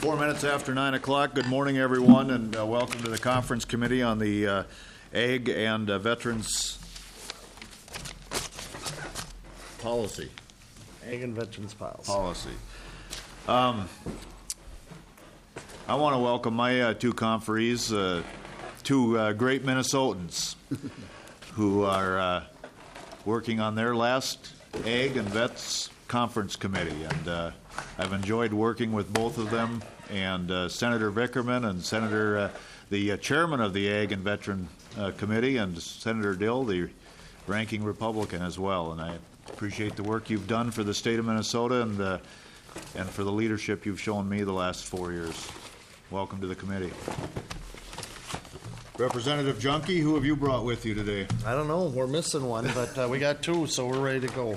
4 minutes after 9 o'clock. Good morning, everyone, and welcome to the Conference Committee on the Ag and Veterans Policy. Ag and Veterans Policy. I want to welcome my two conferees, two great Minnesotans who are working on their last Ag and Vets Conference Committee, and I've enjoyed working with both of them, and Senator Vickerman and Senator, the chairman of the Ag and Veteran Committee, and Senator Dill, the ranking Republican as well. And I appreciate the work you've done for the state of Minnesota and for the leadership you've shown me the last 4 years. Welcome to the committee. Representative Junkie, who have you brought with you today? I don't know. We're missing one, but we got two, so we're ready to go.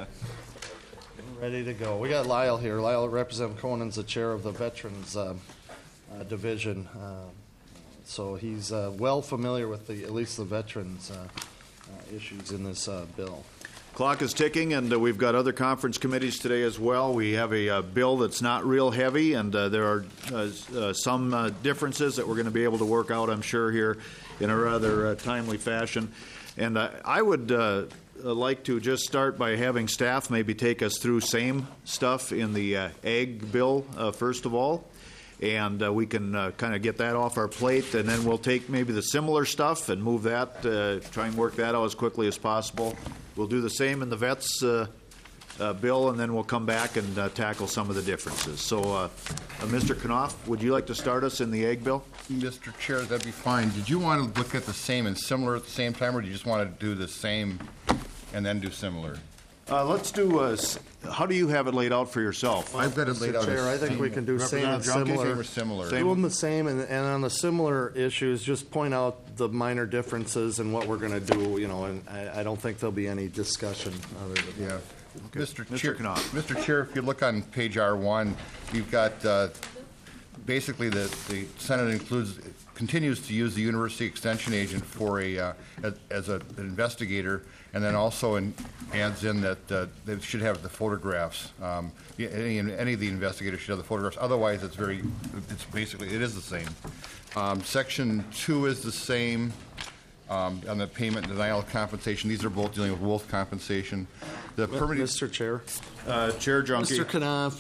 We got Lyle here. Lyle, Representative Conan's the chair of the Veterans Division, so he's well familiar with at least the veterans issues in this bill. Clock is ticking, and we've got other conference committees today as well. We have a bill that's not real heavy, and there are some differences that we're going to be able to work out, I'm sure, here in a rather timely fashion. And I would like to just start by having staff maybe take us through same stuff in the ag bill first of all, and we can kind of get that off our plate, and then we'll take maybe the similar stuff and move that, try and work that out as quickly as possible. We'll do the same in the vets bill, and then we'll come back and tackle some of the differences. So, Mr. Knopf, would you like to start us in the ag bill? Mr. Chair, that'd be fine. Did you want to look at the same and similar at the same time, or do you just want to do the same and then do similar? Let's do, how do you have it laid out for yourself? I've got it laid out. Chair, I think we can do same and similar. Do them the same, and on the similar issues, just point out the minor differences and what we're going to do, and I don't think there'll be any discussion other than that. Okay. Mr. Chair, if you look on page R1, you've got basically the Senate continues to use the University Extension agent for as an investigator, and then also adds in that they should have the photographs. Any of the investigators should have the photographs. Otherwise, it is the same. Section 2 is the same. On the payment and denial of compensation, these are both dealing with wolf compensation. Mr. Chair. Chair Junkie. Mr. Knopf,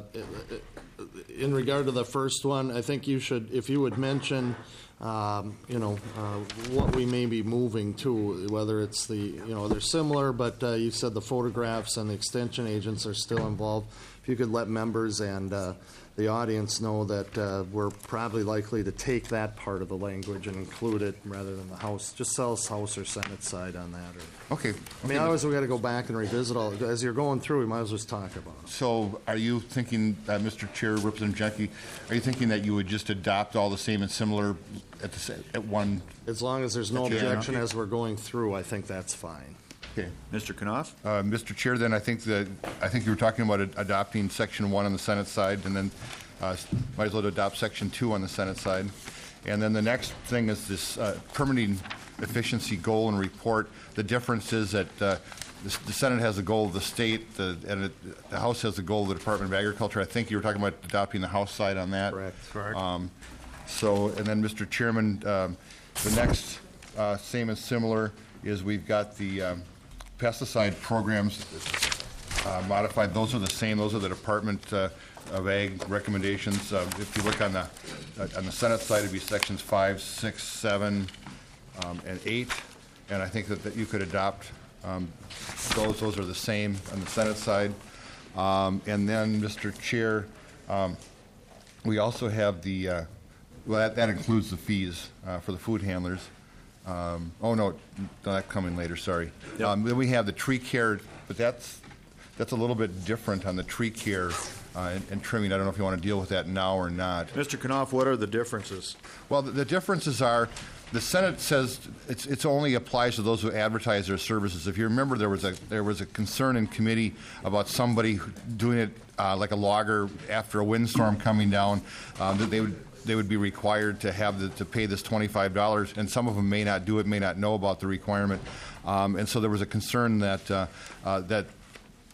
in regard to the first one, I think you should, if you would mention, what we may be moving to, whether it's they're similar, but you said the photographs and the extension agents are still involved. If you could let members and the audience know that we're probably likely to take that part of the language and include it rather than the House. Just tell us House or Senate side on that. Okay. I mean, otherwise we got to go back and revisit all. As you're going through, we might as well just talk about it. So, are you thinking, Mr. Chair, Representative Junkie, are you thinking that you would just adopt all the same and similar at one? As long as there's no objection as we're going through, I think that's fine. Okay. Mr. Knopf? Mr. Chair, then I think you were talking about adopting Section 1 on the Senate side, and then might as well adopt Section 2 on the Senate side. And then the next thing is this permitting efficiency goal and report. The difference is that the Senate has a goal of the state, and the House has a goal of the Department of Agriculture. I think you were talking about adopting the House side on that. Correct. And then, Mr. Chairman, the next same and similar is we've got the pesticide programs modified. Those are the same. Those are the Department of Ag recommendations. If you look on the Senate side, it'd be sections 5, 6, 7, and 8. And I think that you could adopt those. Those are the same on the Senate side. And then, Mr. Chair, we also have that includes the fees for the food handlers. That's coming later, sorry. Yep. Then we have the tree care, but that's a little bit different on the tree care and trimming. I don't know if you want to deal with that now or not. Mr. Knopf, what are the differences? Well, the differences are the Senate says it only applies to those who advertise their services. If you remember, there was a concern in committee about somebody doing it like a logger after a windstorm coming down, that they would be required to pay this $25, and some of them may not do it, may not know about the requirement, and so there was a concern that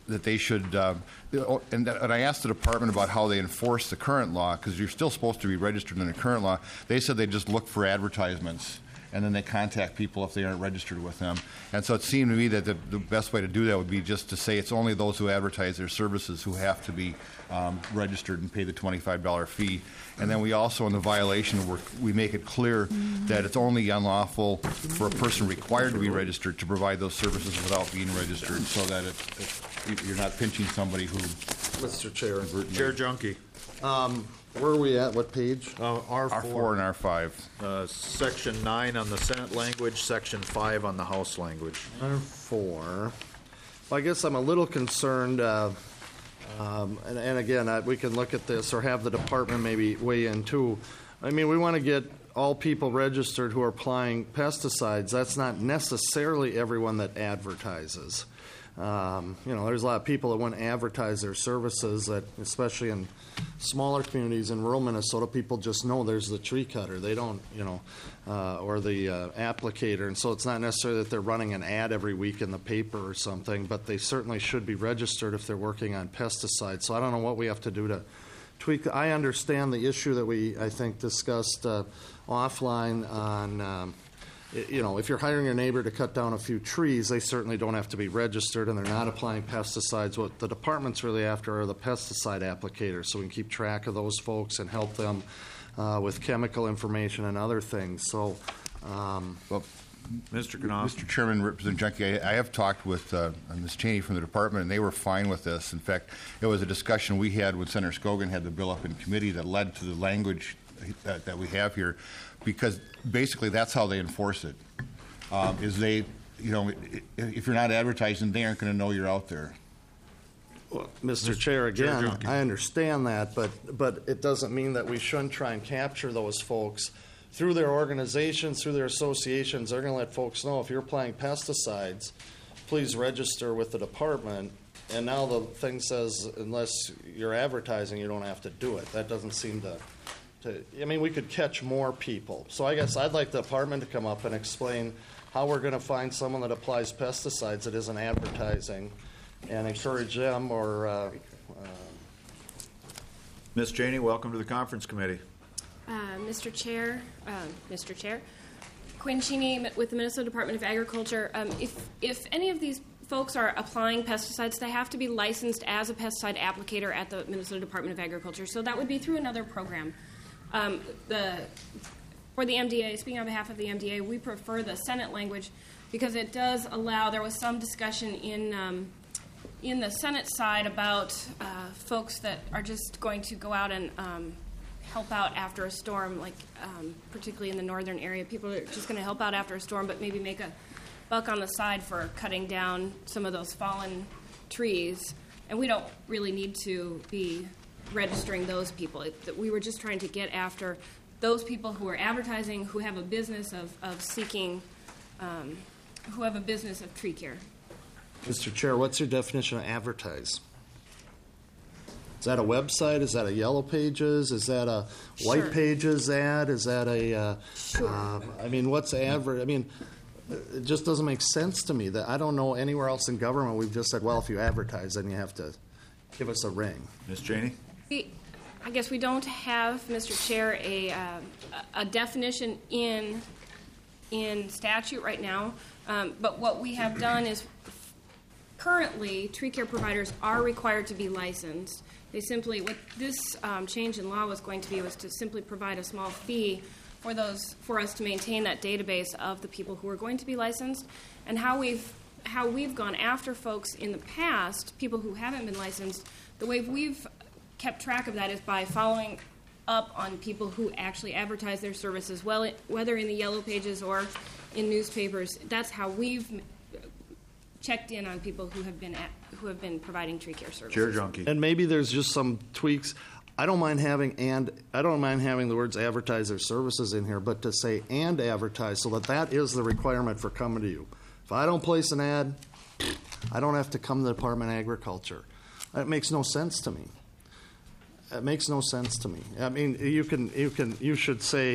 that they should, and I asked the department about how they enforce the current law, because you're still supposed to be registered in the current law. They said they just look for advertisements, and then they contact people if they aren't registered with them. And so it seemed to me that the best way to do that would be just to say it's only those who advertise their services who have to be registered and pay the $25 fee. And then we also, in the violation, we make it clear that it's only unlawful for a person required to be registered to provide those services without being registered, so that you're not pinching somebody who... Mr. Chair. Chair Junkie. Where are we at? What page? R4. R4 and R5. Section 9 on the Senate language, Section 5 on the House language. R4. Well, I guess I'm a little concerned, and again, we can look at this or have the department maybe weigh in too. I mean, we want to get all people registered who are applying pesticides. That's not necessarily everyone that advertises. There's a lot of people that want to advertise their services, that especially in smaller communities in rural Minnesota, people just know there's the tree cutter. They don't, or the applicator. And so it's not necessarily that they're running an ad every week in the paper or something, but they certainly should be registered if they're working on pesticides. So I don't know what we have to do to tweak. I understand the issue that I think, discussed offline on, if you're hiring your neighbor to cut down a few trees, they certainly don't have to be registered, and they're not applying pesticides. What the department's really after are the pesticide applicators, so we can keep track of those folks and help them with chemical information and other things. So, Mr. Knopf. Mr. Chairman, Representative Junkie, I have talked with Ms. Cheney from the department, and they were fine with this. In fact, it was a discussion we had when Senator Scogan had the bill up in committee that led to the language that we have here, because basically that's how they enforce it. Is they, if you're not advertising, they aren't going to know you're out there. Well, Mr. Chair, again, I understand that, but it doesn't mean that we shouldn't try and capture those folks through their organizations, through their associations. They're going to let folks know if you're applying pesticides, please register with the department. And now the thing says, unless you're advertising, you don't have to do it. That doesn't seem to we could catch more people. So I guess I'd like the department to come up and explain how we're going to find someone that applies pesticides that isn't advertising, and encourage them or... Ms. Cheney, welcome to the conference committee. Mr. Chair, Quinn Cheney with the Minnesota Department of Agriculture. If any of these folks are applying pesticides, they have to be licensed as a pesticide applicator at the Minnesota Department of Agriculture. So that would be through another program. For the MDA, speaking on behalf of the MDA, we prefer the Senate language because it does allow. There was some discussion in the Senate side about folks that are just going to go out and help out after a storm, like particularly in the northern area. People are just going to help out after a storm, but maybe make a buck on the side for cutting down some of those fallen trees. And we don't really need to be registering those people. We were just trying to get after those people who are advertising, who have a business of seeking, who have a business of tree care. Mr. Chair, what's your definition of advertise? Is that a website? Is that a Yellow Pages? Is that a White Pages ad? Is that a, what's it just doesn't make sense to me. That I don't know anywhere else in government we've just said, well, if you advertise, then you have to give us a ring. Ms. Cheney? I guess we don't have, Mr. Chair, a definition in statute right now. But what we have done is currently tree care providers are required to be licensed. They simply, what this change in law was going to be was to simply provide a small fee for us to maintain that database of the people who are going to be licensed. And how we've gone after folks in the past, people who haven't been licensed, the way we've kept track of that is by following up on people who actually advertise their services, whether in the Yellow Pages or in newspapers. That's how we've checked in on people who have been providing tree care services. Chair Junkie. And maybe there's just some tweaks. I don't mind having the words advertise their services in here, but to say and advertise, so that is the requirement for coming to you. If I don't place an ad, I don't have to come to the Department of Agriculture. That makes no sense to me. It makes no sense to me. I mean, you should say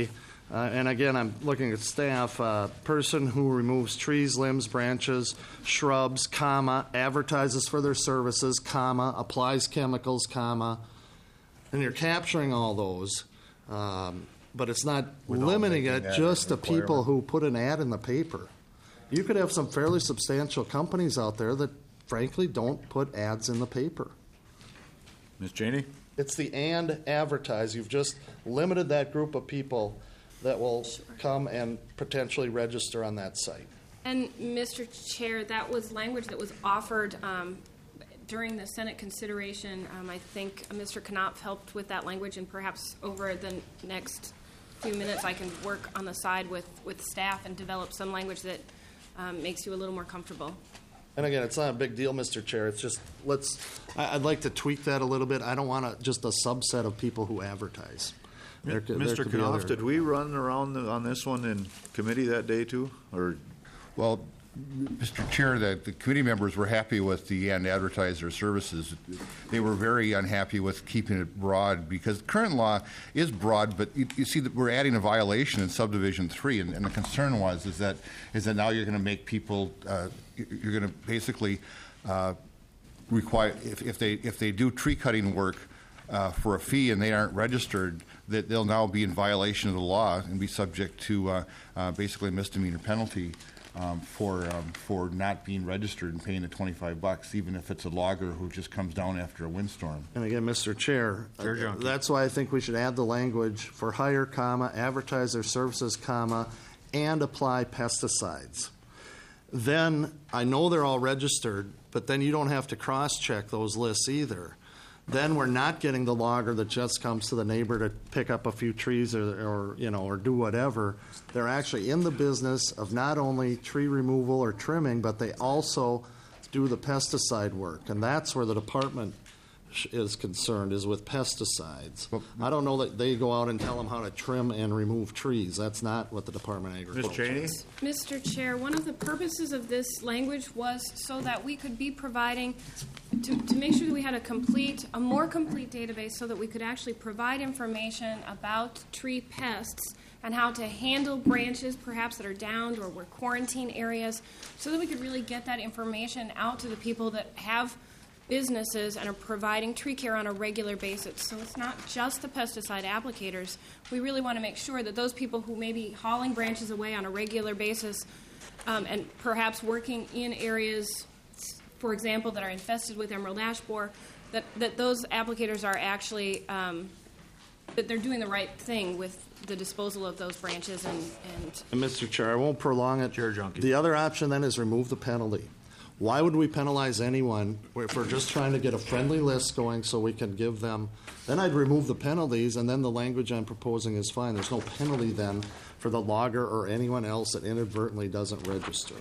And again, I'm looking at staff, person who removes trees, limbs, branches, shrubs, comma, advertises for their services, comma, applies chemicals, comma, and you're capturing all those. But it's not Without limiting making it that just to requirement. people who put an ad in the paper. You could have some fairly substantial companies out there that frankly don't put ads in the paper. Ms. Cheney? It's the and advertise. You've just limited that group of people that will come and potentially register on that site. And, Mr. Chair, that was language that was offered during the Senate consideration. I think Mr. Knopf helped with that language, and perhaps over the next few minutes I can work on the side with staff and develop some language that makes you a little more comfortable. And again, it's not a big deal, Mr. Chair. It's just, I'd like to tweak that a little bit. I don't want just a subset of people who advertise. There could Mr. be Knopf, other- did we run around on this one in committee that day too? Or Well, Mr. Chair, the committee members were happy with the and advertiser services. They were very unhappy with keeping it broad because current law is broad, but you see that we're adding a violation in subdivision 3, and the concern is that now you're going to make people you're going to basically require if they do tree cutting work for a fee and they aren't registered, that they'll now be in violation of the law and be subject to basically a misdemeanor penalty for not being registered and paying the $25, even if it's a logger who just comes down after a windstorm. And again, Mr. Chair, Junkie. that's why I think we should add the language for hire, comma, advertise their services, comma, and apply pesticides. Then, I know they're all registered, but then you don't have to cross-check those lists either. Then we're not getting the logger that just comes to the neighbor to pick up a few trees or do whatever. They're actually in the business of not only tree removal or trimming, but they also do the pesticide work. And that's where the department is concerned, is with pesticides. I don't know that they go out and tell them how to trim and remove trees. That's not what the Department of Ms. Agriculture Cheney? does. Mr. Chair, one of the purposes of this language was so that we could be providing, to make sure that we had a more complete database so that we could actually provide information about tree pests and how to handle branches perhaps that are downed or were quarantine areas, so that we could really get that information out to the people that have businesses and are providing tree care on a regular basis. So it's not just the pesticide applicators. We really want to make sure that those people who may be hauling branches away on a regular basis and perhaps working in areas, for example, that are infested with emerald ash borer, that those applicators are actually, that they're doing the right thing with the disposal of those branches and And Mr. Chair, I won't prolong it. Chair Junkie. The other option then is remove the penalty. Why would we penalize anyone if we're just trying to get a friendly list going so we can give them? Then I'd remove the penalties, and then the language I'm proposing is fine. There's no penalty then for the logger or anyone else that inadvertently doesn't register.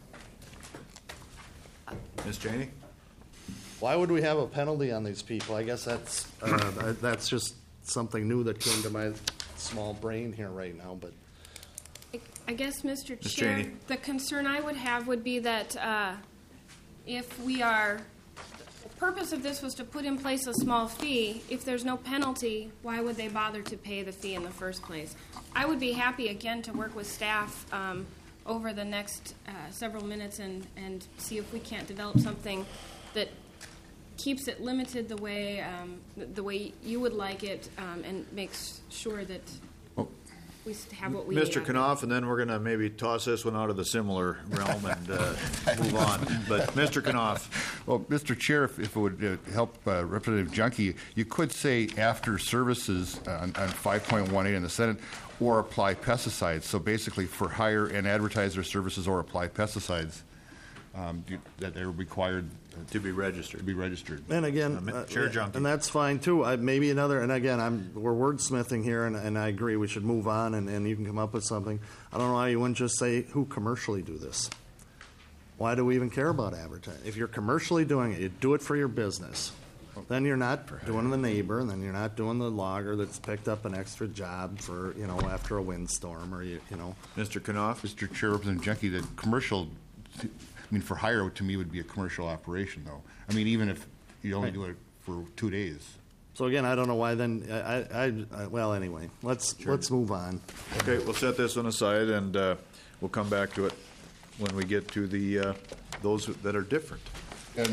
Ms. Cheney? Why would we have a penalty on these people? I guess that's just something new that came to my small brain here right now. But I guess, Mr. Ms. Chair, Cheney. the concern I would have would be that if the purpose of this was to put in place a small fee, if there's no penalty, why would they bother to pay the fee in the first place? I would be happy, again, to work with staff over the next several minutes and see if we can't develop something that keeps it limited the way you would like it and makes sure that we have what we need. Mr. Knopf, and then we're going to maybe toss this one out of the similar realm and move on. But Mr. Knopf. Well, Mr. Chair, if it would help Representative Junkie, you could say after services on 5.18 in the Senate, or apply pesticides. So basically, for hire and advertise their services or apply pesticides, that they're required To be registered. to be registered. And again, Chair Junkie. and that's fine too. Maybe another, and again, we're wordsmithing here, and I agree we should move on, and you can come up with something. I don't know why you wouldn't just say who commercially do this. Why do we even care about advertising? If you're commercially doing it, you do it for your business. Then you're not doing the neighbor, and then you're not doing the logger that's picked up an extra job for after a windstorm or Mr. Knopf. Mr. Chair, Representative Junkie, the commercial, I mean, for hire to me would be a commercial operation, though. I mean, even if you only do it for 2 days. So again, I don't know why then, well, anyway, let's move on. Okay, we'll set this one aside, and we'll come back to it when we get to the those that are different. And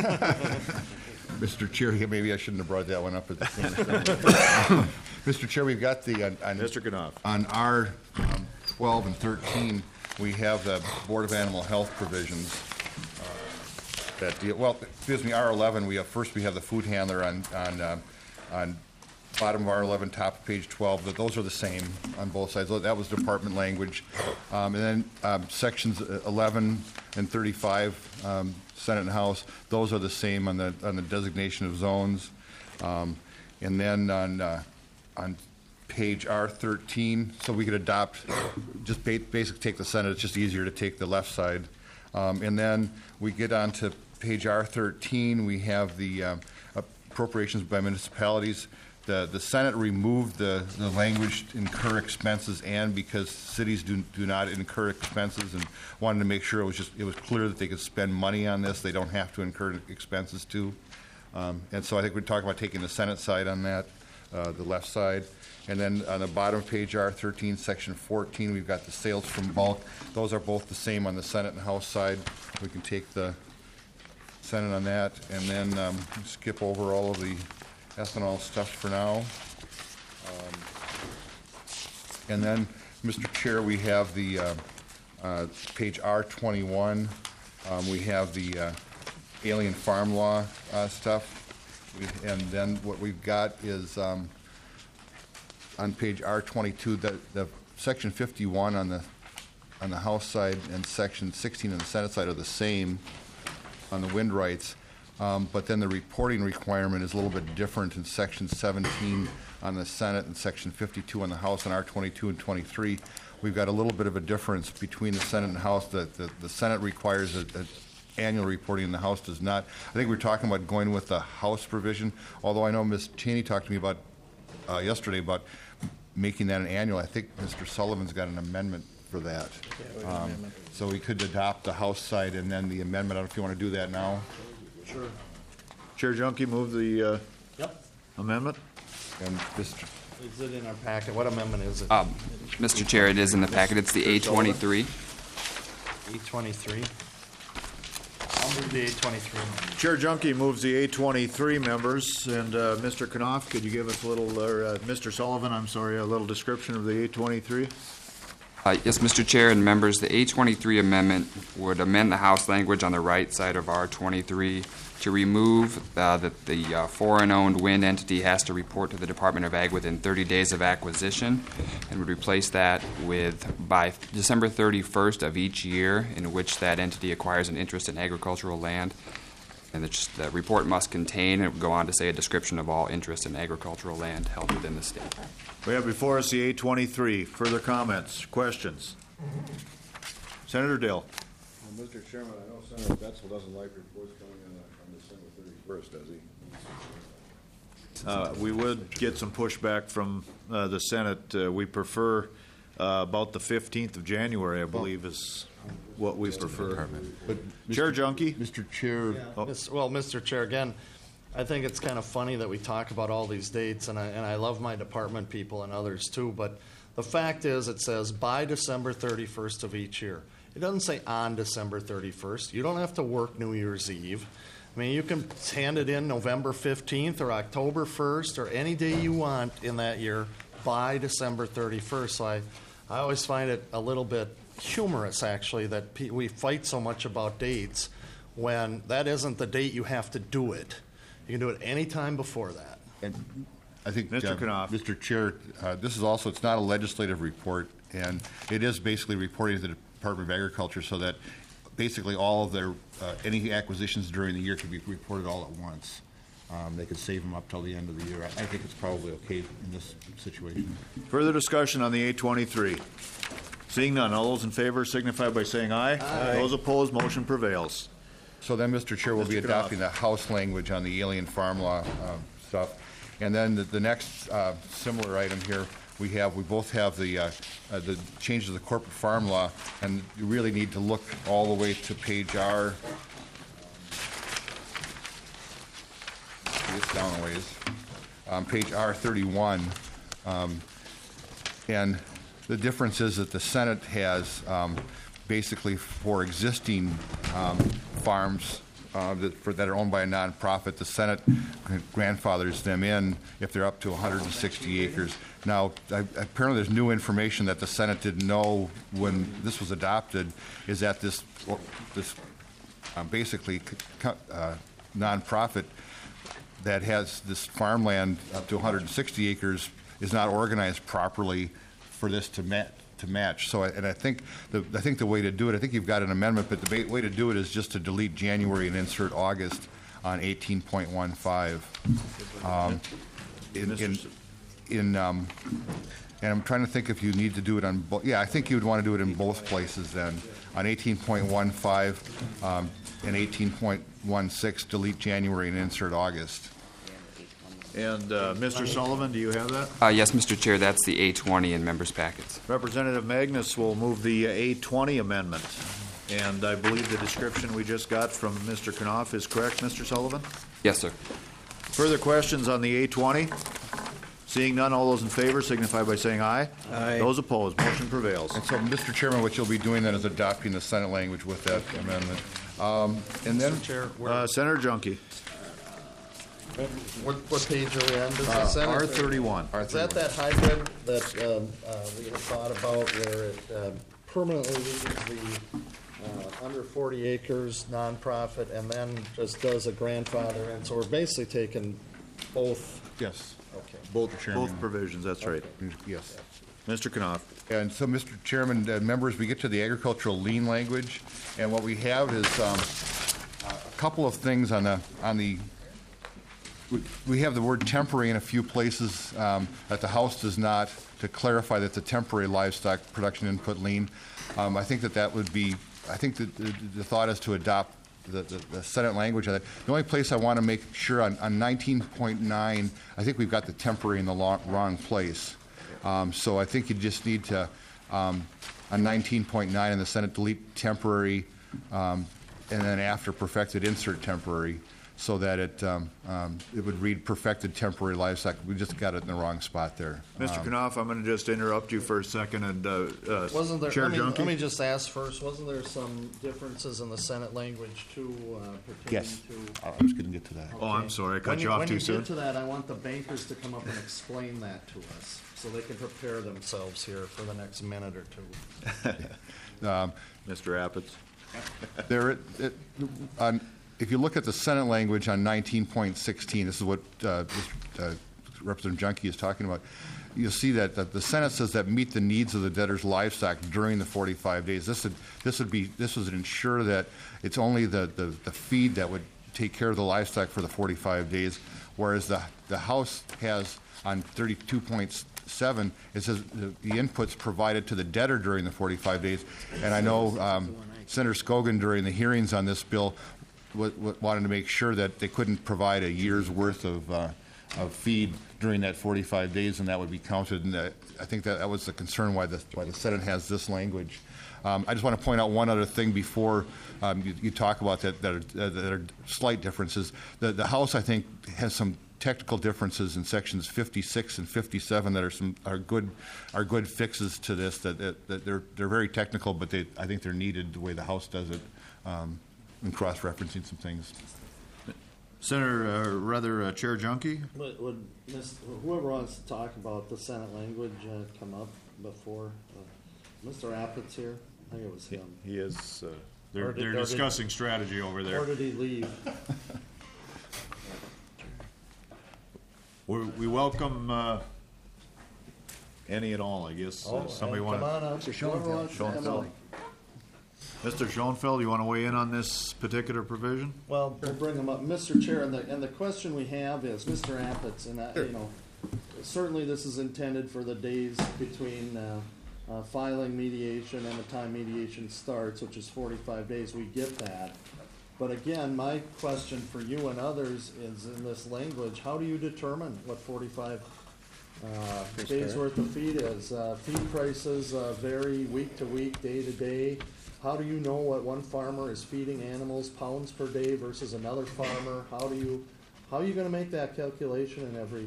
Mr. Chair, maybe I shouldn't have brought that one up at the same time. Mr. Chair, we've got the, Mr. Knopf. on R 12 and 13, we have the Board of Animal Health provisions that deal, well, excuse me, R11, we have the food handler on bottom of R11, top of page 12, that those are the same on both sides. That was department language. And then sections 11 and 35, Senate and House, those are the same on the designation of zones. And then on page R13, so we could adopt, just basically take the Senate, it's just easier to take the left side. And then we get on to page R13, we have the appropriations by municipalities. The Senate removed the language incur expenses and because cities do not incur expenses, and wanted to make sure it was clear that they could spend money on this. They don't have to incur expenses too. And so I think we're talking about taking the Senate side on that, the left side. And then on the bottom of page R13, section 14, we've got the sales from bulk. Those are both the same on the Senate and House side. We can take the Senate on that, and then skip over all of the ethanol stuff for now. And then, Mr. Chair, we have the page R21. We have the alien farm law stuff. And then what we've got is on page R22, the section 51 on the House side and section 16 on the Senate side are the same on the wind rights. But then the reporting requirement is a little bit different in section 17 on the Senate and section 52 on the House, and R22 and 23. We've got a little bit of a difference between the Senate and House. The Senate requires an annual reporting and the House does not. I think we're talking about going with the House provision, although I know Ms. Cheney talked to me about yesterday about making that an annual. I think Mr. Sullivan's got an amendment for that. So we could adopt the House side and then the amendment. I don't know if you want to do that now. Sure. Chair Junkie, move the amendment. And Mr. Is it in our packet? What amendment is it? Mr. Chair, it is in the packet. It's the A23. 823. I'll move the 823. Chair Junkie moves the A23 members, and Mr. Knopf, could you give us a little, or Mr. Sullivan, I'm sorry, a little description of the A23? Yes, Mr. Chair and members, the A23 amendment would amend the House language on the right side of R23 to remove that the foreign-owned wind entity has to report to the Department of Ag within 30 days of acquisition, and would replace that with by December 31st of each year in which that entity acquires an interest in agricultural land. And the report must contain, and it would go on to say, a description of all interest in agricultural land held within the state. We have before us the A23. Further comments, questions? Senator Dill. Well, Mr. Chairman, I know Senator Betzel doesn't like reports coming in on December 31st, does he? We would get some pushback from the Senate. We prefer about the 15th of January, I believe, is what we prefer. But Chair Junkie? Mr. Chair, Well, Mr. Chair, again, I think it's kind of funny that we talk about all these dates, and I love my department people and others too, but the fact is it says by December 31st of each year. It doesn't say on December 31st. You don't have to work New Year's Eve. I mean, you can hand it in November 15th or October 1st or any day you want in that year by December 31st. So I always find it a little bit humorous, actually, that we fight so much about dates when that isn't the date you have to do it. You can do it any time before that. and I think, Mr. Knopf. Mr. Chair, this is also, it's not a legislative report, and it is basically reporting to the Department of Agriculture so that basically all of their, any acquisitions during the year can be reported all at once. They could save them up till the end of the year. I think it's probably okay in this situation. Further discussion on the A23. Seeing none, all those in favor signify by saying aye. Aye. Those opposed, motion prevails. So then, Mr. Chair, we'll be Mr. adopting the House language on the alien farm law stuff. And then the next similar item here, we both have the changes to the corporate farm law, and you really need to look all the way to page R. It's down a ways. page R31. And the difference is that the Senate has basically for existing farms that are owned by a nonprofit, the Senate grandfathers them in if they're up to 160 acres. Now, apparently there's new information that the Senate didn't know when this was adopted, is that this basically nonprofit that has this farmland up to 160 acres is not organized properly for this to match. So, I think the way to do it, I think you've got an amendment, but the way to do it is just to delete January and insert August on 18.15. And I'm trying to think if you need to do it on both. Yeah, I think you would want to do it in both places then. On 18.15 and 18.16, delete January and insert August. And Mr. Sullivan, do you have that? Yes, Mr. Chair, that's the A20 in members' packets. Representative Magnus will move the A20 amendment. And I believe the description we just got from Mr. Knopf is correct, Mr. Sullivan? Yes, sir. Further questions on the A20? Seeing none, all those in favor signify by saying aye. Aye. Those opposed, motion prevails. And so, Mr. Chairman, what you'll be doing then is adopting the Senate language with that amendment. And then, Senator Junkie. What page are we on? Does the Senate- R31. Is that hybrid that we had thought about where it permanently leaves the under 40 acres nonprofit and then just does a grandfather? And so we're basically taking both. yes, Okay. both Chairman. Both provisions, that's right. Yes. Mr. Knopf. And so, Mr. Chairman, members, we get to the agricultural lien language, and what we have is a couple of things on the. We have the word temporary in a few places that the House does not, to clarify that the temporary livestock production input lien. I think that would be. I think that the thought is to adopt the Senate language of that. The only place I want to make sure on 19.9, I think we've got the temporary in the wrong place. So I think you just need to, on 19.9 in the Senate, delete temporary, and then after perfected, insert temporary, so that it would read perfected temporary livestock. We just got it in the wrong spot there. Mr. Knopf, I'm going to just interrupt you for a second and Wasn't there? Chair Let Junkie. me just ask first. Wasn't there some differences in the Senate language too pertaining Yes. to? I was going to get to that. Oh, I'm sorry, I cut you off too soon. When you get to that, I want the bankers to come up and explain that to us so they can prepare themselves here for the next minute or two. Mr. Appetz. If you look at the Senate language on 19.16, this is what Representative Junkie is talking about, you'll see that the Senate says that meet the needs of the debtor's livestock during the 45 days. This would ensure that it's only the feed that would take care of the livestock for the 45 days, whereas the House has on 32.7, it says the inputs provided to the debtor during the 45 days. And I know Senator Scogan during the hearings on this bill wanted to make sure that they couldn't provide a year's worth of feed during that 45 days, and that would be counted. And I think that was the concern why the Senate has this language. I just want to point out one other thing before you talk about that are slight differences. The House, I think, has some technical differences in sections 56 and 57 that are good fixes to this. That they're very technical, but I think they're needed the way the House does it. And cross-referencing some things. Senator, Chair Junkie? Would whoever wants to talk about the Senate language come up before? Mr. Appet's here. I think it was him. He is. They're discussing strategy over there. Or did he leave? We welcome any and all, I guess. Somebody want Come on up. Whoever wants to come up. Mr. Schoenfeld, you want to weigh in on this particular provision? Well, we'll bring him up. Mr. Chair, and the question we have is, Mr. Appetz, and certainly this is intended for the days between filing mediation and the time mediation starts, which is 45 days. We get that. But again, my question for you and others is in this language, how do you determine what 45 days worth of feed is? Feed prices vary week to week, day to day. How do you know what one farmer is feeding animals pounds per day versus another farmer? How are you going to make that calculation in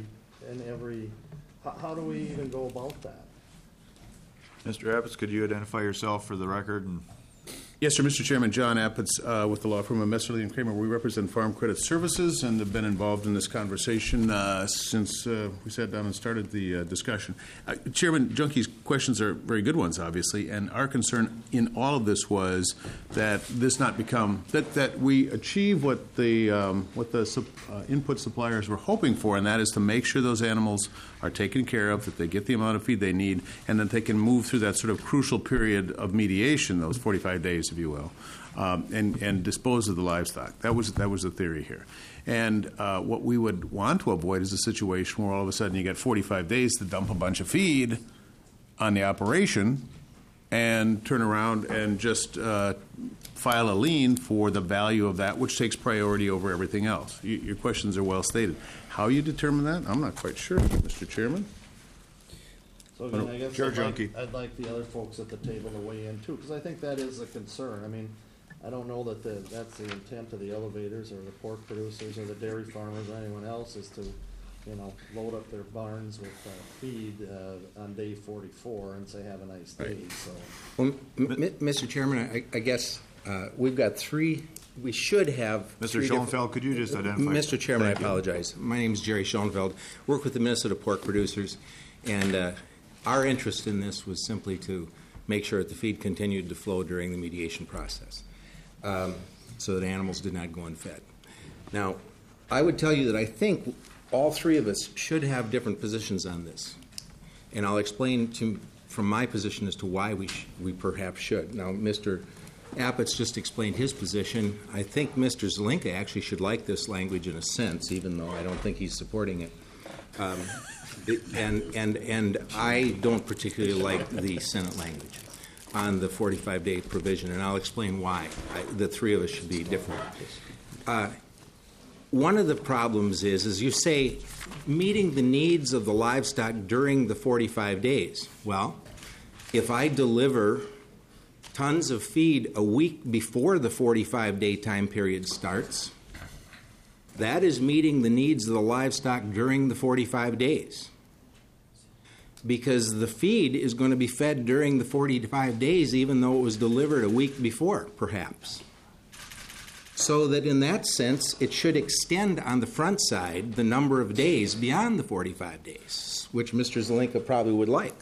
in every, how do we even go about that? Mr. Appetz, could you identify yourself for the record? And Yes, sir. Mr. Chairman, John Appetz with the law firm of Messerly and Kramer. We represent Farm Credit Services and have been involved in this conversation since we sat down and started the discussion. Chairman Junke's questions are very good ones, obviously, and our concern in all of this was that this not become that we achieve what the input suppliers were hoping for, and that is to make sure those animals are taken care of, that they get the amount of feed they need, and that they can move through that sort of crucial period of mediation, those 45 days, if you will, and dispose of the livestock. That was the theory here. And what we would want to avoid is a situation where all of a sudden you get 45 days to dump a bunch of feed on the operation and turn around and just file a lien for the value of that, which takes priority over everything else. Your questions are well stated. How you determine that, I'm not quite sure, Mr. Chairman. So again, I guess Chair Junkie. I'd like the other folks at the table to weigh in too, because I think that is a concern. I mean, I don't know that that's the intent of the elevators or the pork producers or the dairy farmers or anyone else is to, load up their barns with feed on day 44 and say, have a nice day. So, Well, Mr. Chairman, I guess we've got three. We should have. Mr. Schoenfeld, could you just identify? Mr. Chairman, Thank I you. apologize. My name is Jerry Schoenfeld. Work with the Minnesota Pork Producers, and our interest in this was simply to make sure that the feed continued to flow during the mediation process, so that animals did not go unfed. Now, I would tell you that I think all three of us should have different positions on this, and I'll explain from my position as to why we perhaps should. Now, Mr. Appetz just explained his position. I think Mr. Zelinka actually should like this language in a sense, even though I don't think he's supporting it. And I don't particularly like the Senate language on the 45-day provision, and I'll explain why. The three of us should be different. One of the problems is, as you say, meeting the needs of the livestock during the 45 days. Well, if I deliver tons of feed a week before the 45-day time period starts, that is meeting the needs of the livestock during the 45 days. Because the feed is going to be fed during the 45 days, even though it was delivered a week before, perhaps. So that in that sense, it should extend on the front side the number of days beyond the 45 days, which Mr. Zelinka probably would like.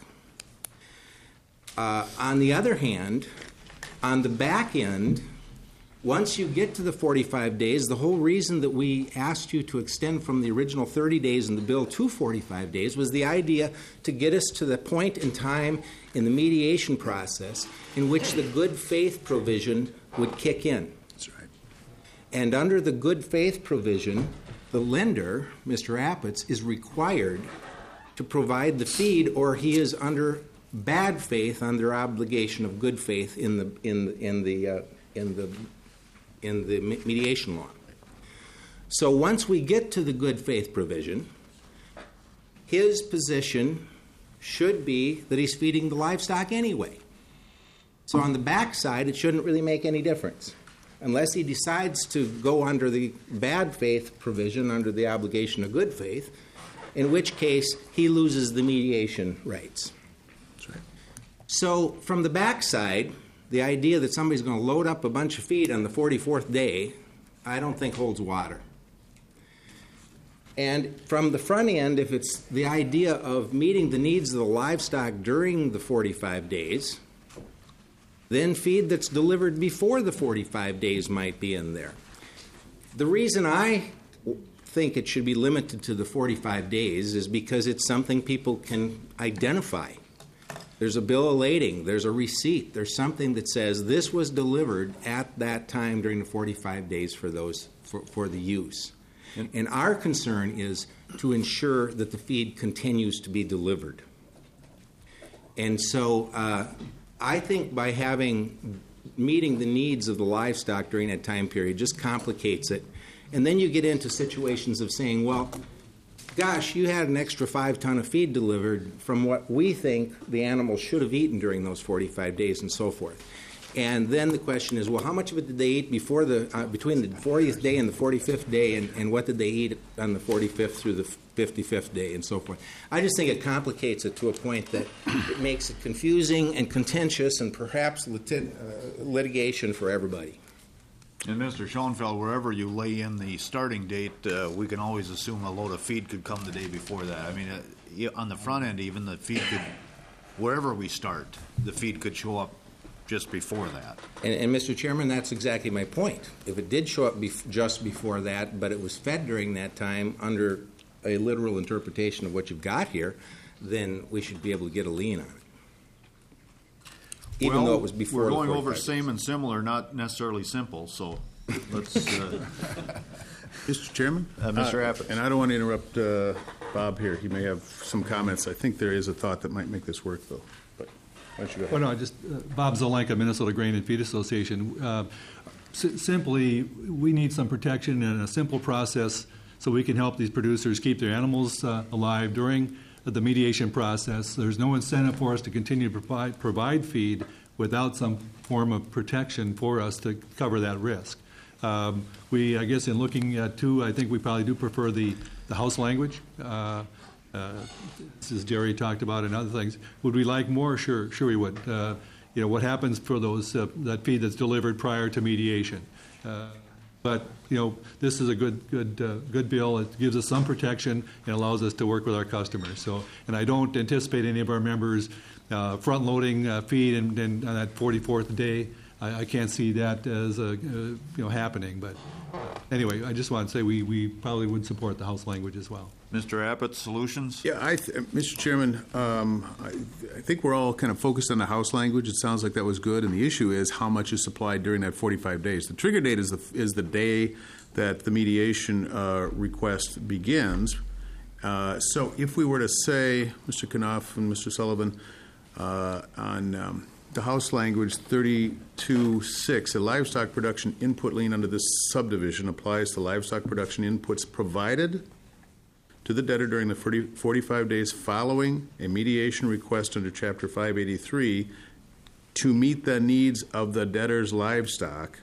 On the other hand, on the back end, once you get to the 45 days, the whole reason that we asked you to extend from the original 30 days in the bill to 45 days was the idea to get us to the point in time in the mediation process in which the good faith provision would kick in. That's right. And under the good faith provision, the lender, Mr. Appetz, is required to provide the feed, or he is under bad faith under obligation of good faith in the mediation law. So once we get to the good faith provision, his position should be that he's feeding the livestock anyway. So on the back side, it shouldn't really make any difference, unless he decides to go under the bad faith provision, under the obligation of good faith, in which case he loses the mediation rights. So from the backside, the idea that somebody's going to load up a bunch of feed on the 44th day, I don't think holds water. And from the front end, if it's the idea of meeting the needs of the livestock during the 45 days, then feed that's delivered before the 45 days might be in there. The reason I think it should be limited to the 45 days is because it's something people can identify. There's a bill of lading, there's a receipt, there's something that says this was delivered at that time during the 45 days for the use. And our concern is to ensure that the feed continues to be delivered. And so I think by meeting the needs of the livestock during that time period just complicates it. And then you get into situations of saying, well, gosh, you had an extra 5 ton of feed delivered from what we think the animals should have eaten during those 45 days and so forth. And then the question is, well, how much of it did they eat between the 40th day and the 45th day, and what did they eat on the 45th through the 55th day and so forth. I just think it complicates it to a point that it makes it confusing and contentious and perhaps litigation for everybody. And Mr. Schoenfeld, wherever you lay in the starting date, we can always assume a load of feed could come the day before that. I mean, on the front end, even the feed could, wherever we start, the feed could show up just before that. And Mr. Chairman, that's exactly my point. If it did show up just before that, but it was fed during that time under a literal interpretation of what you've got here, then we should be able to get a lien on it. Even though it was before we're the going 45 over days. same and similar, not necessarily simple, so let's, Mr. Chairman? Mr. Appetz. And I don't want to interrupt Bob here. He may have some comments. I think there is a thought that might make this work, though. But why don't you go ahead? Well, no, just Bob Zelenka, Minnesota Grain and Feed Association. Simply, we need some protection and a simple process so we can help these producers keep their animals alive during the mediation process. There's no incentive for us to continue to provide feed without some form of protection for us to cover that risk. I guess in looking at two, I think we probably do prefer the House language. As Jerry talked about and other things. Would we like more? Sure we would. What happens for those that feed that's delivered prior to mediation? But this is a good bill. It gives us some protection and allows us to work with our customers. So, and I don't anticipate any of our members front loading feed and on that 44th day. I can't see that as happening. But anyway, I just want to say we probably would support the House language as well. Mr. Appetz, solutions? Yeah, Mr. Chairman, I think we're all kind of focused on the House language. It sounds like that was good, and the issue is how much is supplied during that 45 days. The trigger date is the day that the mediation request begins. So if we were to say, Mr. Knopf and Mr. Sullivan, on the House language 32.6, a livestock production input lien under this subdivision applies to livestock production inputs provided to the debtor during the 45 days following a mediation request under Chapter 583 to meet the needs of the debtor's livestock.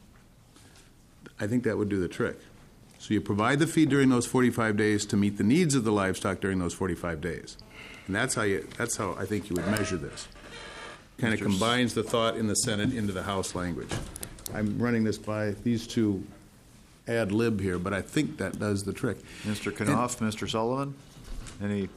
I think that would do the trick. So you provide the feed during those 45 days to meet the needs of the livestock during those 45 days. And that's how I think you would measure this. Kind of combines the thought in the Senate into the House language. I'm running this by these two ad lib here, but I think that does the trick. Mr. Knopf, Mr. Sullivan, any?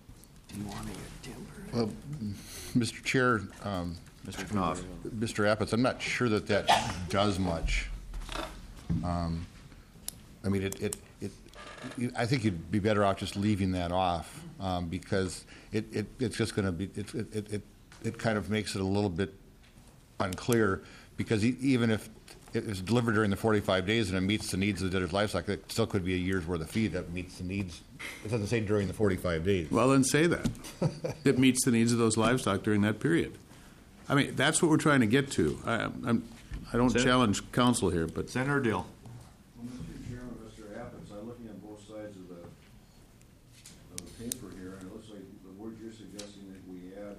Well, Mr. Chair, Mr. Knopf. Mr. Appetz, I'm not sure that does much. I mean, I think you'd be better off just leaving that off because it's just going to be it kind of makes it a little bit unclear because even if it is delivered during the 45 days and it meets the needs of the debtor's livestock, it still could be a year's worth of feed that meets the needs. It doesn't say during the 45 days. Well, then say that. It meets the needs of those livestock during that period. I mean, that's what we're trying to get to. I don't challenge counsel here, but Senator Dill. Well, Mr. Chairman, Mr. Appetz, I'm looking on both sides of the paper here, and it looks like the word you're suggesting that we add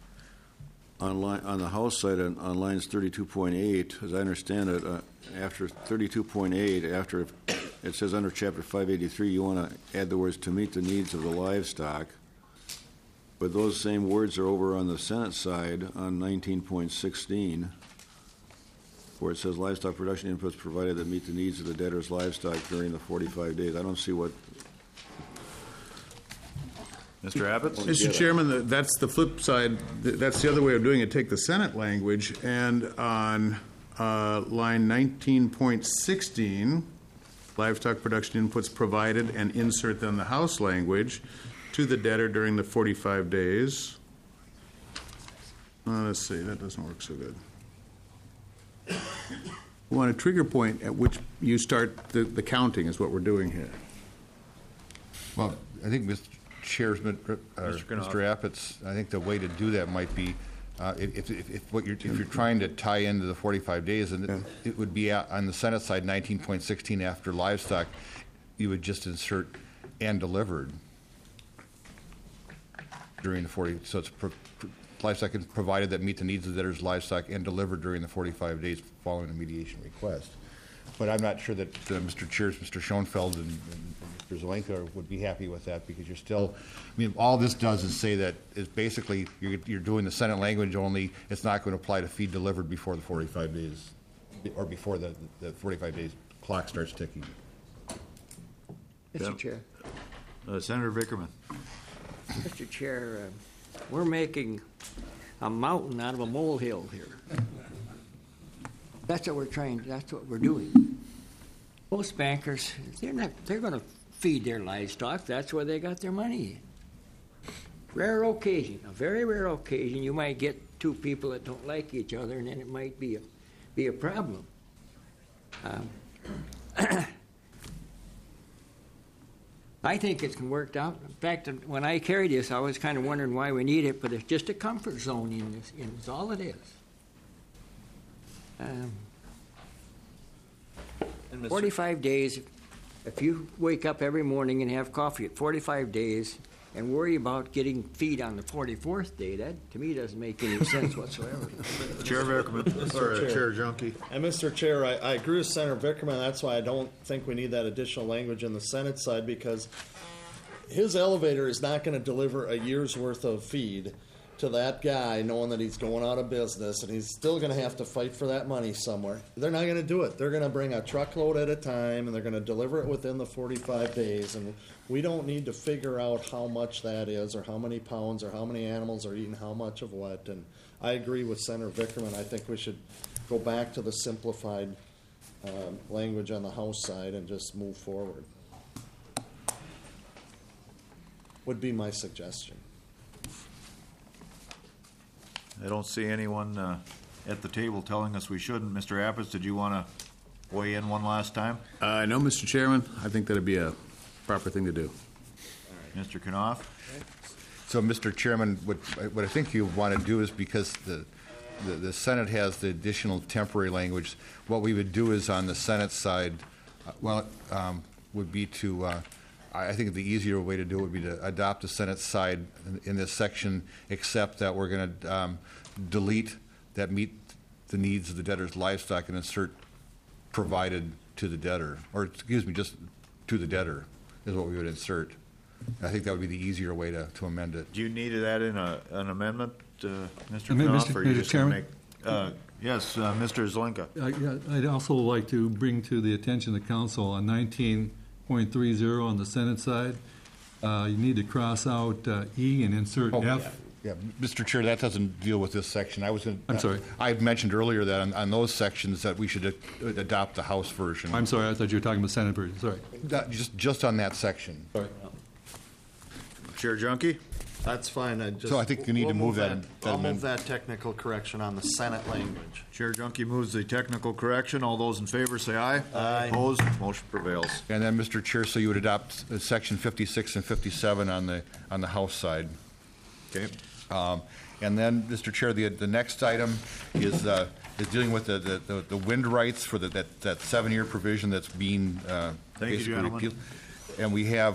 on the House side on lines 32.8, as I understand it, after 32.8, after it says under Chapter 583, you want to add the words to meet the needs of the livestock. But those same words are over on the Senate side on 19.16, where it says livestock production inputs provided that meet the needs of the debtor's livestock during the 45 days. I don't see what. Mr. Appetz? Mr. Chairman, that's the flip side. That's the other way of doing it. Take the Senate language, and on line 19.16, livestock production inputs provided, and insert then the House language to the debtor during the 45 days. Let's see, that doesn't work so good. We want a trigger point at which you start the counting is what we're doing here. Well, I think Mr. Mr. Appetz, I think the way to do that might be if you're trying to tie into the 45 days, and it would be on the Senate side 19.16 after livestock, you would just insert and delivered during the 40. So it's livestock is provided that meet the needs of the debtor's livestock and delivered during the 45 days following a mediation request. But I'm not sure that Mr. Cheers, Mr. Schoenfeld, and Mr. Zelenka would be happy with that, because you're still, I mean, all this does is say that it's basically you're doing the Senate language only. It's not going to apply to feed delivered before the 45 days, or before the 45 days clock starts ticking. Mr. Chair. Senator Vickerman. Mr. Chair, we're making a mountain out of a molehill here. That's what we're doing. Most bankers, they're going to feed their livestock. That's where they got their money. Rare occasion, a very rare occasion, you might get two people that don't like each other, and then it might be a problem. I think it's worked out. In fact, when I carried this, I was kind of wondering why we need it, but it's just a comfort zone in this. It's all it is. 45 days. If you wake up every morning and have coffee at 45 days and worry about getting feed on the 44th day, that to me doesn't make any sense whatsoever. Chair Vickerman, or Chair Junkie. And Mr. Chair, I agree with Senator Vickerman. That's why I don't think we need that additional language in the Senate side, because his elevator is not going to deliver a year's worth of feed to that guy knowing that he's going out of business, and he's still going to have to fight for that money somewhere. They're not going to do it. They're going to bring a truckload at a time, and they're going to deliver it within the 45 days. And we don't need to figure out how much that is, or how many pounds, or how many animals are eating how much of what. And I agree with Senator Vickerman. I think we should go back to the simplified language on the House side and just move forward. Would be my suggestion. I don't see anyone at the table telling us we shouldn't. Mr. Apples, did you want to weigh in one last time? No, Mr. Chairman. I think that'd be a proper thing to do. Mr. Knopf? So, Mr. Chairman, what I think you want to do is, because the Senate has the additional temporary language, what we would do is on the Senate side, would be to, I think the easier way to do it would be to adopt the Senate side in this section, except that we're going to delete that meet the needs of the debtor's livestock and insert provided to the debtor, or excuse me, just to the debtor is what we would insert. I think that would be the easier way to amend it. Do you need that in an amendment, Mr. Amendment, Knopf, or you Mr. just going to Chairman? make? Yes, Mr. Zelenka. Yeah, I'd also like to bring to the attention of the council on 19.30 on the Senate side. You need to cross out E and insert F. Yeah, Mr. Chair, that doesn't deal with this section. I'm sorry. I had mentioned earlier that on those sections that we should adopt the House version. I'm sorry, I thought you were talking about Senate version. Sorry. Just on that section. Sorry. Chair Junkie? That's fine. So I think you need to move that. I'll move that technical correction on the Senate language. Chair Junkie moves the technical correction. All those in favor say aye. Aye. Opposed? Motion prevails. And then, Mr. Chair, so you would adopt section 56 and 57 on the House side. Okay. And then, Mr. Chair, the next item is dealing with the wind rights for that 7-year provision that's being basically repealed. And we have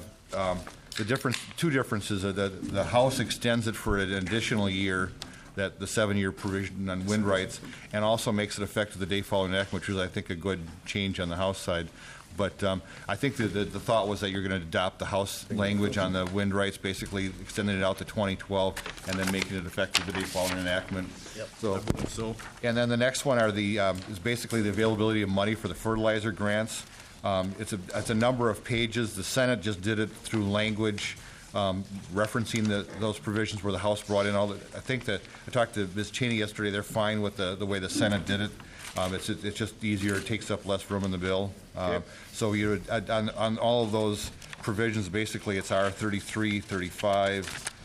two differences. The House extends it for an additional year, that the 7-year provision on wind rights, and also makes it effective the day following enactment, which is, I think, a good change on the House side. But I think the thought was that you're going to adopt the House language on the wind rights, basically extending it out to 2012 and then making it effective the day following enactment. Yep. So, and then the next one are is basically the availability of money for the fertilizer grants. It's a number of pages. The Senate just did it through language referencing those provisions where the House brought in all the. I think that I talked to Ms. Cheney yesterday. They're fine with the way the Senate did it. It's just easier. It takes up less room in the bill. So you on all of those provisions, basically it's R33, 35,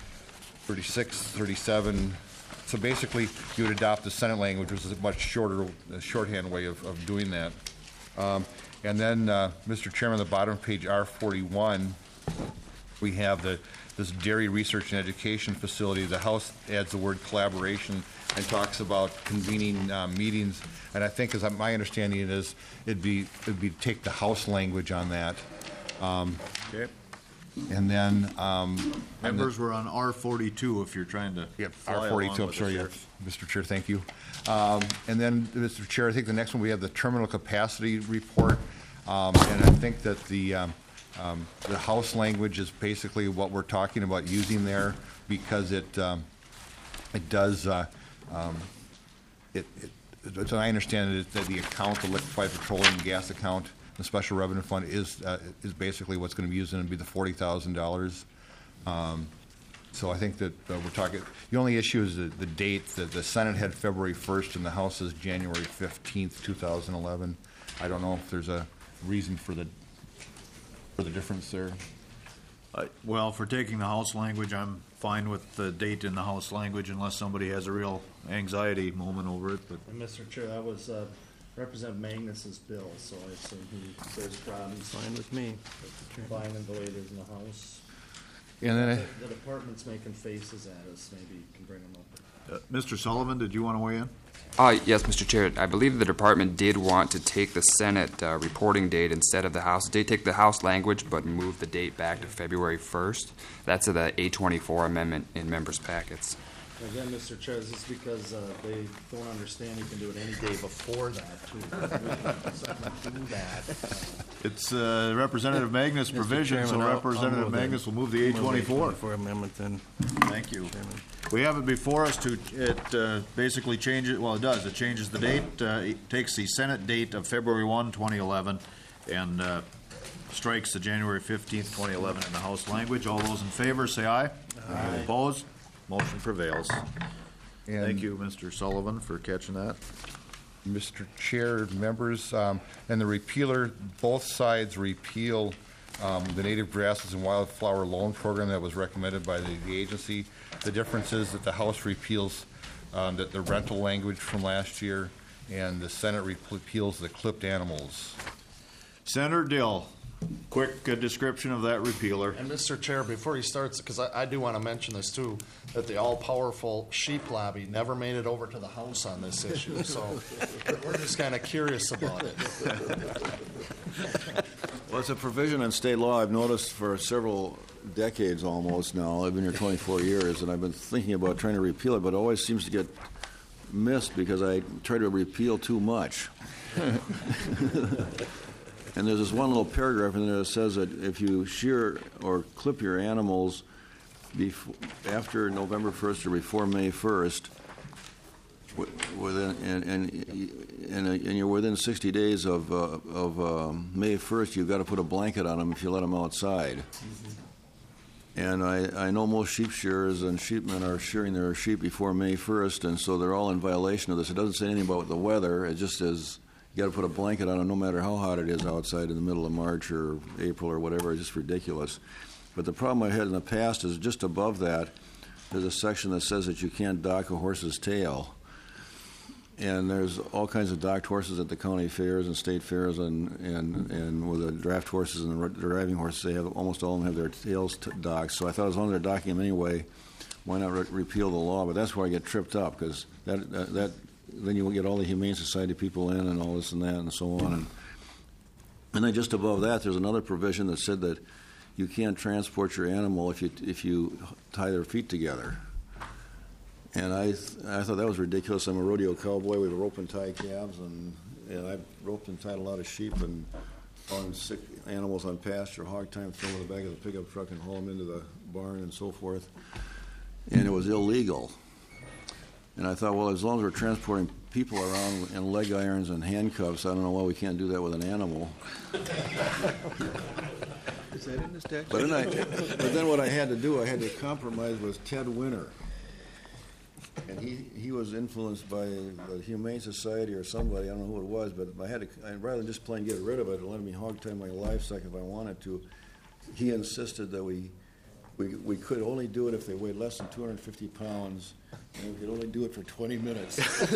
36, 37. So basically you would adopt the Senate language, which is a much shorter shorthand way of doing that. And then, Mr. Chairman, the bottom of page R41, we have this dairy research and education facility. The House adds the word collaboration and talks about convening meetings. And I think, as my understanding it'd be take the House language on that. Okay. And then Members were on R42 if you're trying to fly along R42, I'm with sorry, us here. Mr. Chair, thank you. And then, Mr. Chair, I think the next one, we have the terminal capacity report. And I think that the House language is basically what we're talking about using there, because it does, as I understand it, that the account, the liquefied petroleum gas account, the special revenue fund is basically what's going to be used, and it'd be the $40,000. So I think that we're talking, the only issue is the date. The Senate had February 1st and the House is January 15th, 2011. I don't know if there's a reason for the difference there. Well, for taking the House language, I'm fine with the date in the House language unless somebody has a real anxiety moment over it. But And Mr. Chair, that was Representative Magnus's bill, so I assume there's problems. Fine with me. Fine in the way it is in the House. And then The department's making faces at us, maybe you can bring them up. Mr. Sullivan, did you want to weigh in? Yes, Mr. Chair. I believe the department did want to take the Senate reporting date instead of the House. They take the House language but move the date back to February 1st. That's the A24 amendment in members' packets. Again, Mr. Chair, this is because they don't understand you can do it any day before that, too. We can do that. It's Representative Magnus' provision, so Representative Magnus will move the A24. For amendment then. Thank you. We have it before us it basically changes, well, it does. It changes the date. It takes the Senate date of February 1, 2011, and strikes the January 15th, 2011 in the House language. All those in favor, say aye. Aye. Opposed? Motion prevails. And Thank you, Mr. Sullivan, for catching that. Mr. Chair, members, and the repealer, both sides repeal the Native Grasses and Wildflower Loan Program that was recommended by the agency. The difference is that the House repeals the rental language from last year, and the Senate repeals the clipped animals. Senator Dill, quick description of that repealer. And Mr. Chair, before he starts, because I do want to mention this too, that the all-powerful sheep lobby never made it over to the House on this issue, so we're just kind of curious about it. Well, it's a provision in state law I've noticed for several decades almost now. I've been here 24 years, and I've been thinking about trying to repeal it, but it always seems to get missed because I try to repeal too much. And there's this one little paragraph in there that says that if you shear or clip your animals after November 1st or before May 1st, and you're within 60 days of May 1st, you've got to put a blanket on them if you let them outside. Mm-hmm. And I know most sheep shearers and sheepmen are shearing their sheep before May 1st, and so they're all in violation of this. It doesn't say anything about the weather. It just says you got to put a blanket on them no matter how hot it is outside in the middle of March or April or whatever. It's just ridiculous. But the problem I had in the past is just above that, there's a section that says that you can't dock a horse's tail. And there's all kinds of docked horses at the county fairs and state fairs, and with the draft horses and the driving horses, they have almost all of them have their tails docked. So I thought as long as they're docking them anyway, why not repeal the law? But that's where I get tripped up, because that then you will get all the Humane Society people in and all this and that and so on. And then just above that, there's another provision that said that you can't transport your animal if you tie their feet together. And I thought that was ridiculous. I'm a rodeo cowboy with rope and tie calves, and I've roped and tied a lot of sheep and found sick animals on pasture, hog time, throw them in the back of the pickup truck and haul them into the barn and so forth. And it was illegal. And I thought, well, as long as we're transporting people around in leg irons and handcuffs, I don't know why we can't do that with an animal. Is that in this text? But then what I had to do, I had to compromise with Ted Winter. And he was influenced by the Humane Society or somebody, I don't know who it was, but rather than just plain get rid of it and let me hog tie my livestock if I wanted to, he insisted that we could only do it if they weighed less than 250 pounds, and we could only do it for 20 minutes.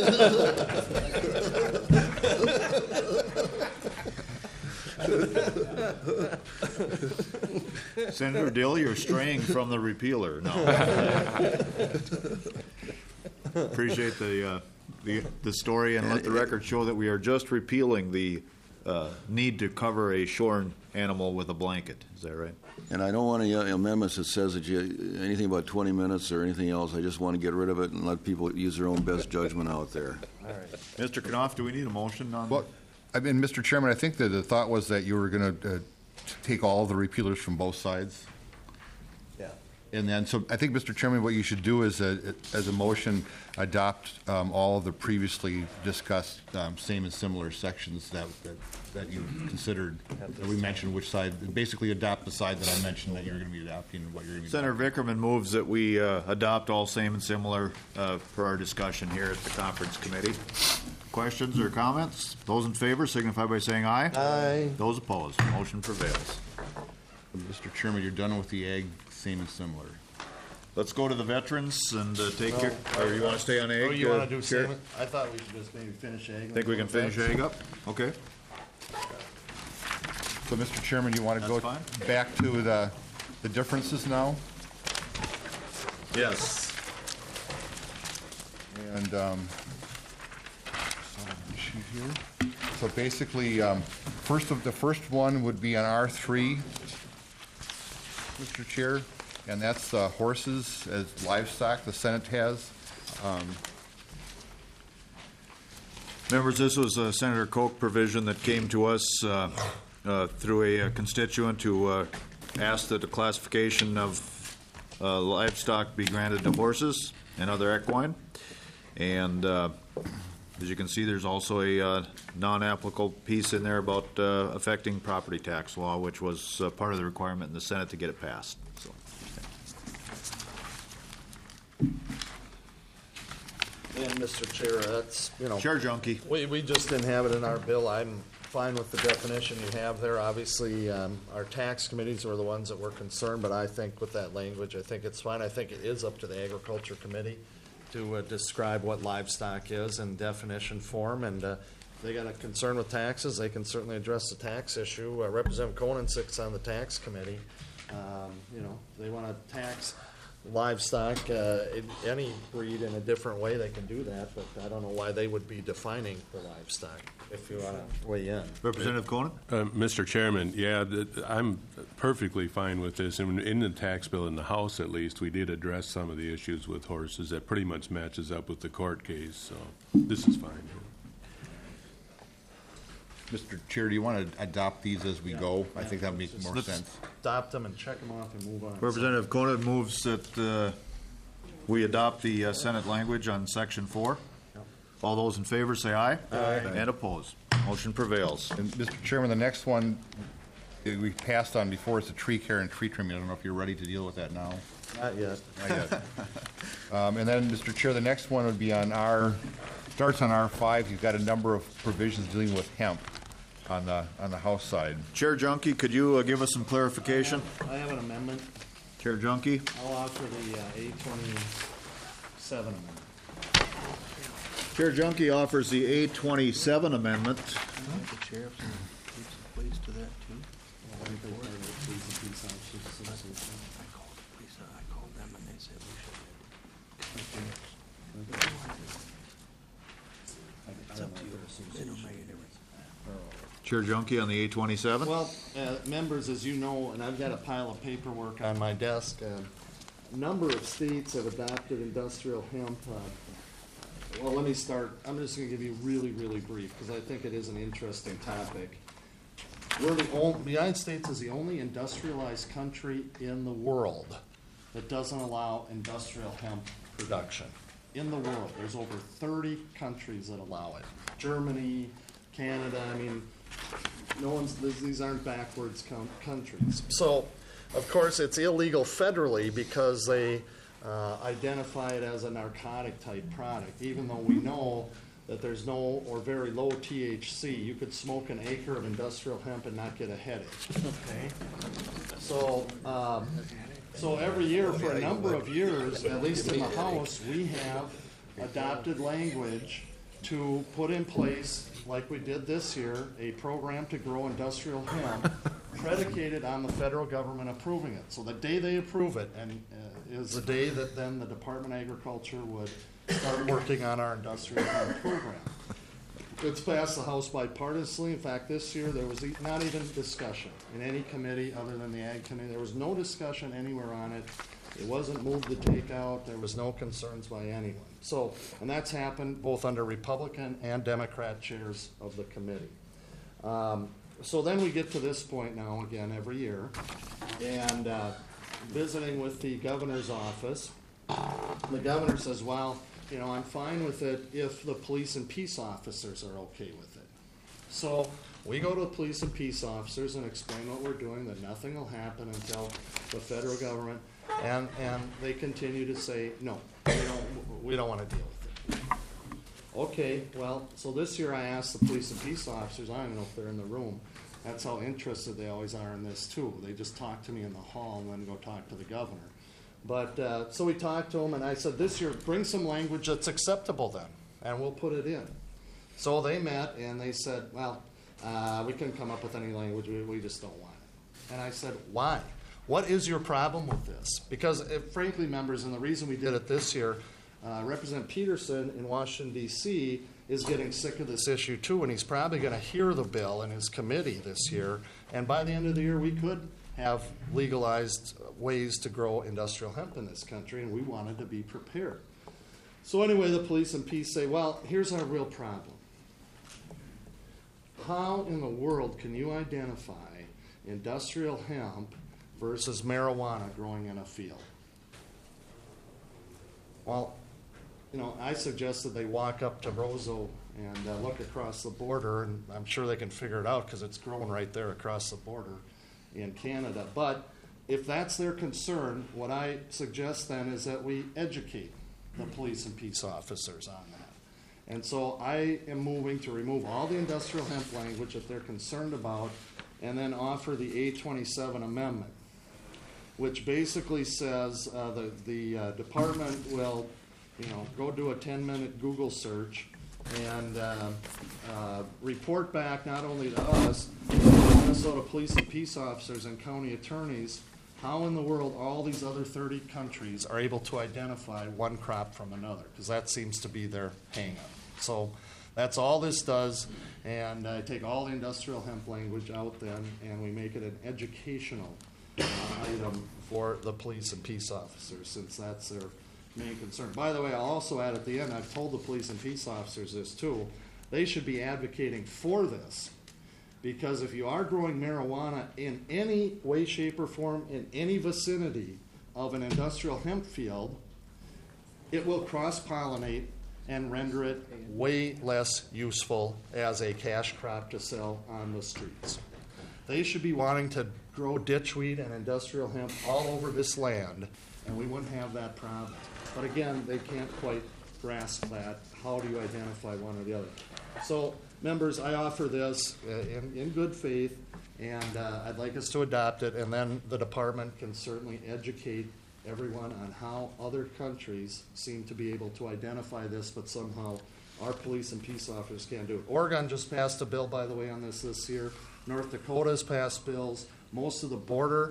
Senator Dill, you're straying from the repealer. No. Appreciate the story, and let the record show that we are just repealing the need to cover a shorn animal with a blanket. Is that right? And I don't want any amendments that says that anything about 20 minutes or anything else. I just want to get rid of it and let people use their own best judgment out there. All right. Mr. Knopf, do we need a motion on Well, I mean, Mr. Chairman, I think that the thought was that you were going to take all the repealers from both sides. Yeah. And then, so I think, Mr. Chairman, what you should do is, as a motion, adopt all of the previously discussed same and similar sections that you considered, that we mentioned which side, basically adopt the side that I mentioned that you're going to be adopting and what you're going to be Senator Vickerman moves that we adopt all same and similar for our discussion here at the conference committee. Questions or comments? Those in favor signify by saying aye. Aye. Those opposed, motion prevails. Mr. Chairman, you're done with the ag same and similar. Let's go to the veterans and take care. Or you want to stay on ag? Oh, you want to do Chair? same? I thought we should just maybe finish ag. Think we can finish ag up? Okay. So, Mr. Chairman, you want to That's go fine. back to the differences now? Yes. And sheet here. So basically, the first one would be on R3, Mr. Chair, and that's horses as livestock. The Senate has. Members, this was a Senator Koch provision that came to us through a constituent who asked that the classification of livestock be granted to horses and other equine. And as you can see, there's also a non-applicable piece in there about affecting property tax law, which was part of the requirement in the Senate to get it passed. So. And Mr. Chair, that's, Chair Junkie. we just didn't have it in our bill. I'm fine with the definition you have there. Obviously, our tax committees were the ones that were concerned, but I think with that language, I think it's fine. I think it is up to the Agriculture Committee to describe what livestock is in definition form, and if they got a concern with taxes, they can certainly address the tax issue. Representative Conan sits on the tax committee. They want to tax livestock, any breed in a different way, they can do that, but I don't know why they would be defining the livestock, if you want to weigh in. Representative Conan? Mr. Chairman, I'm perfectly fine with this. And in the tax bill, in the House at least, we did address some of the issues with horses. That pretty much matches up with the court case, so this is fine. Mr. Chair, do you want to adopt these as we go? I think that would make more sense. Adopt them and check them off and move on. Representative Conan moves that we adopt the Senate language on Section 4. All those in favor say aye. Aye. And opposed. Motion prevails. And Mr. Chairman, the next one we passed on before is the tree care and tree trimming. I don't know if you're ready to deal with that now. Not yet. Not yet. And then, Mr. Chair, the next one would be on starts on R5. You've got a number of provisions dealing with hemp on the House side. Chair Junkie, could you give us some clarification? I have an amendment. Chair Junkie? I'll offer the A27 amendment. Chair Junkie offers the A27 amendment. The sheriff's in a place to that, too. I called them and they said we should. It's up to you. They don't make a difference. Chair Junkie on the A27. Well, members, as you know, and I've got a pile of paperwork on my desk, a number of states have adopted industrial hemp. Well, let me start. I'm just going to give you really, really brief because I think it is an interesting topic. The United States is the only industrialized country in the world that doesn't allow industrial hemp production. In the world, there's over 30 countries that allow it. Germany, Canada, these aren't backwards countries. So, of course, it's illegal federally because they identify it as a narcotic type product, even though we know that there's no or very low THC. You could smoke an acre of industrial hemp and not get a headache. Okay? So every year for a number of years, at least in the House, we have adopted language to put in place, like we did this year, a program to grow industrial hemp predicated on the federal government approving it. So the day they approve it is the day that then the Department of Agriculture would start working on our industrial hemp program. It's passed the House bipartisanly. In fact, this year there was not even discussion in any committee other than the Ag Committee. There was no discussion anywhere on it. It wasn't moved to take out. There was no concerns by anyone. So, and that's happened both under Republican and Democrat chairs of the committee. So then we get to this point now again every year, and visiting with the governor's office, the governor says, well, you know, I'm fine with it if the police and peace officers are okay with it. So we go to the police and peace officers and explain what we're doing, that nothing will happen until the federal government, and they continue to say, no, we don't want to deal with it. Okay, well, so this year I asked the police and peace officers, I don't even know if they're in the room, that's how interested they always are in this too. They just talk to me in the hall and then go talk to the governor. But so we talked to them, and I said, this year, bring some language that's acceptable then, and we'll put it in. So they met, and they said, well, we couldn't come up with any language. We just don't want it. And I said, why? What is your problem with this? Because, frankly, members, and the reason we did it this year, Representative Peterson in Washington, D.C., is getting sick of this issue, too, and he's probably going to hear the bill in his committee this year. And by the end of the year, we could have legalized ways to grow industrial hemp in this country, and we wanted to be prepared. So anyway, the police and peace say, well, here's our real problem. How in the world can you identify industrial hemp versus marijuana growing in a field? Well, you know, I suggested they walk up to Roseau and look across the border, and I'm sure they can figure it out because it's growing right there across the border in Canada. But if that's their concern, what I suggest then is that we educate the police and peace officers on that. And so I am moving to remove all the industrial hemp language that they're concerned about, and then offer the A27 amendment, which basically says the department will, you know, go do a 10-minute Google search and report back not only to us, but to Minnesota police and peace officers and county attorneys, how in the world all these other 30 countries are able to identify one crop from another, because that seems to be their hang-up. So that's all this does, and I take all the industrial hemp language out then, and we make it an educational item for the police and peace officers, since that's their main concern. By the way, I'll also add at the end, I've told the police and peace officers this too, they should be advocating for this, because if you are growing marijuana in any way, shape, or form in any vicinity of an industrial hemp field, it will cross-pollinate and render it way less useful as a cash crop to sell on the streets. They should be wanting to grow ditchweed and industrial hemp all over this land, and we wouldn't have that problem. But again, they can't quite grasp that. How do you identify one or the other? So, members, I offer this in good faith, and I'd like us to adopt it, and then the department can certainly educate everyone on how other countries seem to be able to identify this, but somehow our police and peace officers can't do it. Oregon just passed a bill, by the way, on this year. North Dakota has passed bills. Most of the border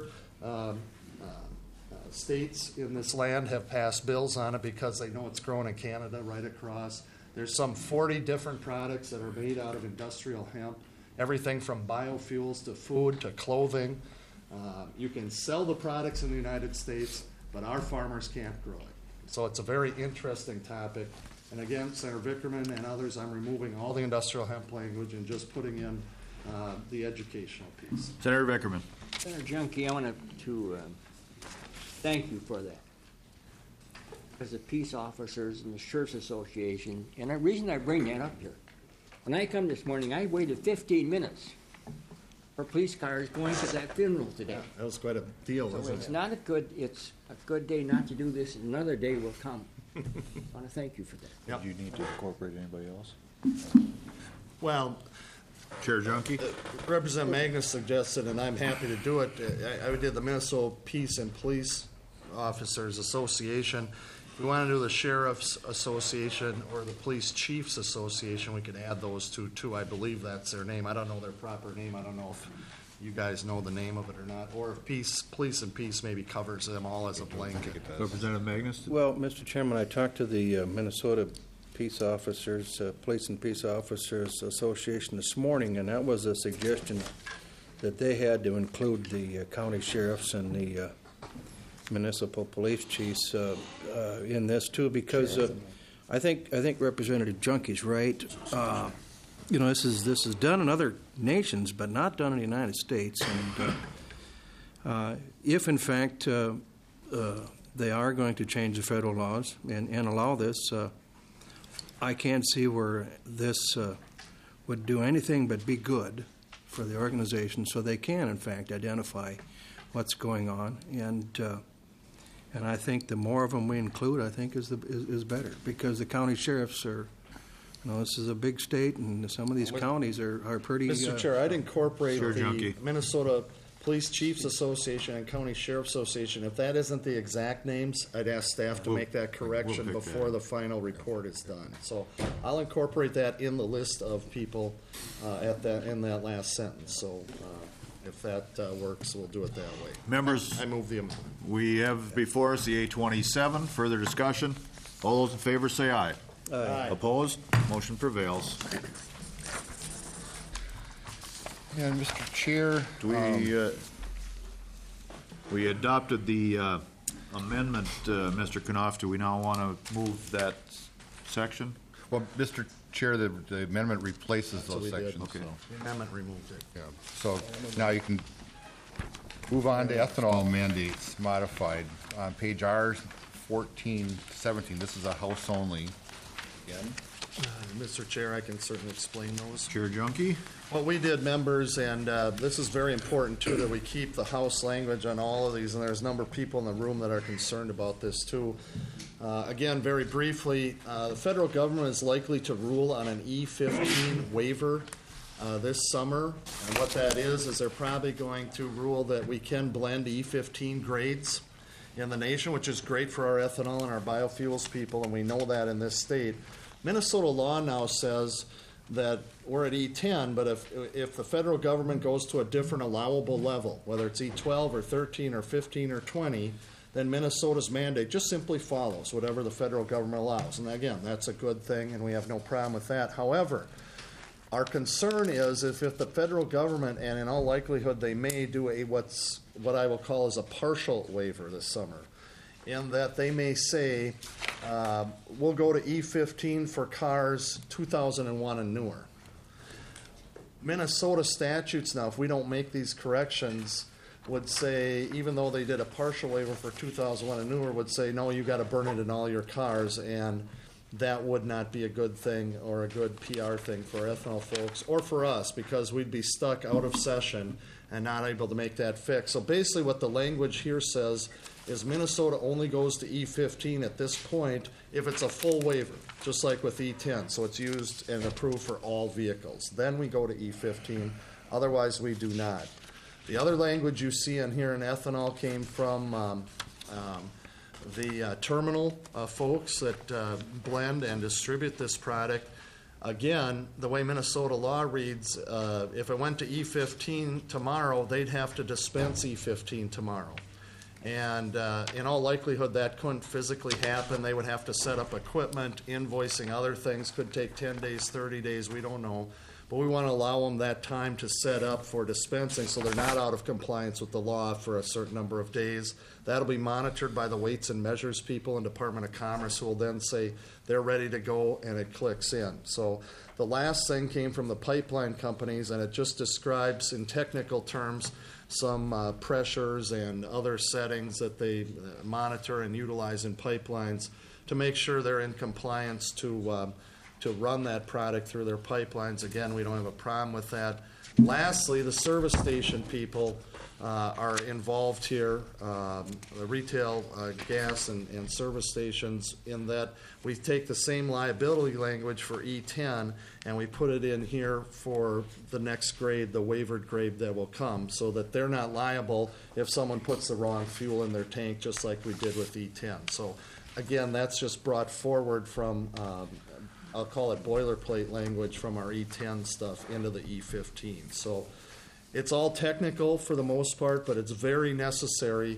states in this land have passed bills on it because they know it's grown in Canada right across. There's some 40 different products that are made out of industrial hemp, everything from biofuels to food to clothing. You can sell the products in the United States, but our farmers can't grow it. So it's a very interesting topic. And again, Senator Vickerman and others, I'm removing all the industrial hemp language and just putting in the educational piece. Senator Vickerman. Senator Junkie, I want to thank you for that. As the peace officers and the Sheriff's Association, and the reason I bring that up here, when I come this morning, I waited 15 minutes for police cars going to that funeral today. That was quite a deal, So wasn't it's it? not a good. It's a good day not to do this. Another day will come. I want to thank you for that. Yep. Do you need to incorporate anybody else? Well, Chair Junkie? Representative Magnus suggested, and I'm happy to do it. I did the Minnesota Peace and Police Officers Association. If we want to do the Sheriff's Association or the Police Chiefs Association, we could add those two, too. I believe that's their name. I don't know their proper name. I don't know if you guys know the name of it or not. Or if Police and Peace maybe covers them all as a blanket. Representative Magnus? Well, Mr. Chairman, I talked to the Minnesota Peace Officers, Police and Peace Officers Association this morning, and that was a suggestion that they had to include the county sheriffs and the municipal police chiefs in this too, because I think Representative Junke's right. This is done in other nations, but not done in the United States. And if in fact they are going to change the federal laws and allow this, I can't see where this would do anything but be good for the organization, so they can in fact identify what's going on. And I think the more of them we include, I think is better, because the county sheriffs are. This is a big state, and some of these counties are pretty. Mr. Chair, I'd incorporate Sure, the Junkie. Minnesota Police Chiefs Association and County Sheriff's Association. If that isn't the exact names, I'd ask staff to make that correction we'll pick before that. the final report is done. So I'll incorporate that in the list of people in that last sentence. So if that works, we'll do it that way. Members, I move the amendment. we have before us the A27. Further discussion? All those in favor say aye. Aye. Opposed? Motion prevails. And Mr. Chair, We adopted the amendment, Mr. Knopf. Do we now want to move that section? well, Mr. Chair, the amendment replaces what those we did. sections. Okay. So, The amendment removed it. yeah. So now you can move on to ethanol mandates modified on page R1417. This is a house only. Again. Mr. Chair, I can certainly explain those. Chair Junkie? What we did, members, and this is very important too, that we keep the House language on all of these, and there's a number of people in the room that are concerned about this too. Again, very briefly, the federal government is likely to rule on an E15 waiver this summer, and what that is they're probably going to rule that we can blend E15 grades in the nation, which is great for our ethanol and our biofuels people, and we know that in this state. Minnesota law now says that we're at E10, but if the federal government goes to a different allowable level, whether it's E12 or 13 or 15 or 20, then Minnesota's mandate just simply follows whatever the federal government allows. And again, that's a good thing, and we have no problem with that. However, our concern is if the federal government, and in all likelihood they may do what I will call as a partial waiver this summer, in that they may say, we'll go to E15 for cars 2001 and newer. Minnesota statutes now, if we don't make these corrections, would say, even though they did a partial waiver for 2001 and newer, would say, no, you got to burn it in all your cars, and that would not be a good thing or a good PR thing for ethanol folks or for us, because we'd be stuck out of session and not able to make that fix. So basically what the language here says is Minnesota only goes to E15 at this point if it's a full waiver, just like with E10. So it's used and approved for all vehicles. Then we go to E15. Otherwise, we do not. The other language you see in here in ethanol came from the terminal folks that blend and distribute this product. Again, the way Minnesota law reads, if it went to E15 tomorrow, they'd have to dispense E15 tomorrow. And in all likelihood, that couldn't physically happen. They would have to set up equipment, invoicing, other things. Could take 10 days, 30 days, we don't know. But we want to allow them that time to set up for dispensing so they're not out of compliance with the law for a certain number of days. That'll be monitored by the weights and measures people in Department of Commerce, who will then say they're ready to go, and it clicks in. So the last thing came from the pipeline companies, and it just describes in technical terms some pressures and other settings that they monitor and utilize in pipelines to make sure they're in compliance to run that product through their pipelines. Again, we don't have a problem with that. Lastly, the service station people are involved here, the retail gas and service stations, in that we take the same liability language for E10 and we put it in here for the next grade, the waivered grade that will come, so that they're not liable if someone puts the wrong fuel in their tank, just like we did with E10. So again, that's just brought forward from I'll call it boilerplate language from our E10 stuff into the E15. So it's all technical for the most part, but it's very necessary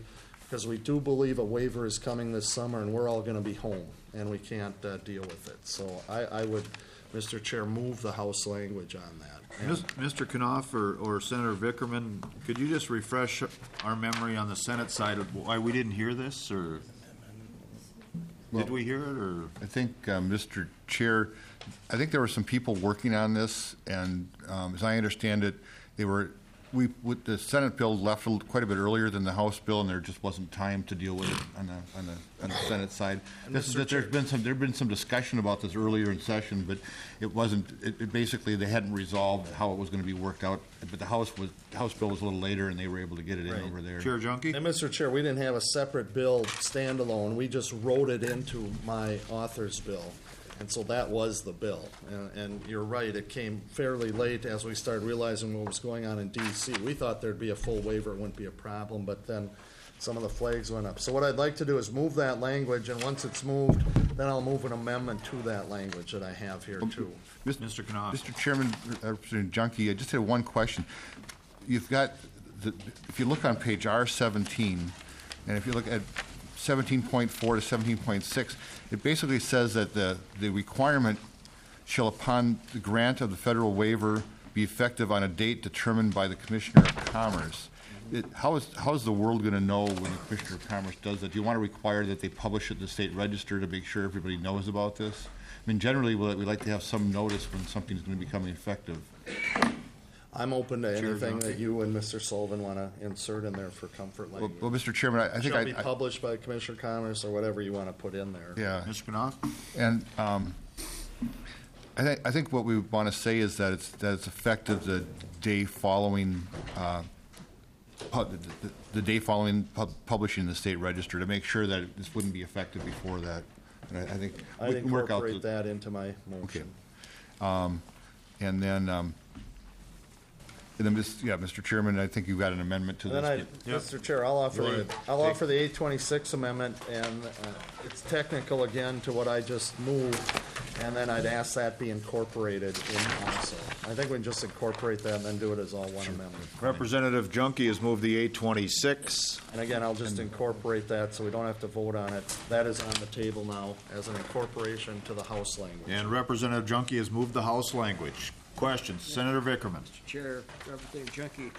because we do believe a waiver is coming this summer, and we're all going to be home, and we can't deal with it. So I would, Mr. Chair, move the House language on that. And Mr. Knopf or Senator Vickerman, could you just refresh our memory on the Senate side of why we didn't hear this, or did we hear it, or? I think, Mr. Chair, I think there were some people working on this, and as I understand it, with the Senate bill left quite a bit earlier than the House bill, and there just wasn't time to deal with it on the Senate side. There'd been some discussion about this earlier in session, but it wasn't. It basically, they hadn't resolved how it was going to be worked out. But the House bill was a little later, and they were able to get it in over there. Chair Junkie? And Mr. Chair, we didn't have a separate bill standalone. We just wrote it into my author's bill. And so that was the bill. And you're right, it came fairly late as we started realizing what was going on in D.C. We thought there'd be a full waiver, it wouldn't be a problem, but then some of the flags went up. So what I'd like to do is move that language, and once it's moved, then I'll move an amendment to that language that I have here, too. Mr. Knopf. Mr. Chairman, Representative Junkie, I just had one question. You've got, if you look on page R17, and if you look at 17.4 to 17.6, it basically says that the requirement shall, upon the grant of the federal waiver, be effective on a date determined by the Commissioner of Commerce. How is the world going to know when the Commissioner of Commerce does that? Do you want to require that they publish it in the state register to make sure everybody knows about this? I mean, generally, we like to have some notice when something's going to be becoming effective. I'm open to anything that you and Mr. Sullivan want to insert in there for comfort language. Well, Mr. Chairman, I think shall be published by the Commissioner of Commerce or whatever you want to put in there. Yeah. Mr. Knopf? And I think what we want to say is that it's effective the day following publishing in the state register to make sure that this wouldn't be effective before that. And I think we can work out incorporate that into my motion. Okay. And then, Mr. Chairman, I think you've got an amendment to this. Mr. Chair, I'll offer the 826 amendment, and it's technical again to what I just moved, and then I'd ask that be incorporated in also. I think we can just incorporate that and then do it as all one amendment. Representative Junkie has moved the 826. And again, I'll just incorporate that so we don't have to vote on it. That is on the table now as an incorporation to the House language. And Representative Junkie has moved the House language. Questions? Senator Vickerman. Mr. Chair, Representative Junkie,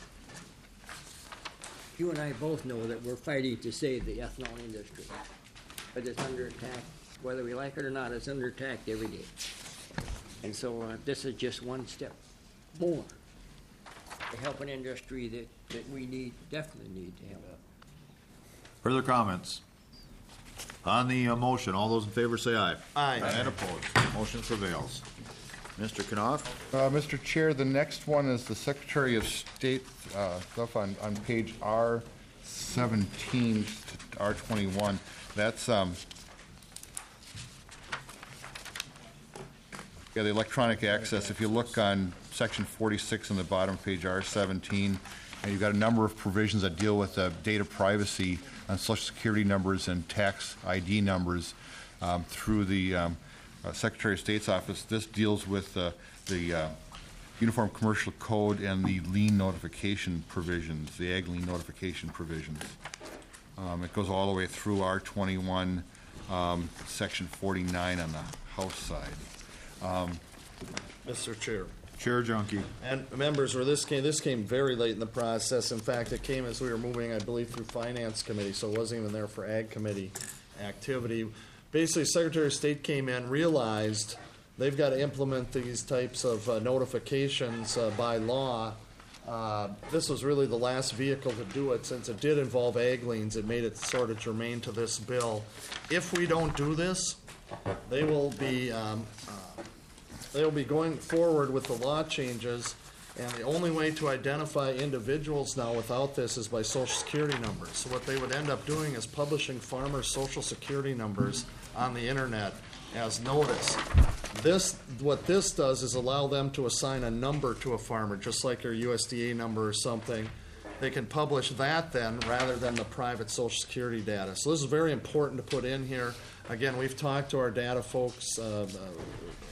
you and I both know that we're fighting to save the ethanol industry, but it's under attack. Whether we like it or not, it's under attack every day. And so this is just one step more to help an industry that we definitely need to help. Further comments? On the motion, all those in favor say aye. Aye. And opposed. Motion prevails. Mr. Knopf? Mr. Chair, the next one is the Secretary of State stuff on page R17 to R21. That's the electronic access. If you look on section 46 on the bottom of page R17, and you've got a number of provisions that deal with data privacy on Social Security numbers and tax ID numbers through the Secretary of State's office. This deals with the Uniform Commercial Code and the lien notification provisions, the ag lien notification provisions. It goes all the way through R21, section 49 on the House side. Mr. Chair. Chair Junkie. And members, this came very late in the process. In fact, it came as we were moving, I believe, through Finance Committee, so it wasn't even there for Ag Committee activity. Basically, Secretary of State came in, realized they've got to implement these types of notifications by law. This was really the last vehicle to do it. Since it did involve ag liens, it made it sort of germane to this bill. If we don't do this, they will be going forward with the law changes, and the only way to identify individuals now without this is by Social Security numbers. So what they would end up doing is publishing farmers' Social Security numbers on the internet as notice. What this does is allow them to assign a number to a farmer, just like their USDA number or something. They can publish that then rather than the private Social Security data. So this is very important to put in here. Again, we've talked to our data folks,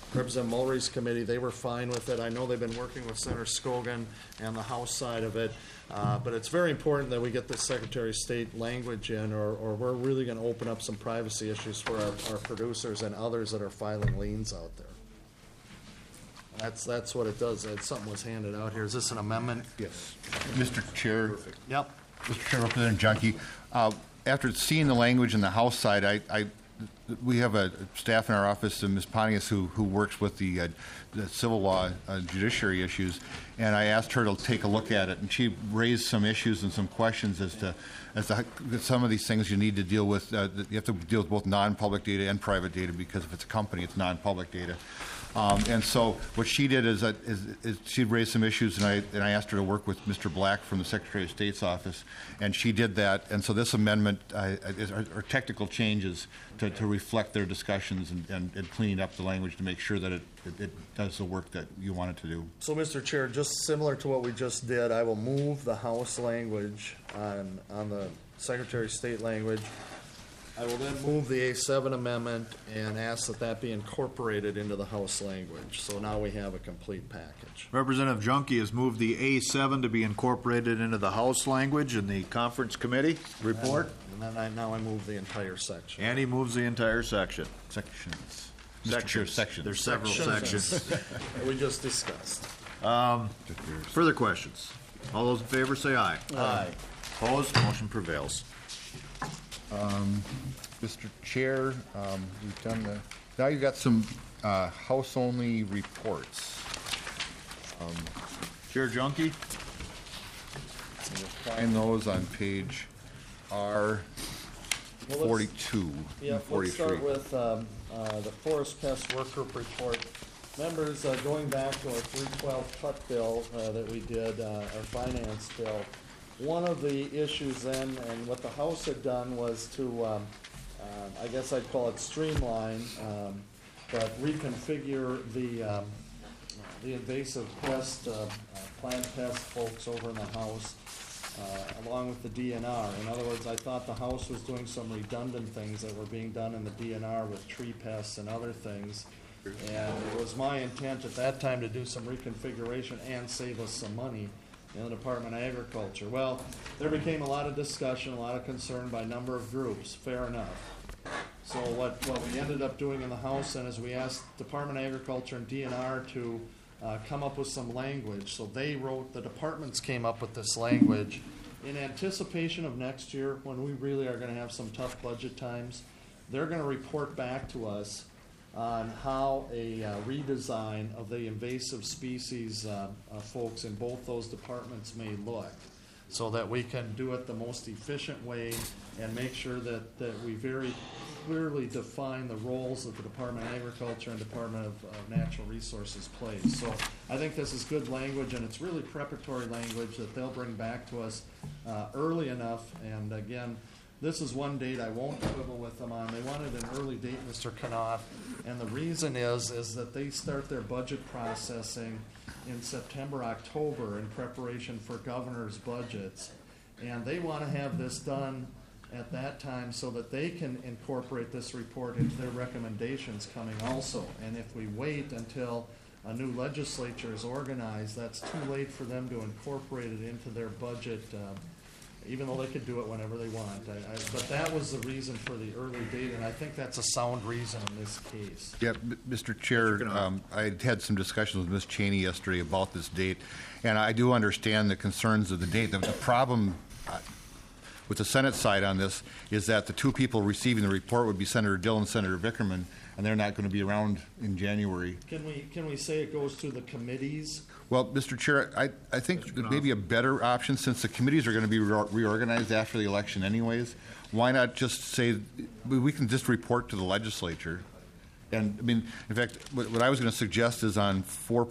Representative Mulry's committee, they were fine with it. I know they've been working with Senator Scogan and the House side of it. But it's very important that we get the Secretary of State language in, or we're really going to open up some privacy issues for our producers and others that are filing liens out there. That's what it does. Something was handed out here. Is this an amendment? Yes. Mr. Chair. Yep. Mr. Chair, Representative Junkie, after seeing the language in the House side, we have a staff in our office, Ms. Pontius, who works with the civil law judiciary issues, and I asked her to take a look at it, and she raised some issues and some questions as to some of these things you need to deal with. You have to deal with both non-public data and private data, because if it's a company, it's non-public data. And so what she did is she raised some issues, and I asked her to work with Mr. Black from the Secretary of State's office, and she did that. And so this amendment are technical changes to reflect their discussions and cleaning up the language to make sure that it does the work that you want it to do. So, Mr. Chair, just similar to what we just did, I will move the House language on the Secretary of State language. I will then move the A7 amendment and ask that be incorporated into the House language. So now we have a complete package. Representative Junkie has moved the A7 to be incorporated into the House language in the conference committee report. And then now I move the entire section. And he moves the entire section. Sections. Mr. Chair, sections. There's several sections. That we just discussed. Further questions? All those in favor say aye. Aye. Opposed? Motion prevails. Mr. Chair, we've done the, now you've got some House-only reports. Chair Junkie? You'll find those on page R42 Yeah, and 43. let's start with the Forest Pest Work Group report. Members, going back to our 312 cut bill that we did, our finance bill, one of the issues then, and what the House had done, was to, I guess I'd call it streamline, but reconfigure the invasive pest, plant pest folks over in the House, along with the DNR. In other words, I thought the House was doing some redundant things that were being done in the DNR with tree pests and other things. And it was my intent at that time to do some reconfiguration and save us some money in the Department of Agriculture. Well, there became a lot of discussion, a lot of concern by a number of groups. Fair enough. So what we ended up doing in the House then is we asked Department of Agriculture and DNR to come up with some language. So they wrote, the departments came up with this language in anticipation of next year when we really are going to have some tough budget times. They're going to report back to us on how a redesign of the invasive species folks in both those departments may look, so that we can do it the most efficient way and make sure that we very clearly define the roles that the Department of Agriculture and Department of Natural Resources play. So I think this is good language, and it's really preparatory language that they'll bring back to us early enough. And again, this is one date I won't quibble with them on. They wanted an early date, Mr. Knopf, and the reason is that they start their budget processing in September, October in preparation for governor's budgets. And they want to have this done at that time so that they can incorporate this report into their recommendations coming also. And if we wait until a new legislature is organized, that's too late for them to incorporate it into their budget, even though they could do it whenever they want. But that was the reason for the early date, and I think that's a sound reason in this case. Yeah, Mr. Chair, I had some discussions with Ms. Cheney yesterday about this date, and I do understand the concerns of the date. The problem with the Senate side on this is that the two people receiving the report would be Senator Dill and Senator Vickerman, and they're not going to be around in January. Can we say it goes to the committees? Well, Mr. Chair, I think maybe a better option, since the committees are going to be reorganized after the election anyways, why not just say we can just report to the legislature? And, I mean, in fact, what I was going to suggest is on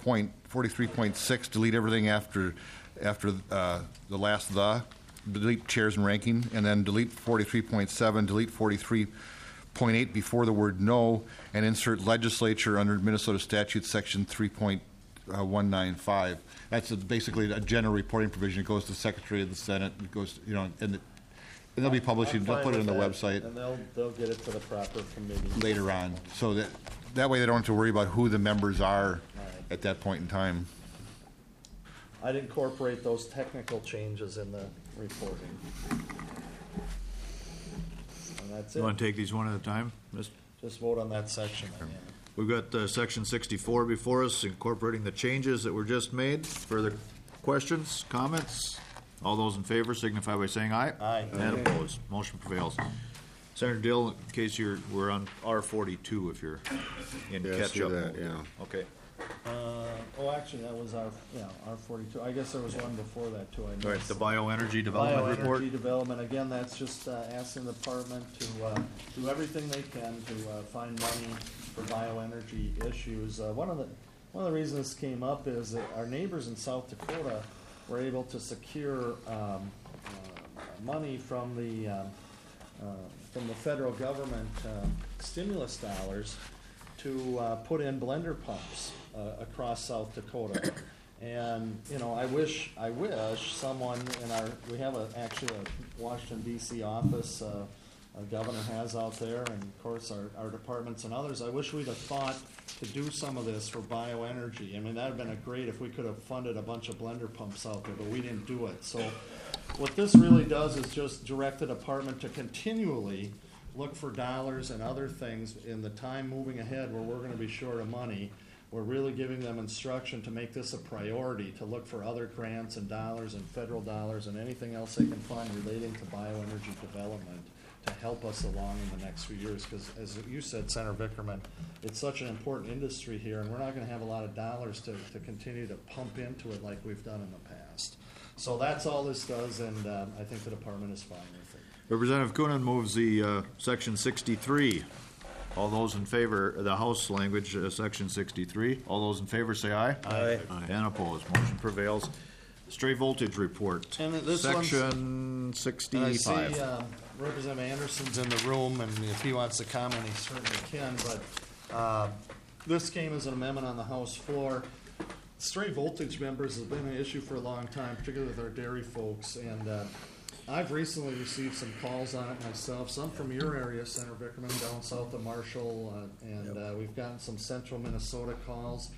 4.43.6, delete everything after the last delete chairs and ranking, and then delete 43.7, delete 43.8 before the word no, and insert legislature under Minnesota statute section 3.195. That's basically a general reporting provision. It goes to the Secretary of the Senate. It goes, and they'll be publishing. They'll put it on the website, and they'll get it to the proper committee later on. So that that way they don't have to worry about who the members are at that point in time. I'd incorporate those technical changes in the reporting. And that's You it. want to take these one at a time? Just vote on that section. Yeah. We've got Section 64 before us, incorporating the changes that were just made. Further questions, comments? All those in favor signify by saying aye. Aye. And opposed. Motion prevails. Senator Dill, in case we're on R42, if you're in Yeah, I see catch-up that, mode. yeah. Okay. Actually, that was R42. I guess there was one before that, too. All right, the bioenergy development report. Bioenergy development, again, that's just asking the department to do everything they can to find money for bioenergy issues. One of the reasons this came up is that our neighbors in South Dakota were able to secure money from the federal government stimulus dollars to put in blender pumps across South Dakota. And, I wish someone we have actually a Washington DC office our governor has out there, and of course our departments and others. I wish we'd have thought to do some of this for bioenergy. I mean, that would have been great if we could have funded a bunch of blender pumps out there, but we didn't do it. So what this really does is just direct the department to continually look for dollars and other things in the time moving ahead where we're going to be short of money. We're really giving them instruction to make this a priority, to look for other grants and dollars and federal dollars and anything else they can find relating to bioenergy development to help us along in the next few years. Because as you said, Senator Vickerman, it's such an important industry here, and we're not going to have a lot of dollars to continue to pump into it like we've done in the past. So that's all this does, and I think the department is fine with it. Representative Coonan moves the Section 63. All those in favor, the House language, Section 63. All those in favor say aye. Aye. And opposed. Motion prevails. Stray voltage report. And this Section 65. And I see Representative Anderson's in the room, and if he wants to comment, he certainly can. But this came as an amendment on the House floor. Stray voltage members has been an issue for a long time, particularly with our dairy folks. And I've recently received some calls on it myself, some from your area, Senator Vickerman, down south of Marshall, and we've gotten some central Minnesota calls.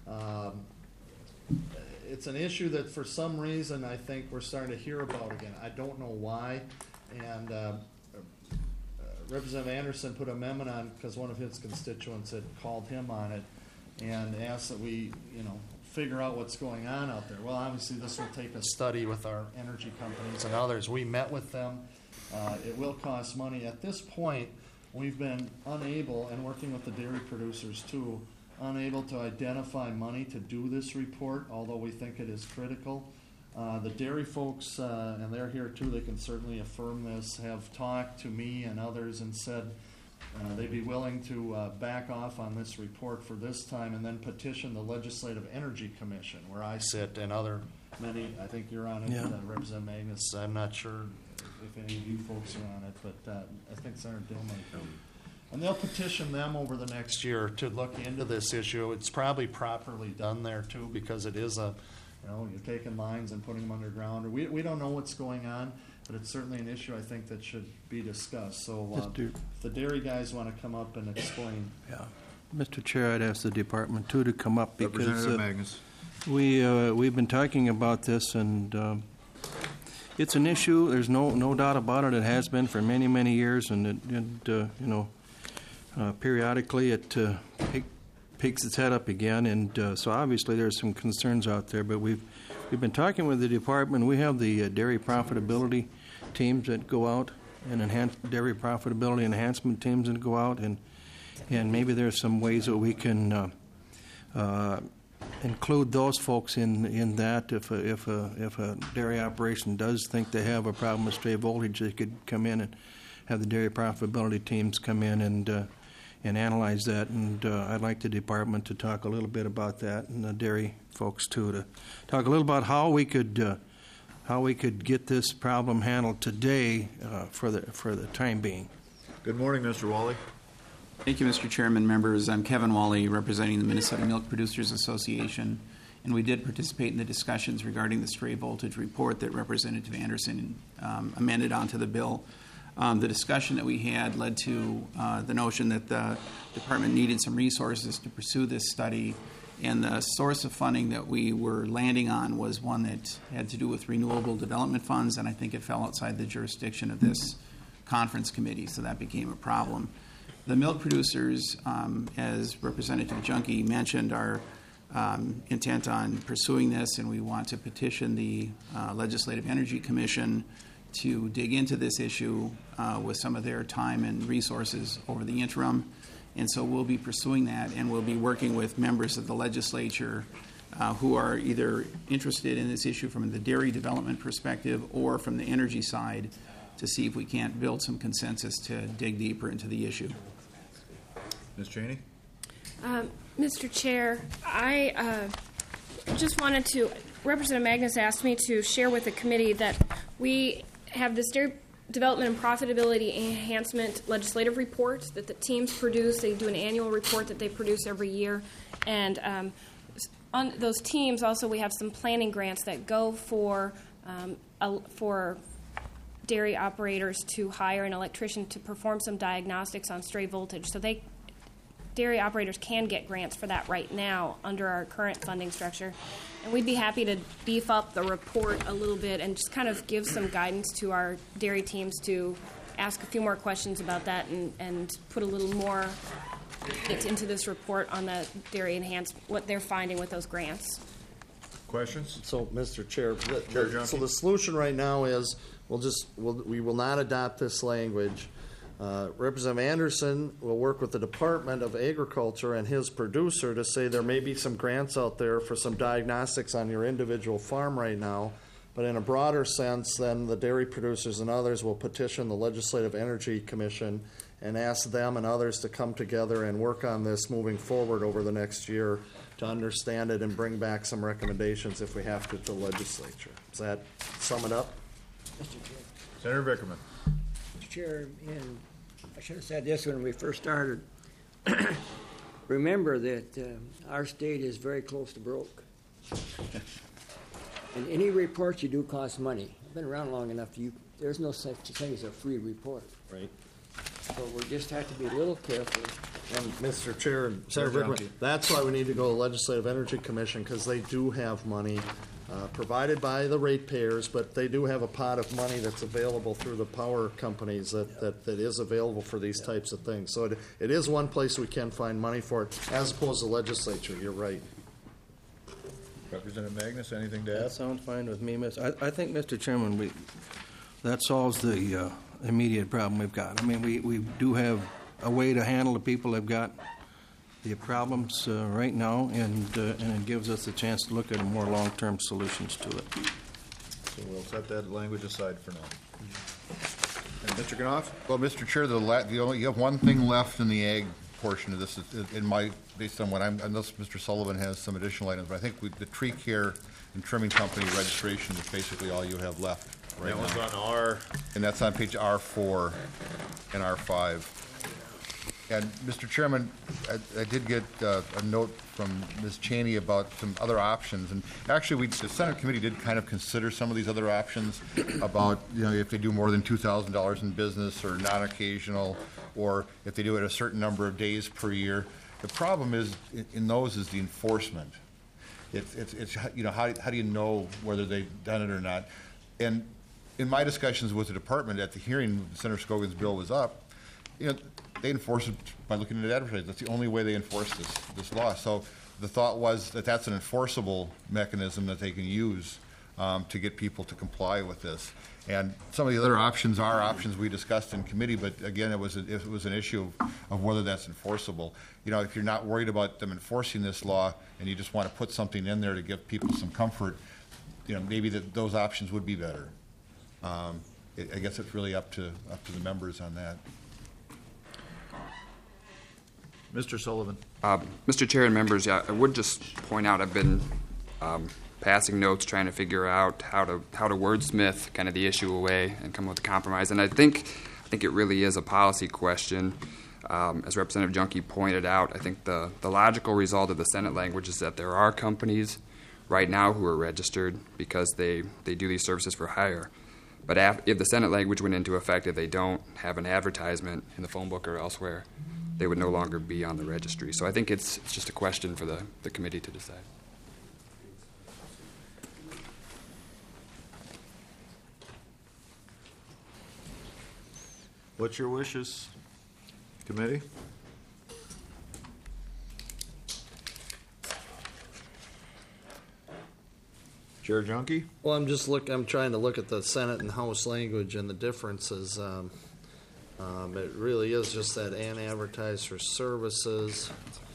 It's an issue that for some reason I think we're starting to hear about again. I don't know why. And Representative Anderson put an amendment on because one of his constituents had called him on it and asked that we, figure out what's going on out there. Well, obviously this will take a study with our energy companies and others. We met with them. It will cost money. At this point, we've been unable, and working with the dairy producers too, unable to identify money to do this report, although we think it is critical. The dairy folks, and they're here too, they can certainly affirm this, have talked to me and others and said they'd be willing to back off on this report for this time and then petition the Legislative Energy Commission, where I sit, and many, I think you're on it, Representative Magnus. I'm not sure if any of you folks are on it, but I think Senator Dillman. And they'll petition them over the next year to look into this issue. It's probably properly done there too, because it is you're taking lines and putting them underground. We don't know what's going on, but it's certainly an issue I think that should be discussed. So if the dairy guys want to come up and explain. Yeah. Mr. Chair, I'd ask the department too to come up because Representative Magnus. we've been talking about this, and it's an issue. There's no doubt about it. It has been for many, many years, and periodically it picks its head up again, and so obviously there's some concerns out there. But we've been talking with the department. We have the dairy profitability teams that go out, and dairy profitability enhancement teams that go out, and maybe there's some ways that we can include those folks in that. If a dairy operation does think they have a problem with stray voltage, they could come in and have the dairy profitability teams come in and analyze that. And I'd like the department to talk a little bit about that, and the dairy folks too, to talk a little about how we could get this problem handled today for the time being. Good morning, Mr. Wally. Thank you, Mr. Chairman, members. I'm Kevin Wally, representing the Minnesota Milk Producers Association, and we did participate in the discussions regarding the stray voltage report that Representative Anderson amended onto the bill. The discussion that we had led to the notion that the department needed some resources to pursue this study, and the source of funding that we were landing on was one that had to do with renewable development funds, and I think it fell outside the jurisdiction of this conference committee, so that became a problem. The milk producers, as Representative Junkie mentioned, are intent on pursuing this, and we want to petition the Legislative Energy Commission to dig into this issue with some of their time and resources over the interim. And so we'll be pursuing that, and we'll be working with members of the legislature who are either interested in this issue from the dairy development perspective or from the energy side to see if we can't build some consensus to dig deeper into the issue. Ms. Cheney? Mr. Chair, I just wanted to, Representative Magnus asked me to share with the committee that we have this dairy development and profitability enhancement legislative report that the teams produce. They do an annual report that they produce every year. And on those teams also we have some planning grants that go for dairy operators to hire an electrician to perform some diagnostics on stray voltage. So dairy operators can get grants for that right now under our current funding structure. And we'd be happy to beef up the report a little bit and just kind of give some guidance to our dairy teams to ask a few more questions about that and put a little more into this report on the dairy enhancement, what they're finding with those grants. Questions? So, Mr. Chair, Junkie. so the solution right now is we will not adopt this language. Representative Anderson will work with the Department of Agriculture and his producer to say there may be some grants out there for some diagnostics on your individual farm right now, but in a broader sense, then the dairy producers and others will petition the Legislative Energy Commission and ask them and others to come together and work on this moving forward over the next year to understand it and bring back some recommendations if we have to the legislature. Does that sum it up? Mr. Chair. Senator Vickerman. Mr. Chair, and I should have said this when we first started. Remember that our state is very close to broke. And any report you do costs money. I've been around long enough. There's no such thing as a free report. Right. So we just have to be a little careful. And Mr. Chair and Senator Vickerman, that's why we need to go to the Legislative Energy Commission, because they do have money provided by the ratepayers, but they do have a pot of money that's available through the power companies that is available for these types of things. So it is one place we can find money for it, as opposed to legislature. You're right. Representative Magnus, anything to add? That sounds fine with me, I think, Mr. Chairman, that solves the immediate problem we've got. I mean, we do have a way to handle the people that've got the problems right now, and it gives us a chance to look at more long-term solutions to it. So we'll set that language aside for now. And Mr. Knopf? Well, Mr. Chair, you have one thing left in the ag portion of this, based on what unless Mr. Sullivan has some additional items, but I think the tree care and trimming company registration is basically all you have left right now. That was on R. And that's on page R4 and R5. And, Mr. Chairman, I did get a note from Ms. Cheney about some other options. And actually, the Senate committee did kind of consider some of these other options about, if they do more than $2,000 in business or non-occasional, or if they do it a certain number of days per year. The problem is, in those, is the enforcement. It's how do you know whether they've done it or not? And in my discussions with the department at the hearing, Senator Scogan's bill was up, they enforce it by looking at advertising. That's the only way they enforce this law. So the thought was that that's an enforceable mechanism that they can use to get people to comply with this. And some of the other options are options we discussed in committee, but again, it was an issue of whether that's enforceable. If you're not worried about them enforcing this law and you just want to put something in there to give people some comfort, maybe those options would be better. I guess it's really up to the members on that. Mr. Sullivan. Mr. Chair and members, I would just point out I've been passing notes trying to figure out how to wordsmith kind of the issue away and come up with a compromise. And I think it really is a policy question. As Representative Junkie pointed out, I think the logical result of the Senate language is that there are companies right now who are registered because they do these services for hire. But if the Senate language went into effect, if they don't have an advertisement in the phone book or elsewhere, they would no longer be on the registry. So I think it's just a question for the committee to decide. What's your wishes, committee? Chair Junkie? Well, I'm trying to look at the Senate and House language and the differences. It really is just that and advertise for services.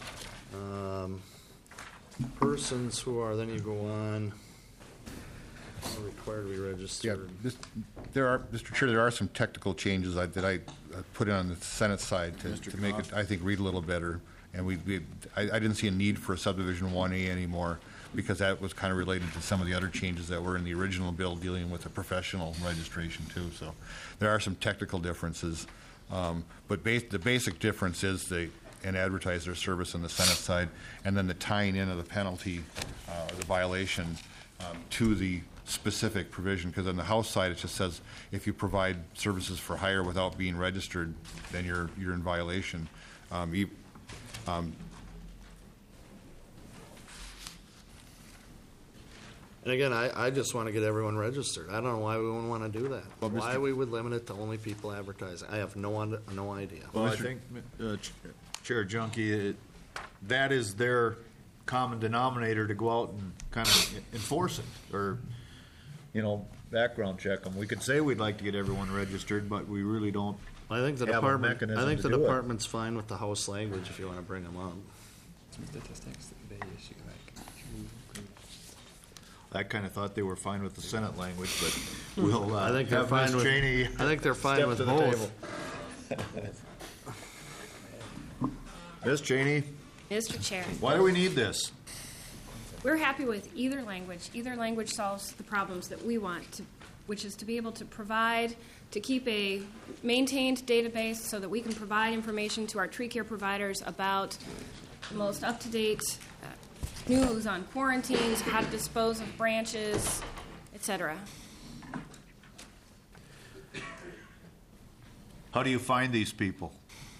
Persons who are, then you go on, are required to be registered. Yeah, Mr. Chair, there are some technical changes that I put in on the Senate side to make it, I think, read a little better. And I didn't see a need for a subdivision 1A anymore, because that was kind of related to some of the other changes that were in the original bill dealing with the professional registration too. So there are some technical differences, but the basic difference is and advertise their service on the Senate side, and then the tying in of the penalty or the violation to the specific provision. Because on the House side, it just says if you provide services for hire without being registered, then you're in violation. And again, I just want to get everyone registered. I don't know why we wouldn't want to do that. Well, why we would limit it to only people advertising. I have no idea. Well, I think, Chair Junkie, that is their common denominator to go out and kind of enforce it, or, background check them. We could say we'd like to get everyone registered, but we really don't. I think the have a department. mechanism I think to the do it. department's fine with the House language if you want to bring them up. I kind of thought they were fine with the Senate language, but we'll I think they're have fine Ms. with. Cheney I think they're fine step with to the both. table. Ms. Cheney, Mr. Chair, why do we need this? we're happy with either language. Either language solves the problems that we want to, which is to be able to provide, to keep a maintained database so that we can provide information to our tree care providers about the most up-to-date news on quarantines, how to dispose of branches, etc. How do you find these people?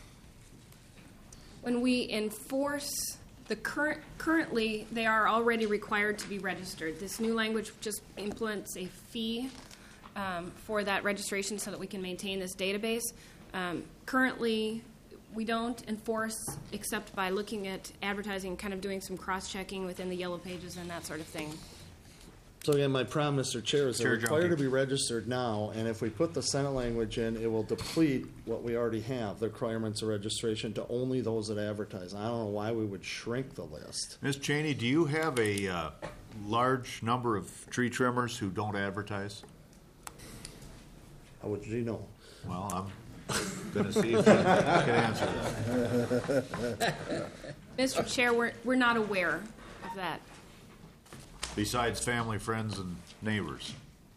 When we enforce the currently they are already required to be registered. This new language just implements a fee for that registration so that we can maintain this database. Currently, we don't enforce except by looking at advertising, kind of doing some cross-checking within the yellow pages and that sort of thing. So again, my problem, Mr. Chair, is they're Chair required Junkie. to be registered now, and if we put the Senate language in, it will deplete what we already have, the requirements of registration to only those that advertise. I don't know why we would shrink the list. Ms. Cheney, do you have a large number of tree trimmers who don't advertise? How would you know? Well, I'm going to see if you can answer that. Mr. Chair, we're not aware of that. Besides family, friends, and neighbors.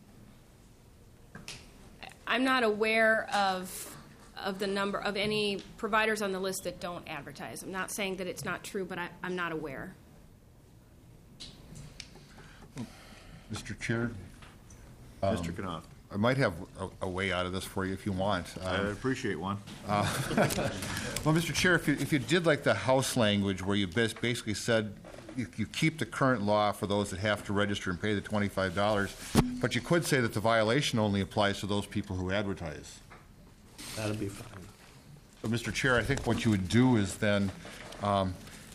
I'm not aware of the number of any providers on the list that don't advertise. I'm not saying that it's not true, but I'm not aware. Mr. Chair? Mr. Knopf. I might have a way out of this for you if you want. I'd appreciate one. Well, Mr. Chair, if you did like the House language where you basically said you keep the current law for those that have to register and pay the $25, but you could say that the violation only applies to those people who advertise. That'd be fine. But Mr. Chair, I think what you would do is then, I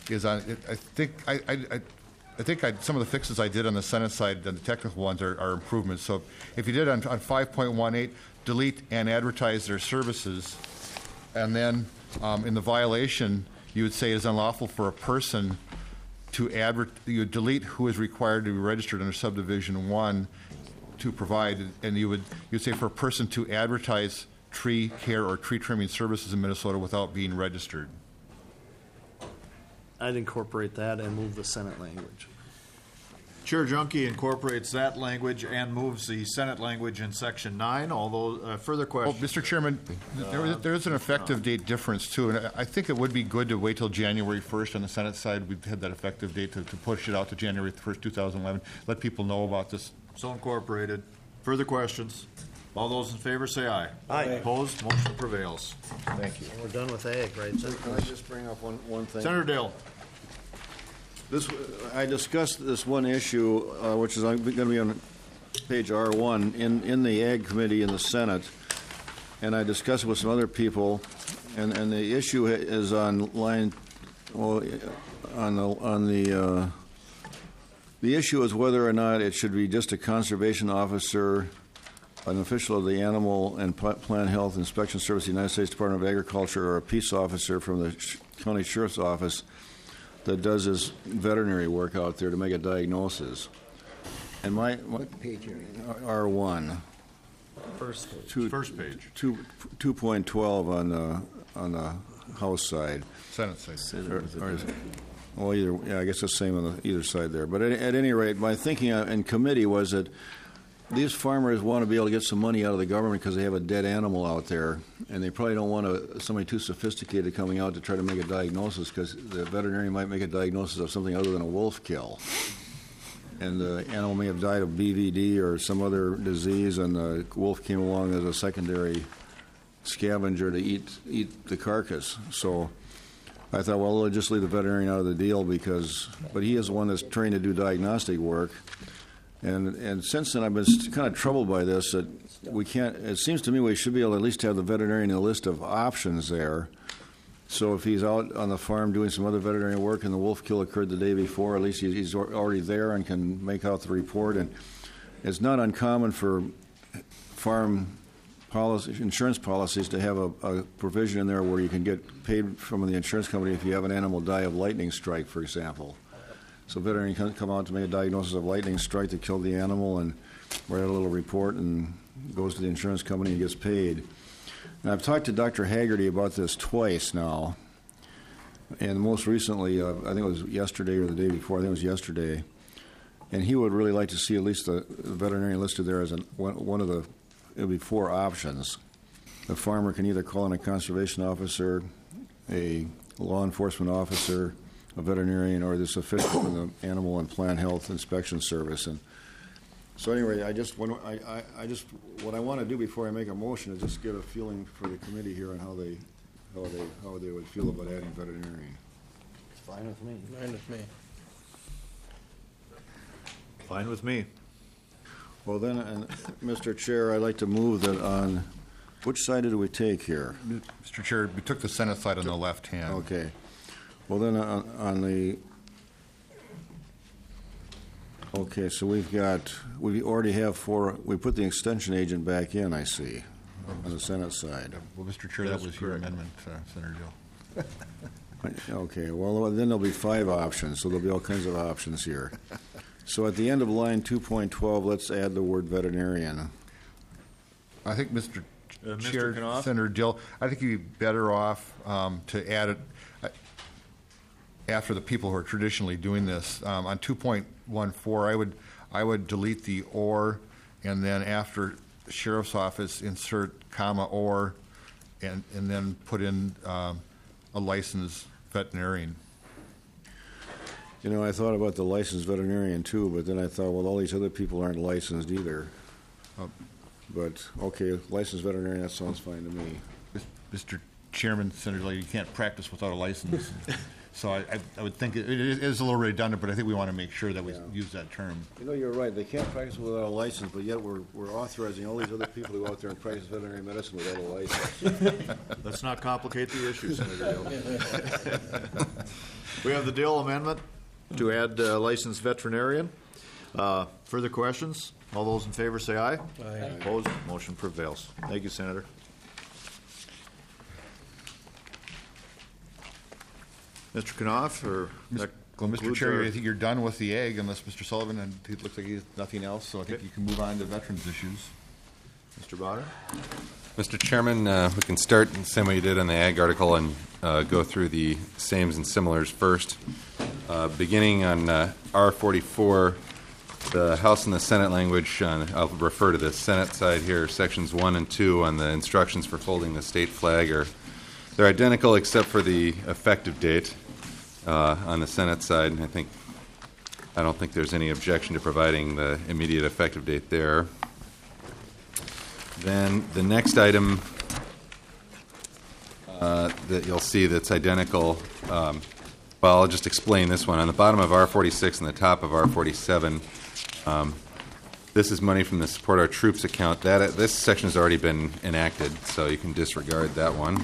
think some of the fixes I did on the Senate side, and the technical ones are improvements. So if you did on 5.18, delete and advertise their services, and then in the violation, you would say it is unlawful for a person to you would delete who is required to be registered under subdivision 1 to provide, and you'd say for a person to advertise tree care or tree trimming services in Minnesota without being registered. I'd incorporate that and move the Senate language. Chair Junkie incorporates that language and moves the Senate language in Section 9. Although, further Well, questions? Mr. Chairman, there is an effective date difference, too, and I think it would be good to wait till January 1st on the Senate side. We've had that effective date to push it out to January 1st, 2011. Let people know about this. So incorporated. Further questions? All those in favor say aye. Aye. Opposed? Motion prevails. Thank you. We're done with ag, right? Can I just bring up one thing? Senator Dale. I discussed this one issue, which is going to be on page R1, in the Ag Committee in the Senate, and I discussed it with some other people, and the issue is on line, well, the issue is whether or not it should be just a conservation officer, an official of the Animal and Plant Health Inspection Service of the United States Department of Agriculture, or a peace officer from the county sheriff's office that does this veterinary work out there to make a diagnosis. And What page are you R1. First page. First page. 2.12 on the House side. Senate side. Well, I guess it's the same on either side there. But at any rate, my thinking in committee was that these farmers want to be able to get some money out of the government because they have a dead animal out there, and they probably don't want somebody too sophisticated coming out to try to make a diagnosis, because the veterinarian might make a diagnosis of something other than a wolf kill. And the animal may have died of BVD or some other disease, and the wolf came along as a secondary scavenger to eat the carcass. So I thought, well, we'll just leave the veterinarian out of the deal, but he is the one that's trained to do diagnostic work. And since then, I've been kind of troubled by this, that we can't, it seems to me we should be able to at least have the veterinarian in a list of options there. So if he's out on the farm doing some other veterinary work and the wolf kill occurred the day before, at least he's already there and can make out the report. And it's not uncommon for farm insurance policies to have a provision in there where you can get paid from the insurance company if you have an animal die of lightning strike, for example. So veterinarian can come out to make a diagnosis of lightning strike that killed the animal and write a little report and goes to the insurance company and gets paid. And I've talked to Dr. Haggerty about this twice now, and most recently, I think it was yesterday or the day before, I think it was yesterday, and he would really like to see at least the veterinarian listed there as one of the, it would be 4 options. The farmer can either call in a conservation officer, a law enforcement officer, a veterinarian, or this official from the Animal and Plant Health Inspection Service. And so anyway, what I want to do before I make a motion is just get a feeling for the committee here on how they would feel about adding veterinarian. It's fine with me. Fine with me. Fine with me. Well then, Mr. Chair, I'd like to move that on, which side did we take here? Mr. Chair, we took the Senate side on the left hand. Okay. Well, then okay, so we already have 4, we put the extension agent back in, I see, on the Senate side. Well, Mr. Chair, that was your amendment, Senator Gill. Okay, well, then there'll be 5 options, so there'll be all kinds of options here. So at the end of line 2.12, let's add the word veterinarian. I think, Mr. Chair, Knopf? Senator Dill, I think you'd be better off to add it after the people who are traditionally doing this. On 2.14, I would delete the or, and then after sheriff's office, insert comma or, and then put in a licensed veterinarian. You know, I thought about the licensed veterinarian too, but then I thought, well, all these other people aren't licensed either. But, okay, licensed veterinarian, that sounds fine to me. Mr. Chairman, Senator Dill, you can't practice without a license. So I would think it is a little redundant, but I think we want to make sure that we use that term. You know, you're right. They can't practice without a license, but yet we're authorizing all these other people to go out there and practice veterinary medicine without a license. Let's not complicate the issue, Senator Dill. We have the Dill amendment to add licensed veterinarian. Further questions? All those in favor say aye. Aye. Opposed? Motion prevails. Thank you, Senator. Mr. Knopf, or Mr. Chair, I think you're done with the ag, unless Mr. Sullivan, and it looks like he has nothing else, so I think you can move on to veterans issues. Mr. Botter? Mr. Chairman, we can start the same way you did on the ag article and go through the sames and similars first. Beginning on R44, the House and the Senate language, I'll refer to the Senate side here, sections 1 and 2 on the instructions for folding the state flag they're identical except for the effective date on the Senate side. And I don't think there's any objection to providing the immediate effective date there. Then the next item that you'll see that's identical, well, I'll just explain this one. On the bottom of R46 and the top of R47, this is money from the Support Our Troops account. This section has already been enacted, so you can disregard that one.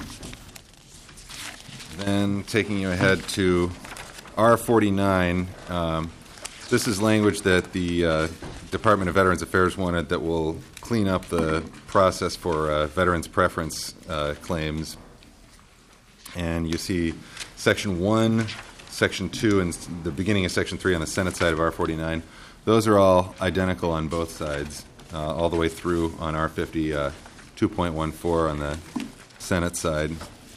Then taking you ahead to R49, this is language that the Department of Veterans Affairs wanted that will clean up the process for veterans preference claims. And you see Section 1, Section 2, and the beginning of Section 3 on the Senate side of R49. Those are all identical on both sides, all the way through on R50, 2.14 on the Senate side.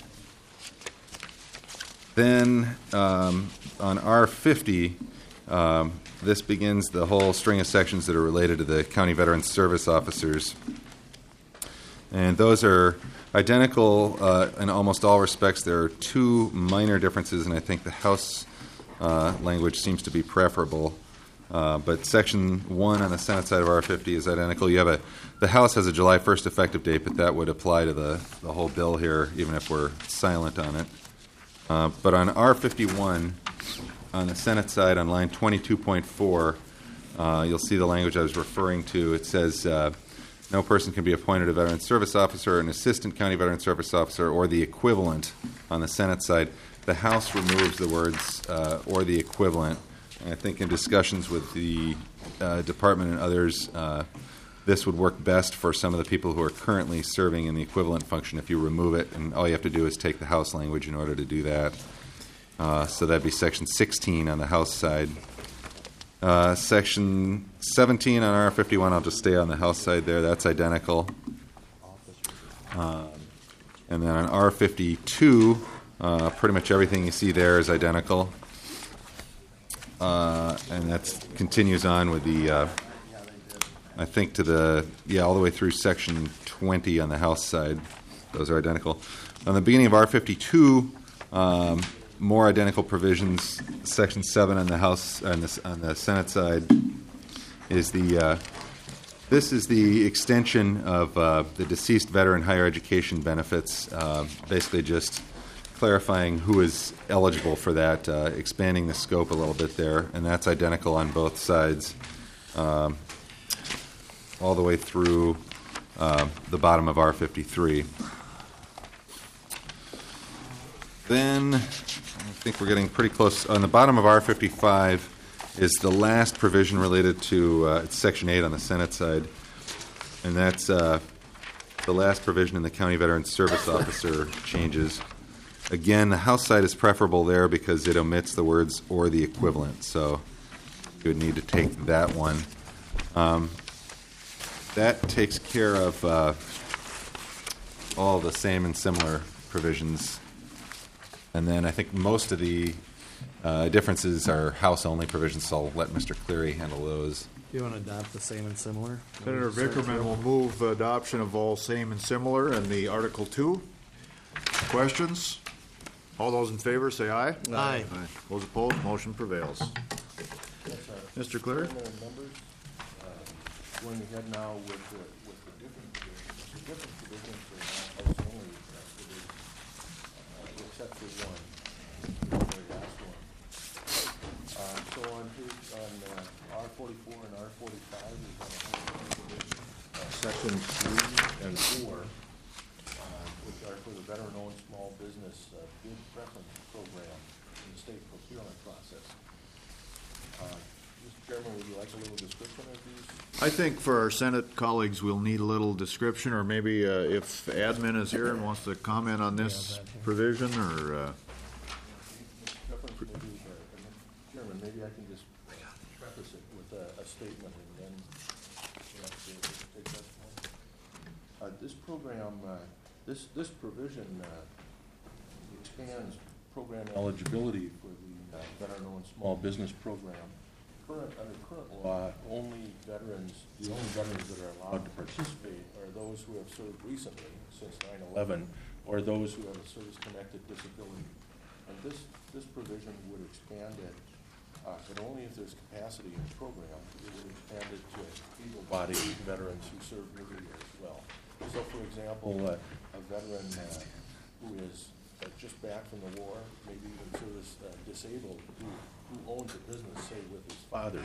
Then on R50, this begins the whole string of sections that are related to the County Veterans Service Officers. And those are identical in almost all respects. There are two minor differences, and I think the House language seems to be preferable. But Section 1 on the Senate side of R50 is identical. You have the House has a July 1st effective date, but that would apply to the whole bill here, even if we're silent on it. But on R51, on the Senate side, on line 22.4, you'll see the language I was referring to. It says, no person can be appointed a Veteran Service Officer, an Assistant County Veteran Service Officer, or the equivalent on the Senate side. The House removes the words or the equivalent. And I think in discussions with the department and others, this would work best for some of the people who are currently serving in the equivalent function if you remove it, and all you have to do is take the House language in order to do that. So that'd be Section 16 on the House side. Section 17 on R51, I'll just stay on the House side there. That's identical. And then on R52, pretty much everything you see there is identical. And that continues on with the, I think to the, all the way through Section 20 on the House side. Those are identical. On the beginning of R52, more identical provisions. Section 7 on the House, on the Senate side is this is the extension of the deceased veteran higher education benefits, basically just clarifying who is eligible for that, expanding the scope a little bit there, and that's identical on both sides, all the way through the bottom of R53. Then I think we're getting pretty close. On the bottom of R55 is the last provision related to it's Section 8 on the Senate side, and that's the last provision in the County Veterans Service Officer changes. Again, the House side is preferable there because it omits the words or the equivalent, so you would need to take that one. That takes care of all the same and similar provisions. And then I think most of the differences are House-only provisions, so I'll let Mr. Cleary handle those. Do you want to adopt the same and similar? Senator Vickerman will move adoption of all same and similar in the Article 2. Questions? All those in favor say aye. Aye. Those opposed, motion prevails. Mr. Cleary? Going ahead now with the different provisions for House only provisions, except for one, the very last one. So on R44 and R45 is on Section 3 and 4, which are for the veteran-owned small business bid preference program in the state procurement process. Mr. Chairman, would you like a little description of these? I think for our Senate colleagues, we'll need a little description, or maybe if admin is here and wants to comment on this provision, or... Chairman, maybe I can just preface it with a statement and then take testimony. This program, this provision expands program eligibility for the veteran-owned small business program. Under current law, the only veterans that are allowed to participate are those who have served recently, since 9/11, or those who have a service-connected disability. And this provision would expand it, but only if there's capacity in the program. It would expand it to able-bodied veterans who serve newly as well. So, for example, a veteran who is just back from the war, maybe even service disabled, who owns a business, say, with his father,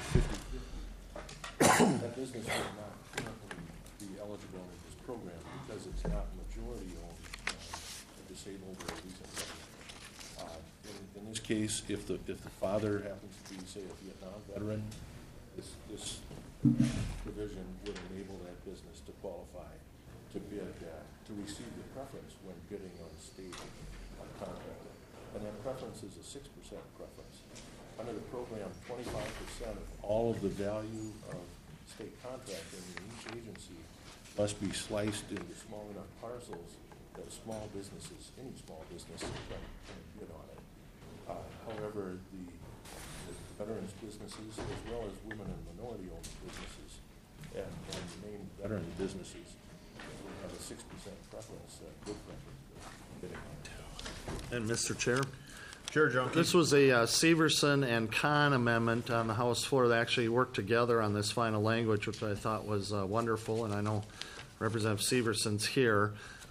50/50, that business would not currently be eligible in this program because it's not majority owned, disabled or recent veteran. In this case, if the father happens to be, say, a Vietnam veteran, this provision would enable that business to qualify to bid, to receive the preference when bidding on state contract. And that preference is a 6% preference. Under the program, 25% of all of the value of state contracting in each agency must be sliced into small enough parcels that small businesses, any small business, can bid on it. However, the veterans businesses, as well as women and minority-owned businesses, and main veteran businesses, will have a 6% preference, good preference bidding on it. And Mr. Chair? Chair Junkie. This was a Severson and Kahn amendment on the House floor. They actually worked together on this final language, which I thought was wonderful, and I know Representative Severson's here.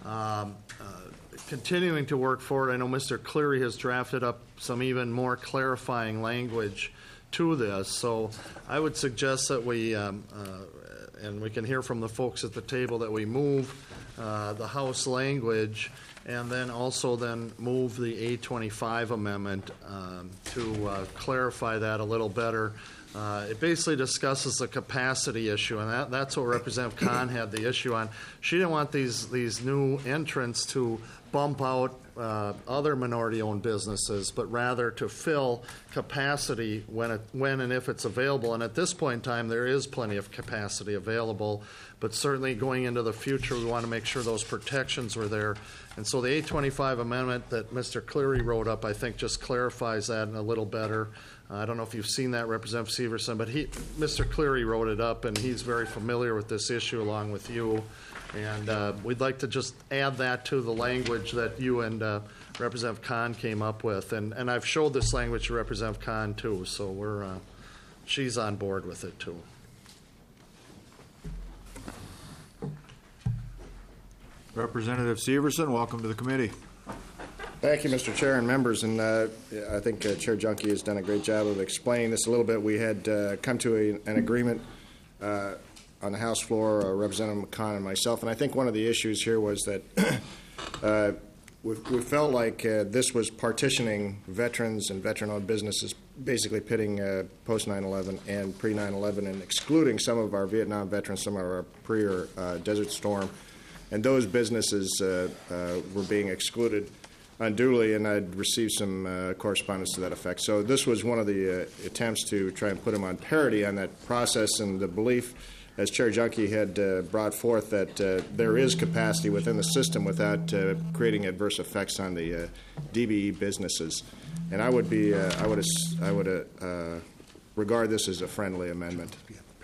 Continuing to work forward, I know Mr. Cleary has drafted up some even more clarifying language to this, so I would suggest that we, and we can hear from the folks at the table, that we move the House language and then also move the A25 amendment to clarify that a little better. It basically discusses the capacity issue, and that's what Representative Kahn had the issue on. She didn't want these new entrants to bump out other minority-owned businesses, but rather to fill capacity when and if it's available. And at this point in time, there is plenty of capacity available, but certainly going into the future, we want to make sure those protections were there. And so the 825 amendment that Mr. Cleary wrote up, I think, just clarifies that a little better. I don't know if you've seen that, Representative Severson, but Mr. Cleary wrote it up, and he's very familiar with this issue along with you. And we'd like to just add that to the language that you and Representative Kahn came up with. And I've showed this language to Representative Kahn, too, so she's on board with it, too. Representative Severson, welcome to the committee. Thank you, Mr. Chair and members, and I think Chair Junkie has done a great job of explaining this a little bit. We had come to an agreement on the House floor, Representative McConnell and myself, and I think one of the issues here was that we felt like this was partitioning veterans and veteran-owned businesses, basically pitting post 9/11 and pre 9/11, and excluding some of our Vietnam veterans, some of our pre or Desert Storm, and those businesses were being excluded unduly, and I'd received some correspondence to that effect. So this was one of the attempts to try and put them on parity on that process, and the belief, as Chair Junkie had brought forth, that there is capacity within the system without creating adverse effects on the DBE businesses. And I would regard this as a friendly amendment.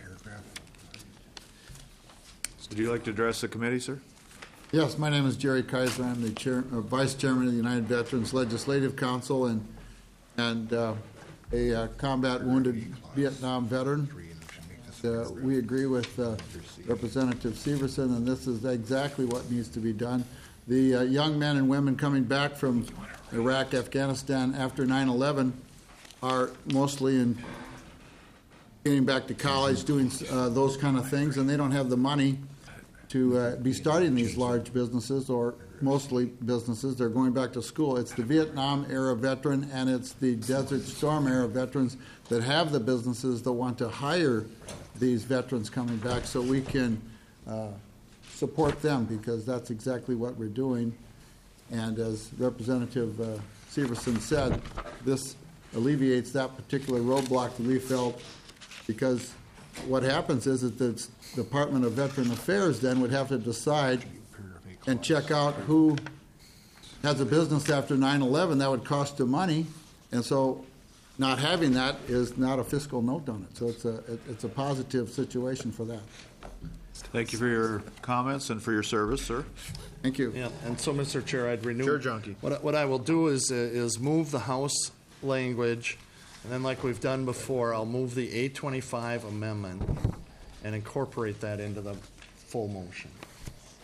Would you like to address the committee, sir? Yes, my name is Jerry Kaiser. I'm the Vice Chairman of the United Veterans Legislative Council and a combat wounded Vietnam veteran. We agree with Representative Severson, and this is exactly what needs to be done. The young men and women coming back from Iraq, Afghanistan after 9/11 are mostly getting back to college, doing those kind of things, and they don't have the money to be starting these large businesses, or mostly businesses. They're going back to school. It's the Vietnam-era veteran and it's the Desert Storm-era veterans that have the businesses that want to hire these veterans coming back, so we can support them, because that's exactly what we're doing. And as Representative Severson said, this alleviates that particular roadblock that we felt, because what happens is that the Department of Veteran Affairs then would have to decide and check out who has a business after 9/11. That would cost them money, and so not having that is not a fiscal note on it. So it's a positive situation for that. Thank you for your comments and for your service, sir. Thank you. Yeah, and so, Mr. Chair, I'd renew. Chair Junkie. What I will do is move the House language, and then, like we've done before, I'll move the 825 amendment and incorporate that into the full motion.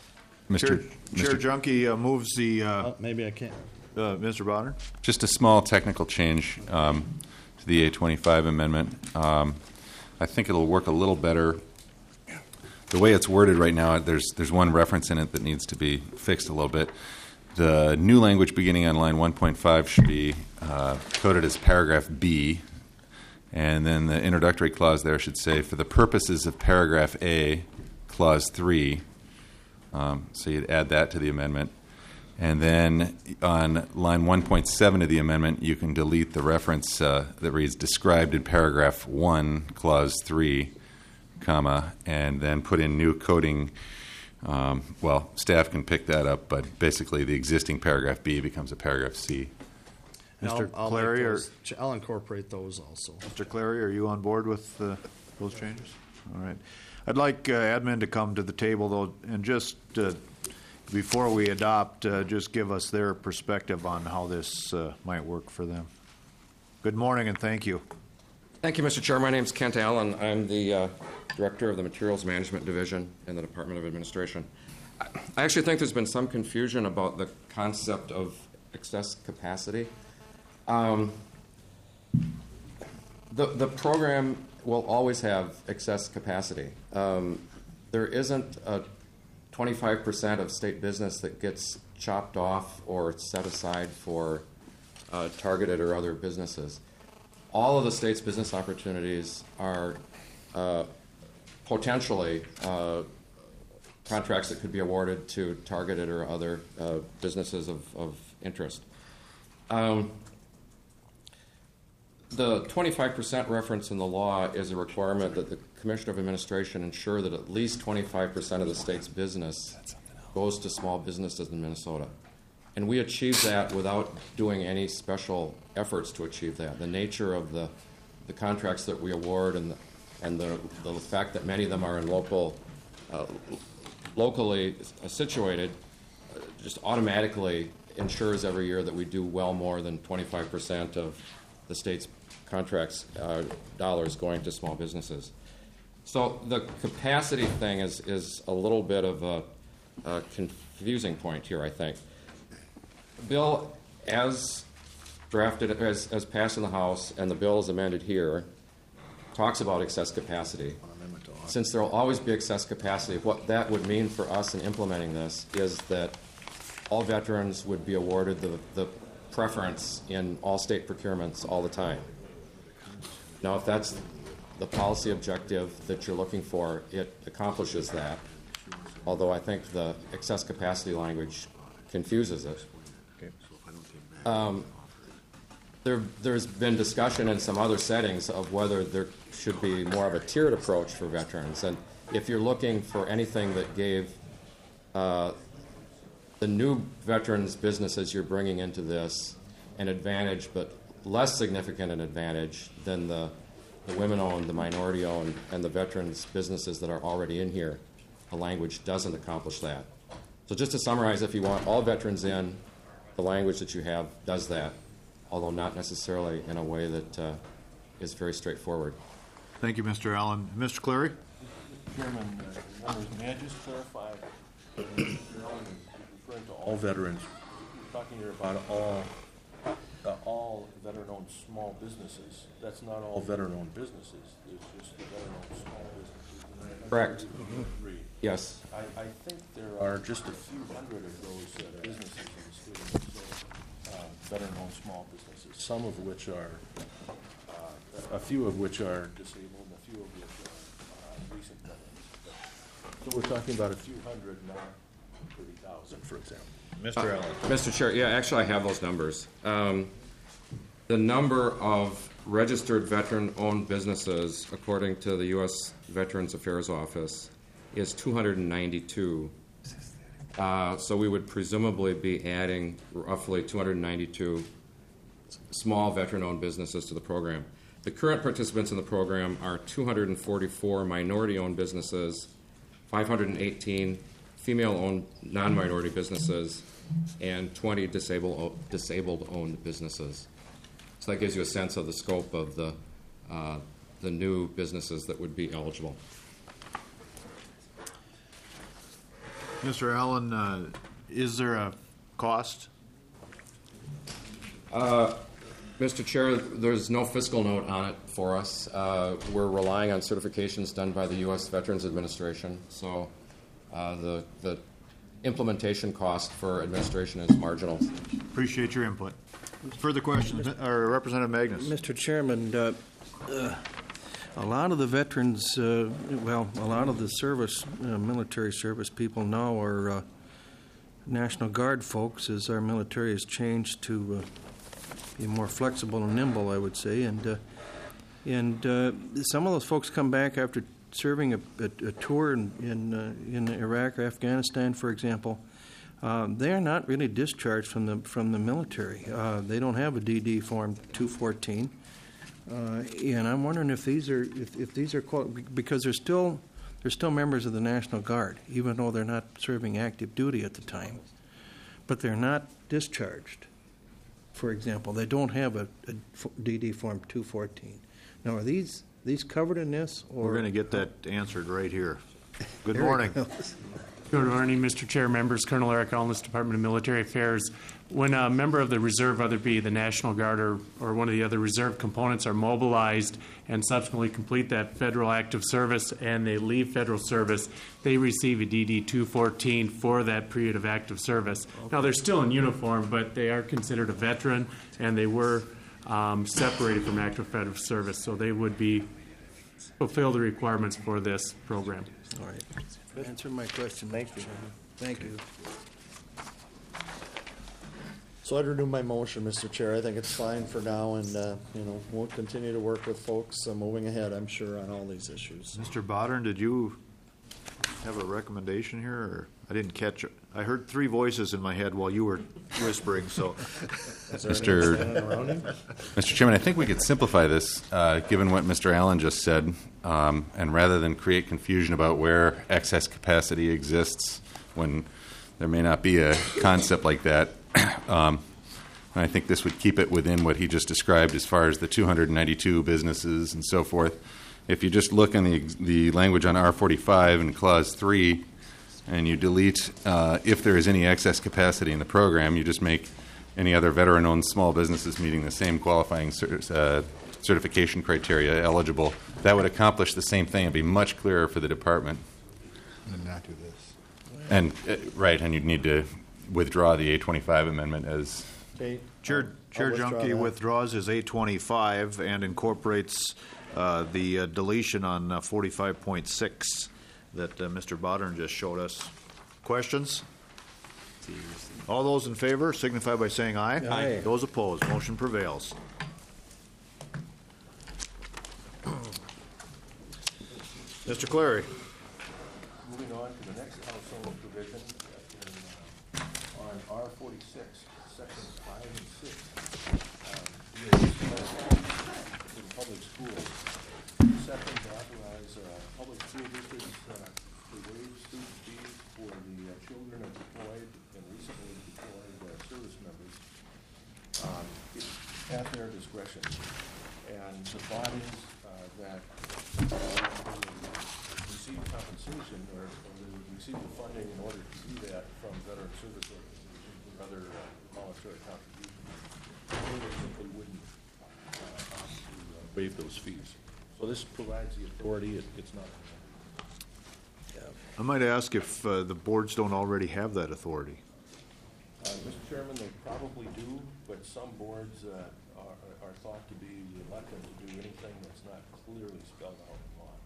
Chair Junkie moves the. Maybe I can't. Mr. Bonner? Just a small technical change to the A25 amendment. I think it'll work a little better. The way it's worded right now, there's one reference in it that needs to be fixed a little bit. The new language beginning on line 1.5 should be coded as paragraph B, and then the introductory clause there should say, for the purposes of paragraph A, clause 3. So you'd add that to the amendment. And then on line 1.7 of the amendment, you can delete the reference that reads described in paragraph 1, clause 3, comma, and then put in new coding. Well, staff can pick that up, but basically the existing paragraph B becomes a paragraph C. Mr. Clary, I'll incorporate those also. Mr. Clary, are you on board with those changes? All right. I'd like admin to come to the table, though, and just before we adopt, just give us their perspective on how this might work for them. Good morning, and thank you. Thank you, Mr. Chair. My name is Kent Allen. I'm the Director of the Materials Management Division in the Department of Administration. I actually think there's been some confusion about the concept of excess capacity. The program will always have excess capacity. There isn't a 25% of state business that gets chopped off or set aside for targeted or other businesses. All of the state's business opportunities are potentially contracts that could be awarded to targeted or other businesses of interest. The 25% reference in the law is a requirement that the Commissioner of Administration ensure that at least 25% of the state's business goes to small businesses in Minnesota. And we achieve that without doing any special efforts to achieve that. The nature of the contracts that we award and the fact that many of them are in locally situated just automatically ensures every year that we do well more than 25% of the state's contracts dollars going to small businesses. So the capacity thing is a little bit of a confusing point here, I think. The bill, as drafted, as passed in the House, and the bill as amended here, talks about excess capacity. Since there will always be excess capacity, what that would mean for us in implementing this is that all veterans would be awarded the preference in all state procurements all the time. Now, if that's the policy objective that you're looking for, it accomplishes that, although I think the excess capacity language confuses it. There's been discussion in some other settings of whether there should be more of a tiered approach for veterans. And if you're looking for anything that gave the new veterans businesses you're bringing into this an advantage, but less significant an advantage than the women-owned, the minority-owned, and the veterans businesses that are already in here, the language doesn't accomplish that. So just to summarize, if you want all veterans in, the language that you have does that, although not necessarily in a way that is very straightforward. Thank you, Mr. Allen. Mr. Clary? Mr. Chairman, may I just clarify? Mr. Allen is referring to all veterans. You're talking here about all veteran-owned small businesses. That's not all veteran-owned businesses. It's just the veteran-owned small businesses. Correct. Agree. Yes. I think there are just a few hundred of those businesses in the state of Minnesota, veteran-owned small businesses, some of which are, a few of which are disabled, and a few of which are recent veterans. So we're talking about a few hundred, not 30,000, for example. Mr. Allen. Mr. Chair, yeah, actually I have those numbers. The number of registered veteran-owned businesses, according to the U.S. Veterans Affairs Office, is 292. So we would presumably be adding roughly 292 small veteran-owned businesses to the program. The current participants in the program are 244 minority-owned businesses, 518 female-owned non-minority businesses, and 20 disabled-owned businesses. So that gives you a sense of the scope of the new businesses that would be eligible. Mr. Allen, is there a cost? Mr. Chair, there's no fiscal note on it for us. We're relying on certifications done by the U.S. Veterans Administration, so the implementation cost for administration is marginal. Appreciate your input. Further questions? Representative Magnus. Mr. Chairman, a lot of the veterans, a lot of the service, military service people now are National Guard folks, as our military has changed to be more flexible and nimble, I would say. And some of those folks come back after serving a tour in Iraq or Afghanistan, for example. They are not really discharged from the military. They don't have a DD Form 214, and I'm wondering if these are because they're still members of the National Guard, even though they're not serving active duty at the time, but they're not discharged. For example, they don't have a DD Form 214. Now, are these covered in this? Or? We're going to get that answered right here. Good morning. Good morning, Mr. Chair, members. Colonel Eric Ellis, Department of Military Affairs. When a member of the reserve, whether it be the National Guard or one of the other reserve components, are mobilized and subsequently complete that federal active service and they leave federal service, they receive a DD-214 for that period of active service. Okay. Now, they're still in uniform, but they are considered a veteran, and they were separated from active federal service, so they would fulfill the requirements for this program. All right. Answer my question. Thank you. Thank you. So I'd renew my motion, Mr. Chair. I think it's fine for now, and we'll continue to work with folks moving ahead, I'm sure, on all these issues. Mr. Bodern, did you have a recommendation here, or I didn't catch it? I heard three voices in my head while you were whispering. So, Mr. Chairman, I think we could simplify this, given what Mr. Allen just said, and rather than create confusion about where excess capacity exists when there may not be a concept like that. I think this would keep it within what he just described as far as the 292 businesses and so forth. If you just look in the language on R45 in Clause 3, and you delete if there is any excess capacity in the program, you just make any other veteran-owned small businesses meeting the same qualifying certification criteria eligible. That would accomplish the same thing and be much clearer for the department. And not do this. And and you'd need to withdraw the A25 amendment as... Okay. Chair Junkie withdraws his A25 and incorporates the deletion on 45.6 that Mr. Bodern just showed us. Questions? All those in favor signify by saying aye. Aye. Those opposed, motion prevails. Mr. Clary. Moving on to the next household provision on R46, sections 5 and 6, in public schools. Second, to authorize public school districts to waive student fees for the children of deployed and recently deployed service members at their discretion. And the bodies that receive compensation or they would receive the funding in order to do that from veteran service organizations or other voluntary contributions, they simply wouldn't opt to waive those fees. So this provides the authority. It's not. I might ask if the boards don't already have that authority. Mr. Chairman, they probably do, but some boards are thought to be reluctant to do anything that's not clearly spelled out in law.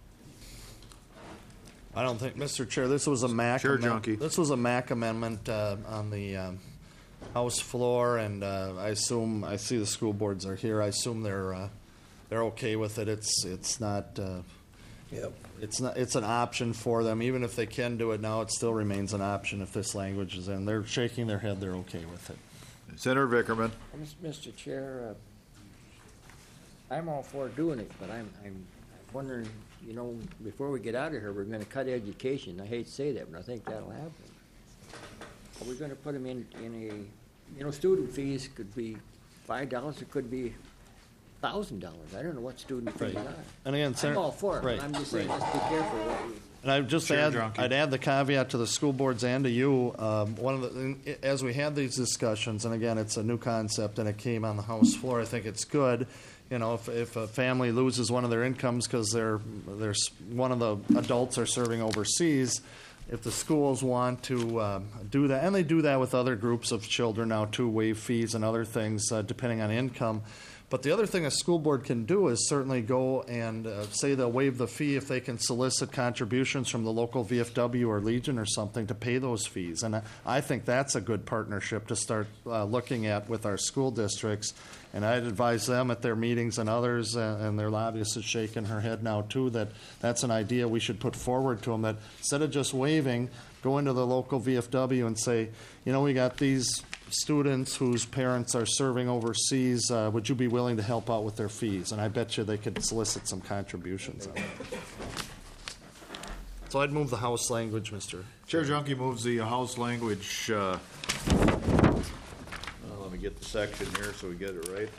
I don't think, Mr. Chair, this was a MAC amendment. This was a MAC amendment on the House floor, and I see the school boards are here. I assume they're okay with it. It's not. It's an option for them. Even if they can do it now, it still remains an option if this language is in. They're shaking their head. They're okay with it. Senator Vickerman. Mr. Chair, I'm all for doing it, but I'm wondering, before we get out of here, we're going to cut education. I hate to say that, but I think that'll happen. Are we going to put them in a, student fees could be $5, it could be $1,000. I don't know what student fees are. And again, I'm all for it. Right, but I'm just saying, let's be careful what we And I'd just Chair add, Junkie. I'd add the caveat to the school boards and to you. As we had these discussions, and again, it's a new concept and it came on the House floor, I think it's good. You know, if a family loses one of their incomes because one of the adults are serving overseas, if the schools want to do that, and they do that with other groups of children now too, waive fees and other things depending on income. But the other thing a school board can do is certainly go and say they'll waive the fee if they can solicit contributions from the local VFW or Legion or something to pay those fees. And I think that's a good partnership to start looking at with our school districts. And I'd advise them at their meetings and others, and their lobbyist is shaking her head now too, that that's an idea we should put forward to them, that instead of just waiving, go into the local VFW and say, you know, we got these students whose parents are serving overseas, would you be willing to help out with their fees? And I bet you they could solicit some contributions on it. So I'd move the House language, Mr. Chair Junkie moves the House language. Let me get the section here so we get it right.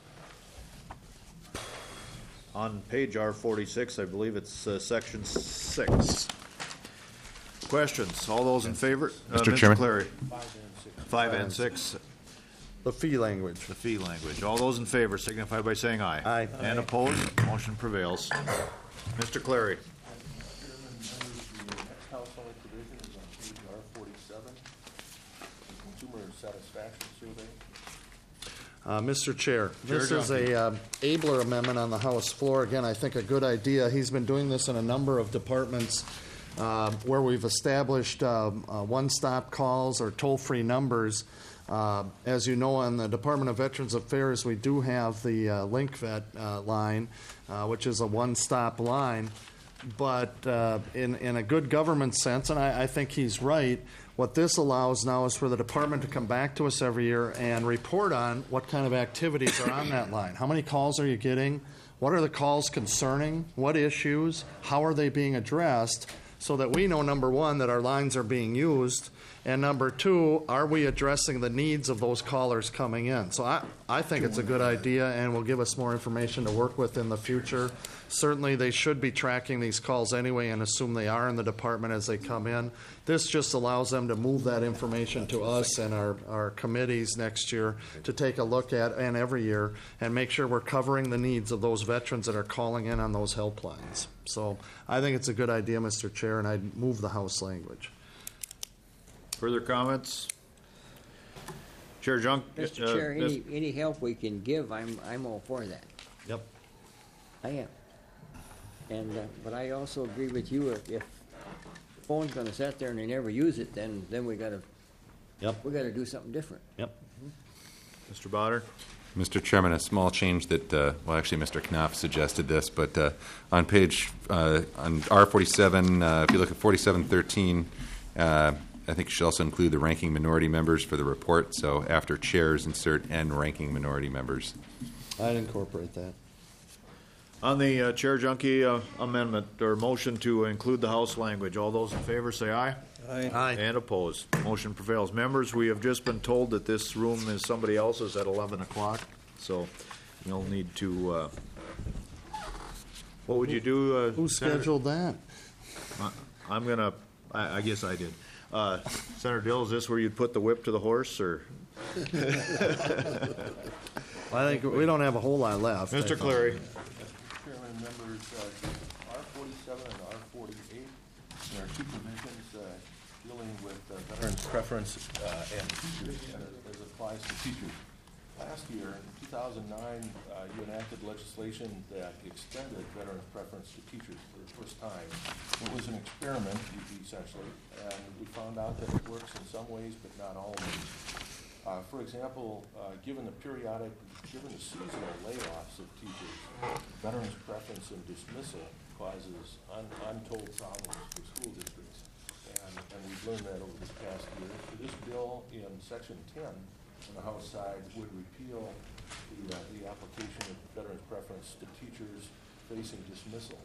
On page R46, I believe it's section 6. Questions? All those in favor? Mr. Chairman. Clary. 5 and 6. The fee language. The fee language. All those in favor signify by saying aye. Aye. And opposed? Motion prevails. Mr. Clary. House only provision is on page R47, consumer satisfaction survey. Mr. Chair, this Chair is a Abler amendment on the House floor. Again, I think a good idea. He's been doing this in a number of departments where we've established one-stop calls or toll-free numbers. As you know, on the Department of Veterans Affairs, we do have the LinkVet line, which is a one-stop line. But in a good government sense, and I think he's right, what this allows now is for the department to come back to us every year and report on what kind of activities are on that line. How many calls are you getting? What are the calls concerning? What issues? How are they being addressed? So that we know, number one, that our lines are being used, and number two, are we addressing the needs of those callers coming in? So I think it's a good idea and will give us more information to work with in the future. Certainly they should be tracking these calls anyway and assume they are in the department as they come in. This just allows them to move that information to us and our committees next year to take a look at, and every year, and make sure we're covering the needs of those veterans that are calling in on those helplines. So I think it's a good idea, Mr. Chair, and I'd move the House language. Further comments? Chair Junk. Mr. Chair, any help we can give, I'm all for that. Yep. I am. And but I also agree with you. If the phone's going to sit there and they never use it, then we got to. Yep. We got to do something different. Yep. Mr. Botter. Mr. Chairman, a small change that, well, actually, Mr. Knopf suggested this, but on page, on R47, if you look at 4713, I think you should also include the ranking minority members for the report. So after chairs, insert and ranking minority members. I'd incorporate that. On the Chair Junkie amendment or motion to include the House language, all those in favor say aye. Aye. Aye. And opposed. Motion prevails. Members, we have just been told that this room is somebody else's at 11 o'clock, so you'll need to, what would you do? Who scheduled that? I'm going to, I guess I did. Senator Dill, is this where you'd put the whip to the horse, or? I think we don't have a whole lot left. Mr. Clary. Chairman, members, R47 and R48, there are two provisions dealing with veterans' preference and teachers as applies to teachers. Last year, in 2009, you enacted legislation that extended veterans' preference to teachers for the first time. It was an experiment, essentially, and we found out that it works in some ways, but not all ways. For example, given the seasonal layoffs of teachers, veterans' preference and dismissal causes untold problems for school districts. And we've learned that over this past year. So this bill in Section 10 on the House side would repeal the application of veterans' preference to teachers facing dismissal.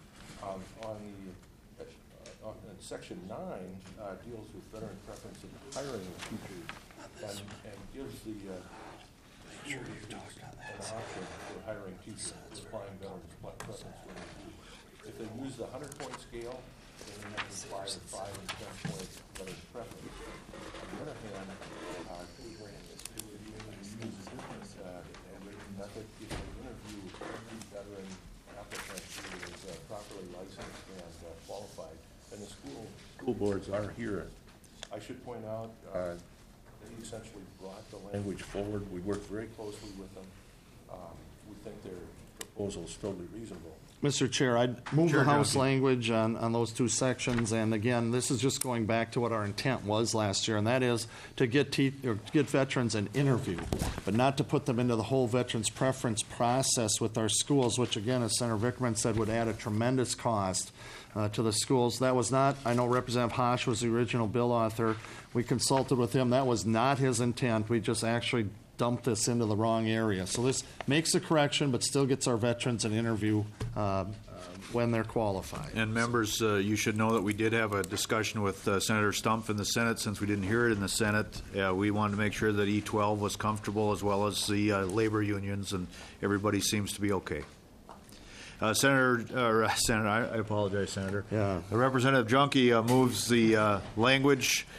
Section 9 deals with veteran preference in hiring of teachers and gives the school districts an option for hiring teachers, for applying veterans' preference when they do. If they use the 100-point scale, they have to apply the 5 and 10-point letters preference. On the other hand, we use a different rating method if they interview every veteran applicant who is properly licensed and qualified. And the school boards are here. I should point out, they essentially brought the language forward. We worked very closely with them. We think their proposal is totally reasonable. Mr. Chair, I'd move Chair the House Junkie. language on those two sections, and again, this is just going back to what our intent was last year, and that is to get veterans an interview, but not to put them into the whole veterans preference process with our schools, which again, as Senator Vickerman said, would add a tremendous cost to the schools. That was not, I know Representative Hosh was the original bill author. We consulted with him. That was not his intent. We just actually dumped this into the wrong area. So this makes a correction, but still gets our veterans an interview when they're qualified. And members, you should know that we did have a discussion with Senator Stumpf in the Senate. Since we didn't hear it in the Senate, we wanted to make sure that E12 was comfortable as well as the labor unions, and everybody seems to be okay. Senator, I apologize, Senator. Yeah. Representative Junkie moves the language.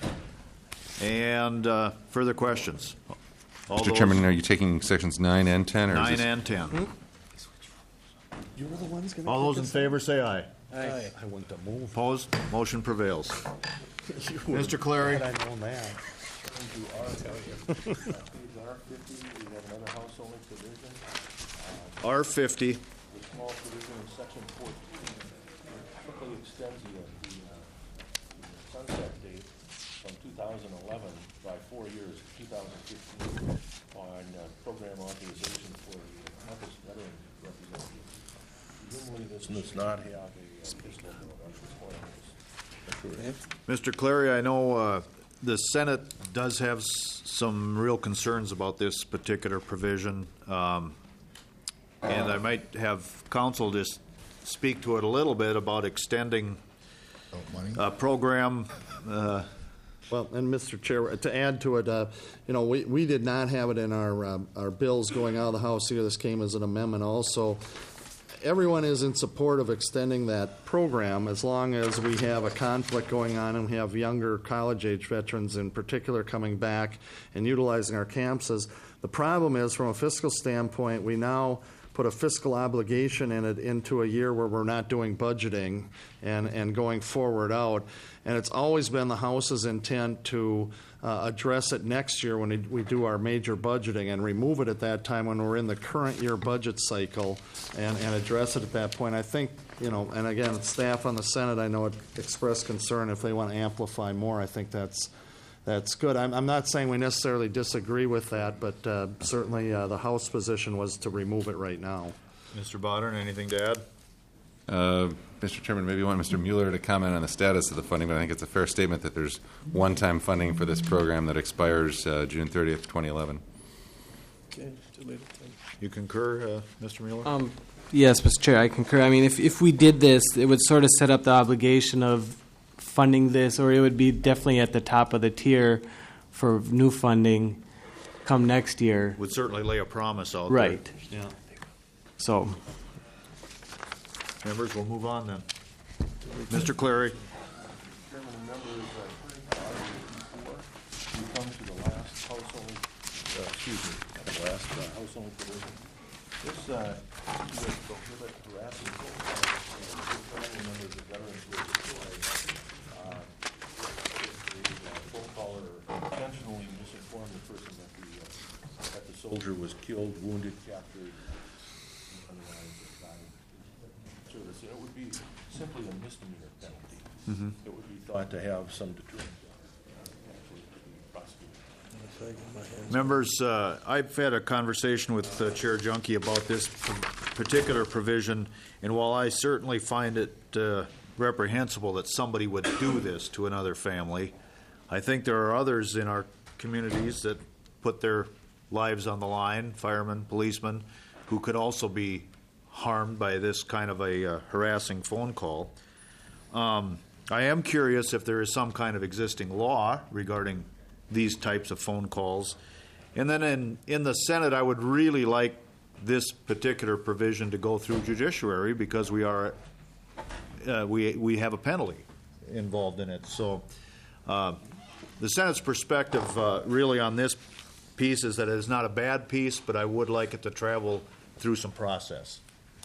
And further questions? Mr. Chairman, are you taking sections 9 and 10? Or 9 is this... and 10. You're the ones gonna All those in favor say aye. Aye. I want to move. Opposed? Motion prevails. Mr. Clary. I know that. Page R50, we have another house-only provision. R50. The small provision in section 14 quickly extends the sunset date from 2011 by 4 years to 2015 on program authorization for the campus veteran representative. Presumably this does not have a fiscal note on this point. Mr. Clary, I know the Senate does have some real concerns about this particular provision, and I might have counsel just speak to it a little bit about extending a program. Well, and Mr. Chair, to add to it, we did not have it in our bills going out of the House here. This came as an amendment also. Everyone is in support of extending that program as long as we have a conflict going on and we have younger college-age veterans in particular coming back and utilizing our campuses. The problem is, from a fiscal standpoint, we now put a fiscal obligation in it into a year where we're not doing budgeting and going forward out. And it's always been the House's intent to address it next year when we do our major budgeting and remove it at that time when we're in the current year budget cycle and address it at that point. I think, and again, staff on the Senate, I know, it expressed concern if they want to amplify more. I think that's good. I'm not saying we necessarily disagree with that, but certainly the House position was to remove it right now. Mr. Bodden, anything to add? Mr. Chairman, maybe you want Mr. Mueller to comment on the status of the funding, but I think it's a fair statement that there's one-time funding for this program that expires June 30th, 2011. Okay, you concur, Mr. Mueller? Yes, Mr. Chair, I concur. I mean, if we did this, it would sort of set up the obligation of funding this, or it would be definitely at the top of the tier for new funding come next year. Would certainly lay a promise out right. there. Yeah. So, members, we'll move on then. Mr. Clary. Chairman and members, we come to the last house-only, house-only provision. This would prohibit harassing family members of veterans who are deployed. If a phone caller intentionally misinformed the person that the soldier was killed, wounded, captured, otherwise died in service, it would be simply a misdemeanor penalty. Mm-hmm. It would be thought to have some deterrent actually to be prosecuted. Members, I've had a conversation with Chair Junkie about this particular provision, and while I certainly find it reprehensible that somebody would do this to another family, I think there are others in our communities that put their lives on the line, firemen, policemen, who could also be harmed by this kind of a harassing phone call. I am curious if there is some kind of existing law regarding these types of phone calls. And then in the Senate, I would really like this particular provision to go through judiciary because we have a penalty involved in it. So the Senate's perspective really on this piece is that it is not a bad piece, but I would like it to travel through some process.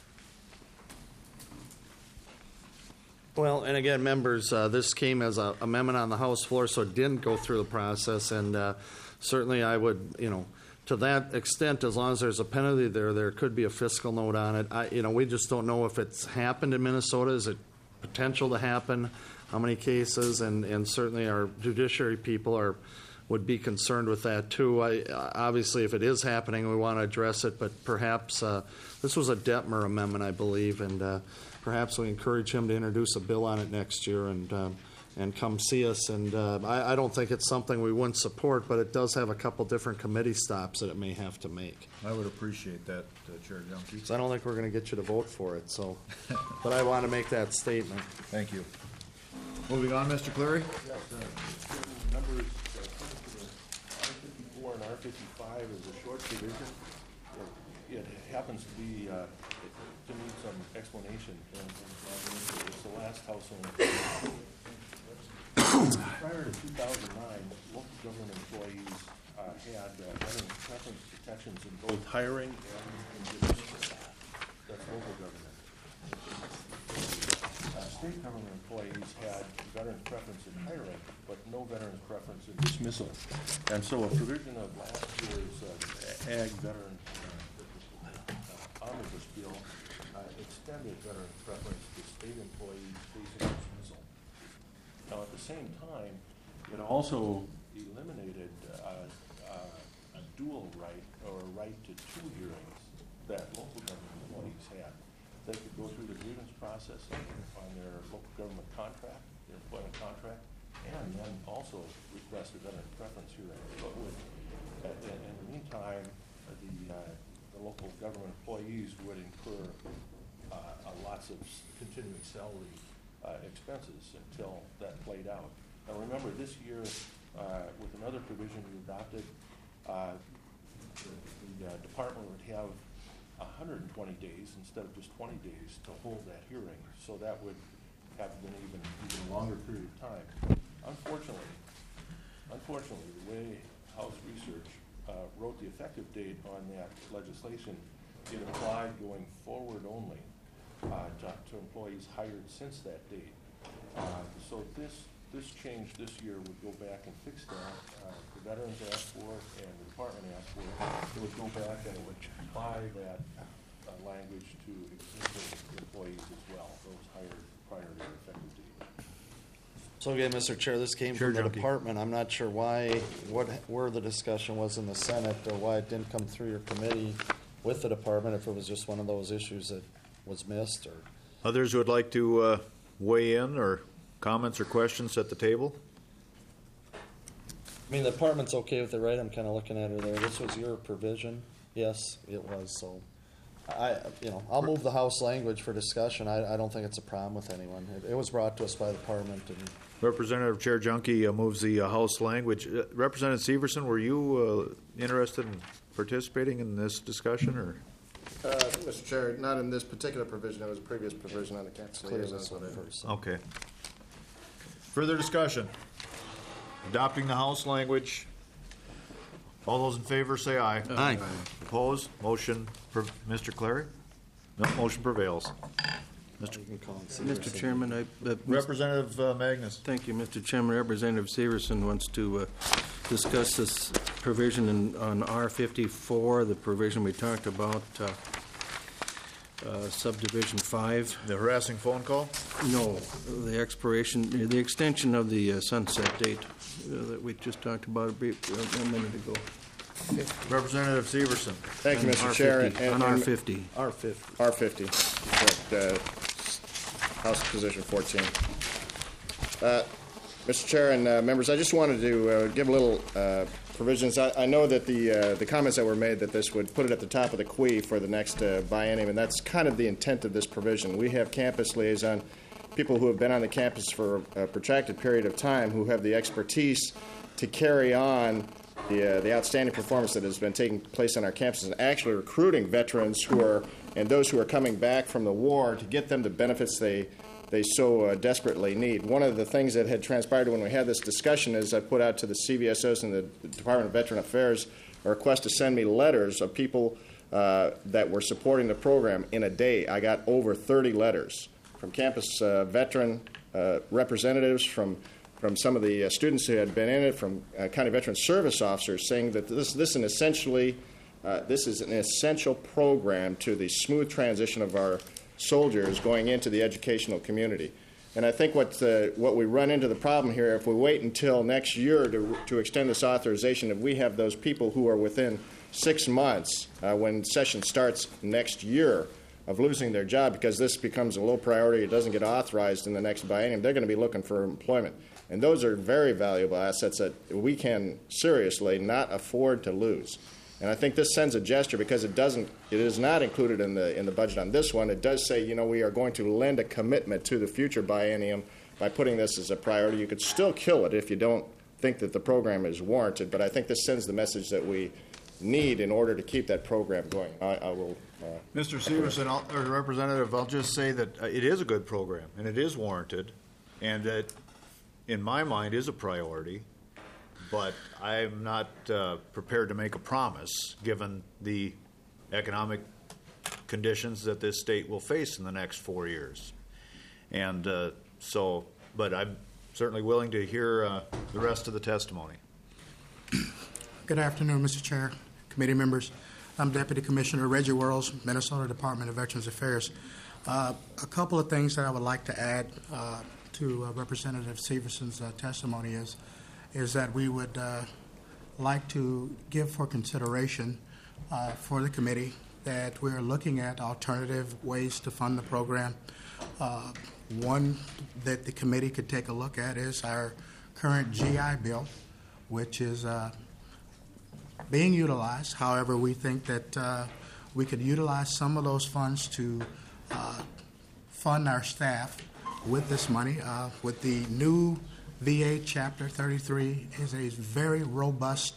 Well, and again, members, this came as an amendment on the House floor, so it didn't go through the process. And certainly I would, to that extent, as long as there's a penalty there could be a fiscal note on it. We just don't know if it's happened in Minnesota. Is it potential to happen? How many cases? And certainly our judiciary people would be concerned with that too. Obviously, if it is happening, we want to address it. But perhaps this was a Detmer amendment, I believe, and perhaps we encourage him to introduce a bill on it next year and come see us. And I don't think it's something we wouldn't support, but it does have a couple different committee stops that it may have to make. I would appreciate that, Chair Junkie. So I don't think we're going to get you to vote for it. So, but I want to make that statement. Thank you. Moving on, Mr. Cleary. Yes, numbers R54 and R55 is a short provision. It happens to be to need some explanation, and it's the last house on. Prior to 2009, local government employees had veteran preference protections in both hiring and in dismissal. That's local government. State government employees had veterans preference in hiring, but no veterans preference in dismissal. And so a provision of last year's Ag Veteran Omnibus Bill extended veterans preference to state employees facing dismissal. Now, at the same time, it also eliminated a dual right or a right to two hearings that local government employees had. They could go through the grievance process on their local government contract, their employment contract, and then also request a veteran preference hearing. So it would, in the meantime, the local government employees would incur lots of continuing salary expenses until that played out. Now remember, this year, with another provision we adopted, the department would have 120 days instead of just 20 days to hold that hearing. So that would have been even longer period of time. Unfortunately, the way House Research wrote the effective date on that legislation, it applied going forward only to employees hired since that date. So this change this year would go back and fix that. The veterans asked for it and the department asked for it. It would go back and it would apply that language to existing employees as well, those hired prior to the effective date. So again, Mr. Chair, this came from the department. I'm not sure where the discussion was in the Senate or why it didn't come through your committee with the department, if it was just one of those issues that was missed or. Others who would like to weigh in or comments or questions at the table? I mean, the department's okay with it, right? I'm kind of looking at her there. This was your provision. Yes, it was. So, I'll move the House language for discussion. I don't think it's a problem with anyone. It was brought to us by the department. And Representative Chair Junkie moves the House language. Representative Severson, were you interested in participating in this discussion, or? Mr. Chair, not in this particular provision. It was a previous provision on the campus liaison. Okay. Further discussion. Adopting the House language. All those in favor say aye. Aye. Opposed? Motion, Mr. Clary? No, motion prevails. Mr. Chairman, Representative Magnus. Thank you, Mr. Chairman. Representative Severson wants to discuss this provision on R54, the provision we talked about, subdivision 5. The harassing phone call? No, the extension of the sunset date that we just talked about a minute ago. Representative Severson. Thank you, Mr. Chair. On R50. R50. House Position 14. Mr. Chair and members, I just wanted to give a little provisions. I know that the comments that were made that this would put it at the top of the queue for the next biennium, and that's kind of the intent of this provision. We have campus liaison, people who have been on the campus for a protracted period of time, who have the expertise to carry on the outstanding performance that has been taking place on our campuses, and actually recruiting veterans and those who are coming back from the war to get them the benefits they they so desperately need. One of the things that had transpired when we had this discussion is I put out to the CVSOs and the Department of Veteran Affairs a request to send me letters of people that were supporting the program in a day. I got over 30 letters from campus veteran representatives, from some of the students who had been in it, from county veteran service officers, saying that this is an essential program to the smooth transition of our soldiers going into the educational community. And I think what we run into the problem here, if we wait until next year to extend this authorization, if we have those people who are within 6 months when session starts next year of losing their job because this becomes a low priority, it doesn't get authorized in the next biennium, they're going to be looking for employment. And those are very valuable assets that we can seriously not afford to lose. And I think this sends a gesture because it is not included in the budget on this one. It does say, we are going to lend a commitment to the future biennium by putting this as a priority. You could still kill it if you don't think that the program is warranted, but I think this sends the message that we need in order to keep that program going. I will. Mr. Severson, or Representative, I'll just say that it is a good program and it is warranted, and that, in my mind, is a priority. But I'm not prepared to make a promise given the economic conditions that this state will face in the next 4 years. And but I'm certainly willing to hear the rest of the testimony. Good afternoon, Mr. Chair, committee members. I'm Deputy Commissioner Reggie Worrells, Minnesota Department of Veterans Affairs. A couple of things that I would like to add to Representative Severson's testimony is that we would like to give for consideration for the committee that we're looking at alternative ways to fund the program. One that the committee could take a look at is our current GI Bill, which is being utilized. However, we think that we could utilize some of those funds to fund our staff with this money. With the new VA Chapter 33 is a very robust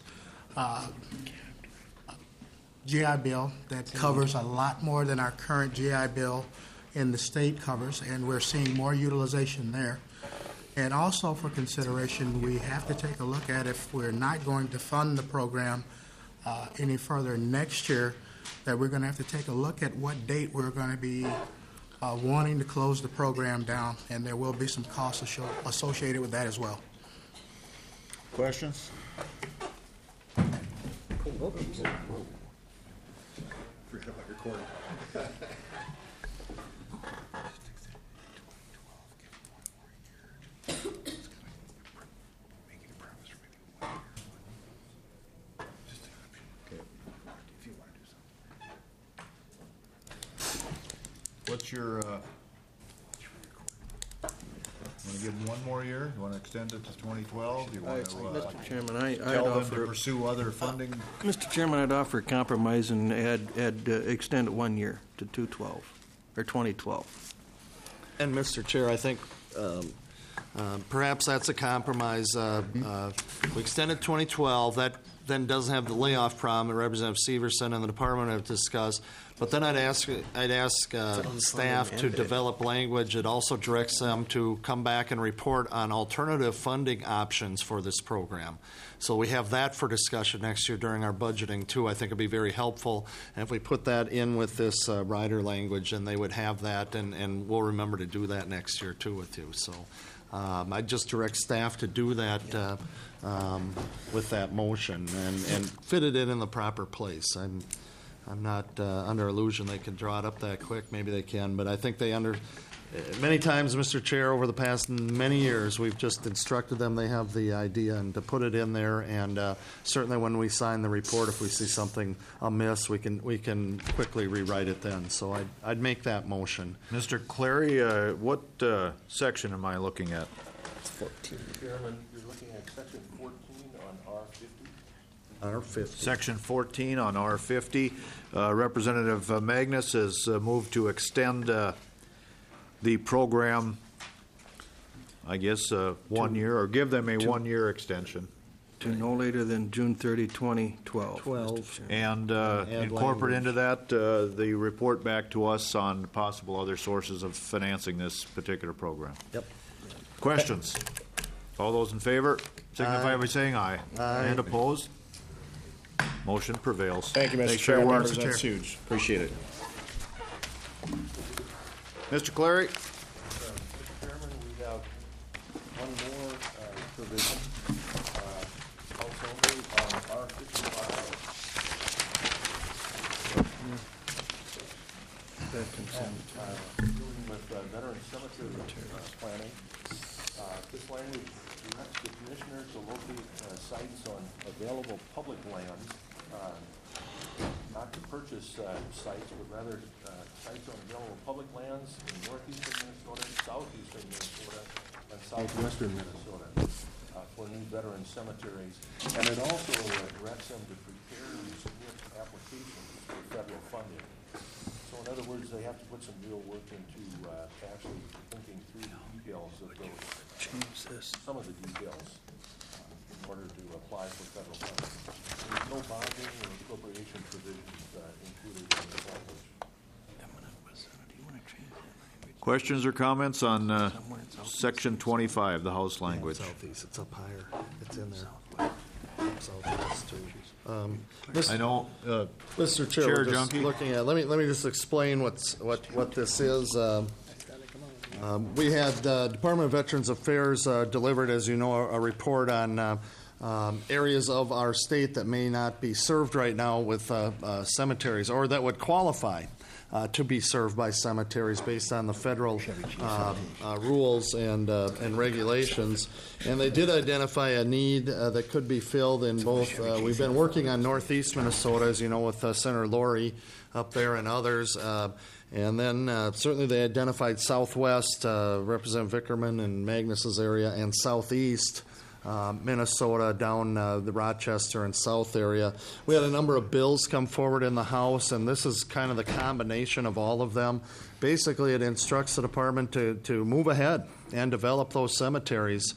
GI Bill that covers a lot more than our current GI Bill in the state covers, and we're seeing more utilization there. And also for consideration, we have to take a look at if we're not going to fund the program any further next year, that we're going to have to take a look at what date we're going to be wanting to close the program down, and there will be some costs associated with that as well. Questions? What's your, want to give them one more year? You want to extend it to 2012? You want to Mr. Chairman, I'd tell them offer to pursue other funding? Mr. Chairman, I'd offer a compromise and extend it 1 year to 2012. And Mr. Chair, I think perhaps that's a compromise. We extended 2012. That then doesn't have the layoff problem that Representative Severson and the department have discussed. But then I'd ask staff to develop language. It also directs them to come back and report on alternative funding options for this program. So we have that for discussion next year during our budgeting, too. I think it would be very helpful. And if we put that in with this rider language, and they would have that, and we'll remember to do that next year, too, with you. So I'd just direct staff to do that with that motion and fit it in the proper place. I'm not under illusion they can draw it up that quick. Maybe they can, but I think many times, Mr. Chair, over the past many years, we've just instructed them they have the idea and to put it in there. And certainly, when we sign the report, if we see something amiss, we can quickly rewrite it then. So I'd make that motion. Mr. Clary, what section am I looking at? 14. Chairman, you're looking at section 14 on R50. R50. Section 14 on R50. Representative Magnus has moved to extend the program, I guess, 1 year, or give them a 1 year extension. To no later than June 30, 2012. And incorporate into that the report back to us on possible other sources of financing this particular program. Yep. Questions? All those in favor signify by saying aye. Aye. And opposed? Motion prevails. Thank you, Mr. Thanks for Chair. your work. Members, that's huge. Appreciate it. Mr. Clary? Chairman, we have one more provision, also on R55. Dealing with veteran cemetery planning. This language directs the commissioners to locate sites on available public lands, not to purchase sites, but rather sites on available public lands in northeastern Minnesota, southeastern Minnesota, and southwestern Minnesota for new veteran cemeteries. And it also directs them to prepare and submit applications for federal funding. So in other words, they have to put some real work into actually thinking through the details of those, some of the details in order to apply for federal funding. There's no bonding or appropriation provisions included in this language. Questions or comments on Section 25, the House language? Southeast, it's up higher. It's in there. Southwest too. I know, Mr. Chair, Chair we're just Junkie. looking at. Let me just explain what this is. We had Department of Veterans Affairs delivered, as you know, a report on areas of our state that may not be served right now with cemeteries, or that would qualify to be served by cemeteries based on the federal rules and regulations. And they did identify a need that could be filled in both. We've been working on northeast Minnesota, as you know, with Senator Laurie up there and others. And then certainly they identified southwest, Representative Vickerman and Magnus's area, and southeast Minnesota, down the Rochester and South area. We had a number of bills come forward in the House, and this is kind of the combination of all of them. Basically, it instructs the department to move ahead and develop those cemeteries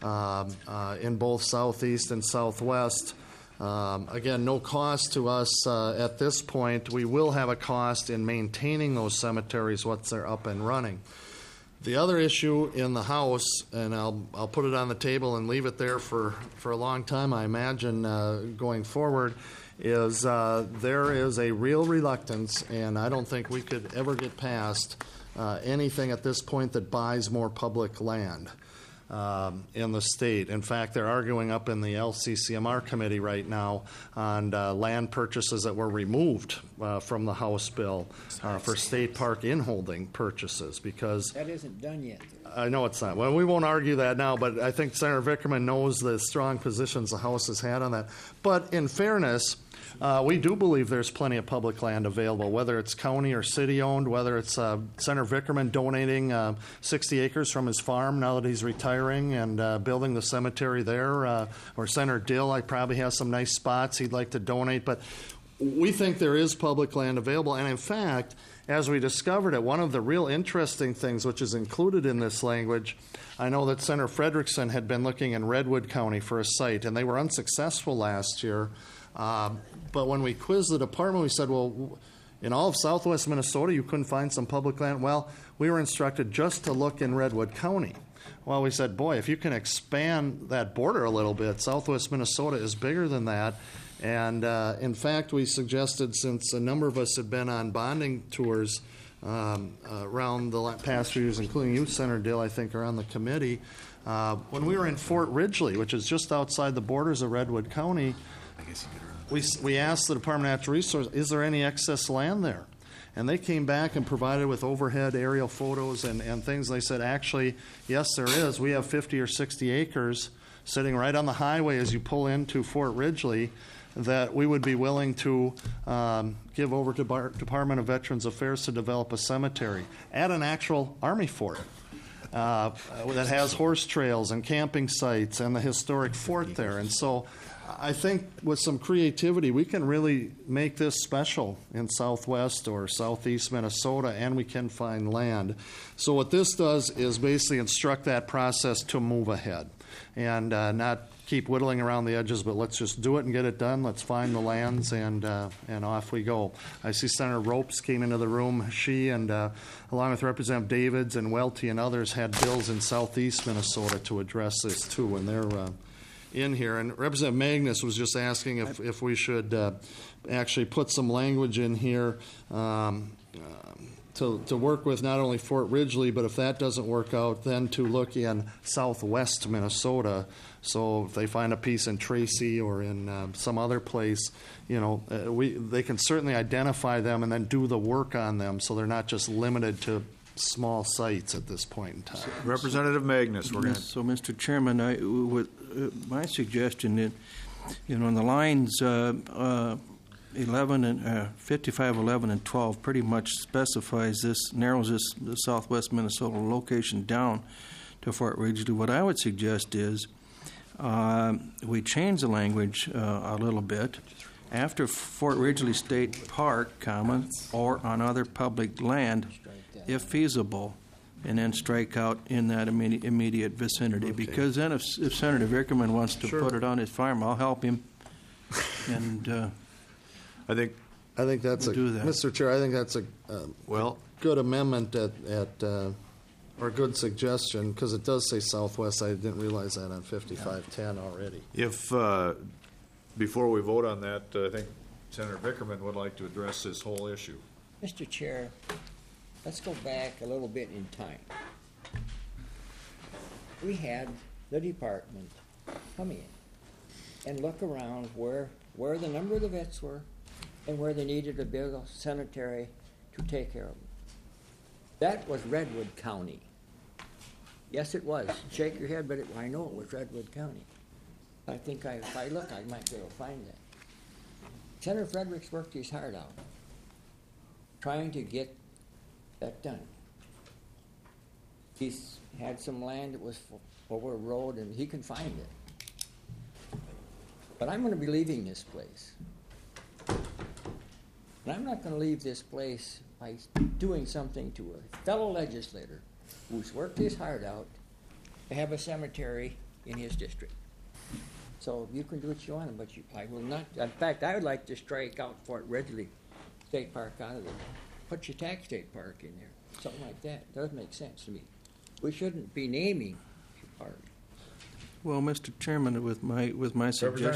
in both southeast and southwest. Again, no cost to us at this point. We will have a cost in maintaining those cemeteries once they're up and running. The other issue in the House, and I'll put it on the table and leave it there for a long time, I imagine, going forward, is there is a real reluctance, and I don't think we could ever get past anything at this point that buys more public land in the state. In fact, they're arguing up in the LCCMR committee right now on land purchases that were removed from the House bill for state park inholding purchases, because That isn't done yet. I know it's not. Well, we won't argue that now, but I think Senator Vickerman knows the strong positions the House has had on that. But in fairness, we do believe there's plenty of public land available, whether it's county or city-owned, whether it's Senator Vickerman donating 60 acres from his farm now that he's retiring and building the cemetery there, or Senator Dill, I probably has some nice spots he'd like to donate. But we think there is public land available, and in fact, as we discovered it, one of the real interesting things which is included in this language, I know that Senator Frederickson had been looking in Redwood County for a site, and they were unsuccessful last year. But when we quizzed the department, we said, well, in all of southwest Minnesota, you couldn't find some public land? Well, we were instructed just to look in Redwood County. Well, we said, boy, if you can expand that border a little bit, southwest Minnesota is bigger than that. And in fact, we suggested, since a number of us have been on bonding tours around the past few years, including you, Senator Dill, I think, are on the committee, when we were in Fort Ridgely, which is just outside the borders of Redwood County, we asked the Department of Natural Resources, is there any excess land there? And they came back and provided with overhead aerial photos and things. They said, actually, yes, there is. We have 50 or 60 acres sitting right on the highway as you pull into Fort Ridgely that we would be willing to give over to Department of Veterans Affairs to develop a cemetery at an actual Army fort that has horse trails and camping sites and the historic fort there. And so I think with some creativity, we can really make this special in southwest or southeast Minnesota, and we can find land. So what this does is basically instruct that process to move ahead. and not keep whittling around the edges, but let's just do it and get it done. Let's find the lands, and off we go. I see Senator Ropes came into the room. She and along with Representative Davids and Welty and others had bills in southeast Minnesota to address this too, and they're in here. And Representative Magnus was just asking if we should actually put some language in here to work with not only Fort Ridgely, but if that doesn't work out, then to look in southwest Minnesota. So if they find a piece in Tracy or in some other place, they can certainly identify them and then do the work on them, so they're not just limited to small sites at this point in time. Representative Magnus, we're going to. So, Mr. Chairman, my suggestion is, on the lines 55, 11, and 12 pretty much specifies this, narrows the southwest Minnesota location down to Fort Ridgely. What I would suggest is we change the language a little bit. After Fort Ridgely State Park, or on other public land, if feasible, and then strike out in that immediate vicinity. Okay. Because then if Senator Vickerman wants to put it on his farm, I'll help him. And I think that's Mr. Chair, I think that's a good amendment or a good suggestion, because it does say southwest. I didn't realize that on 5510 already. If before we vote on that, I think Senator Vickerman would like to address this whole issue. Mr. Chair, let's go back a little bit in time. We had the department come in and look around where the number of the vets were and where they needed to build a cemetery to take care of them. That was Redwood County. Yes, it was. Shake your head, but I know it was Redwood County. I think if I look, I might be able to find that. Senator Fredericks worked his heart out trying to get that done. He's had some land that was over a road, and he can find it. But I'm going to be leaving this place. And I'm not going to leave this place by doing something to a fellow legislator who's worked his heart out to have a cemetery in his district. So you can do what you want, but I will not. In fact, I would like to strike out Fort Ridgely State Park out of there. Put your tax state park in there, something like that. Does make sense to me. We shouldn't be naming park. Well, Mr. Chairman, with my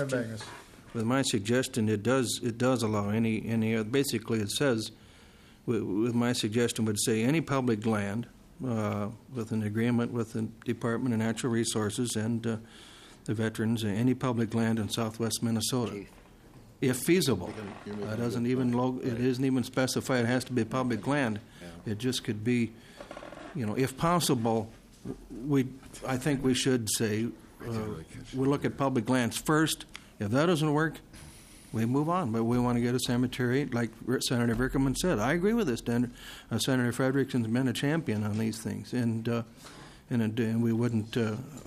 suggestion, it does allow any. Basically, it says, with my suggestion, would say any public land with an agreement with the Department of Natural Resources and the veterans, any public land in southwest Minnesota, if feasible. It isn't even specified it has to be public land. It just could be, if possible. I think we should say we look at public lands first. If that doesn't work, we move on. But we want to get a cemetery, like Senator Vickerman said. I agree with this. Senator Frederickson's been a champion on these things, and we wouldn't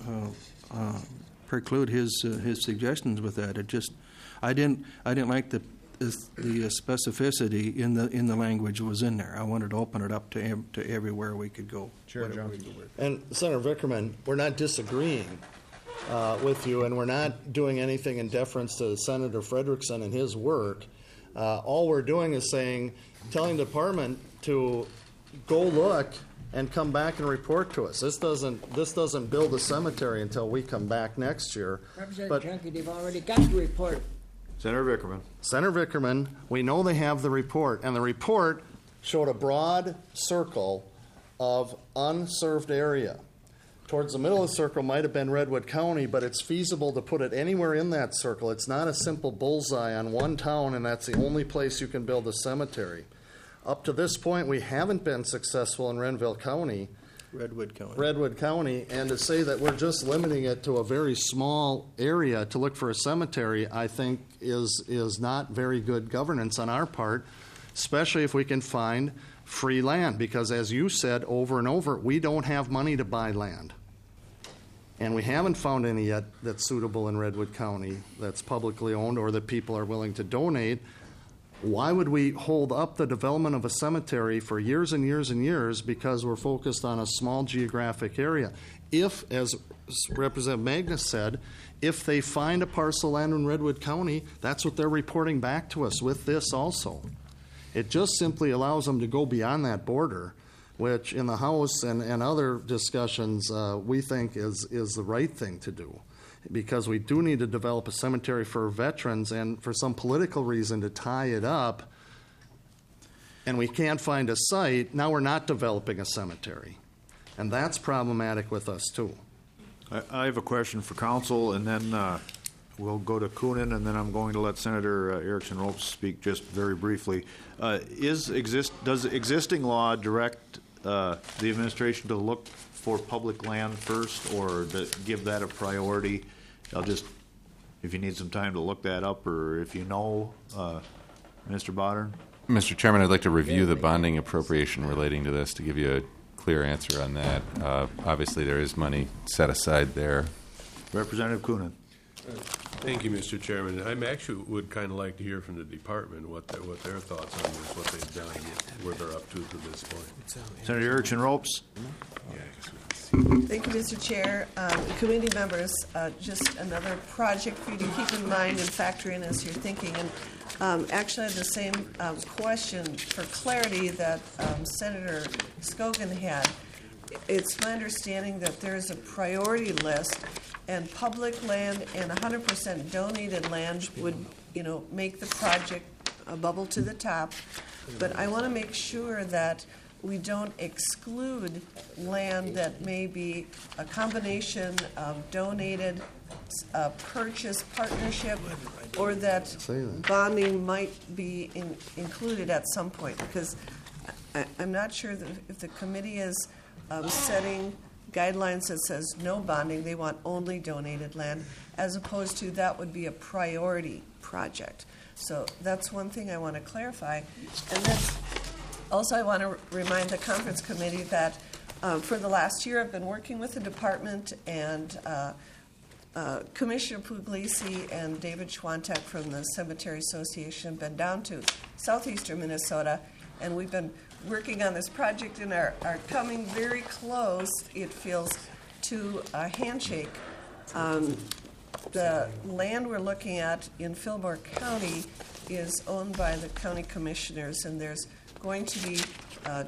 preclude his suggestions with that. It just I didn't like the specificity in the language was in there. I wanted to open it up to everywhere we could go. Chair Junkie. And Senator Vickerman, we're not disagreeing with you, and we're not doing anything in deference to Senator Frederickson and his work. All we're doing is telling the department to go look and come back and report to us. This doesn't build a cemetery until we come back next year. Representative Junkie, they've already got the report. Senator Vickerman, we know they have the report, and the report showed a broad circle of unserved area. Towards the middle of the circle might have been Redwood County, but it's feasible to put it anywhere in that circle. It's not a simple bullseye on one town, and that's the only place you can build a cemetery. Up to this point, we haven't been successful in Renville County. Redwood County, and to say that we're just limiting it to a very small area to look for a cemetery, I think is not very good governance on our part, especially if we can find free land, because as you said over and over, we don't have money to buy land. And we haven't found any yet that's suitable in Redwood County that's publicly owned or that people are willing to donate. Why would we hold up the development of a cemetery for years and years and years because we're focused on a small geographic area? If, as Representative Magnus said, if they find a parcel of land in Redwood County, that's what they're reporting back to us with this also. It just simply allows them to go beyond that border, which in the House and other discussions we think is the right thing to do. Because we do need to develop a cemetery for veterans, and for some political reason to tie it up, and we can't find a site, now we're not developing a cemetery. And that's problematic with us, too. I have a question for council, and then we'll go to Coonan, and then I'm going to let Senator Erickson Ropes speak just very briefly. Does existing law direct the administration to look for public land first, or to give that a priority? If you need some time to look that up, or if you know, Mr. Bodden? Mr. Chairman, I'd like to review the bonding appropriation relating to this to give you a clear answer on that. Obviously, there is money set aside there. Representative Coonan. Thank you, Mr. Chairman. I actually would kind of like to hear from the department what their thoughts on this, what they've done, where they're up to this point. Senator Erickson Ropes. Thank you, Mr. Chair. Committee members, just another project for you to keep in mind and factor in as you're thinking. And actually, I have the same question for clarity that Senator Scogan had. It's my understanding that there's a priority list, and public land and 100% donated land would, make the project bubble to the top. But I want to make sure that we don't exclude land that may be a combination of donated, purchase, partnership, or that bonding might be included at some point. Because I'm not sure that if the committee is setting guidelines that says no bonding, they want only donated land, as opposed to that would be a priority project. So that's one thing I want to clarify. And then also I want to remind the conference committee that for the last year I've been working with the department, and Commissioner Puglisi and David Schwantek from the Cemetery Association have been down to southeastern Minnesota, and we've been working on this project and are coming very close, it feels, to a handshake. The land we're looking at in Fillmore County is owned by the county commissioners, and there's going to be a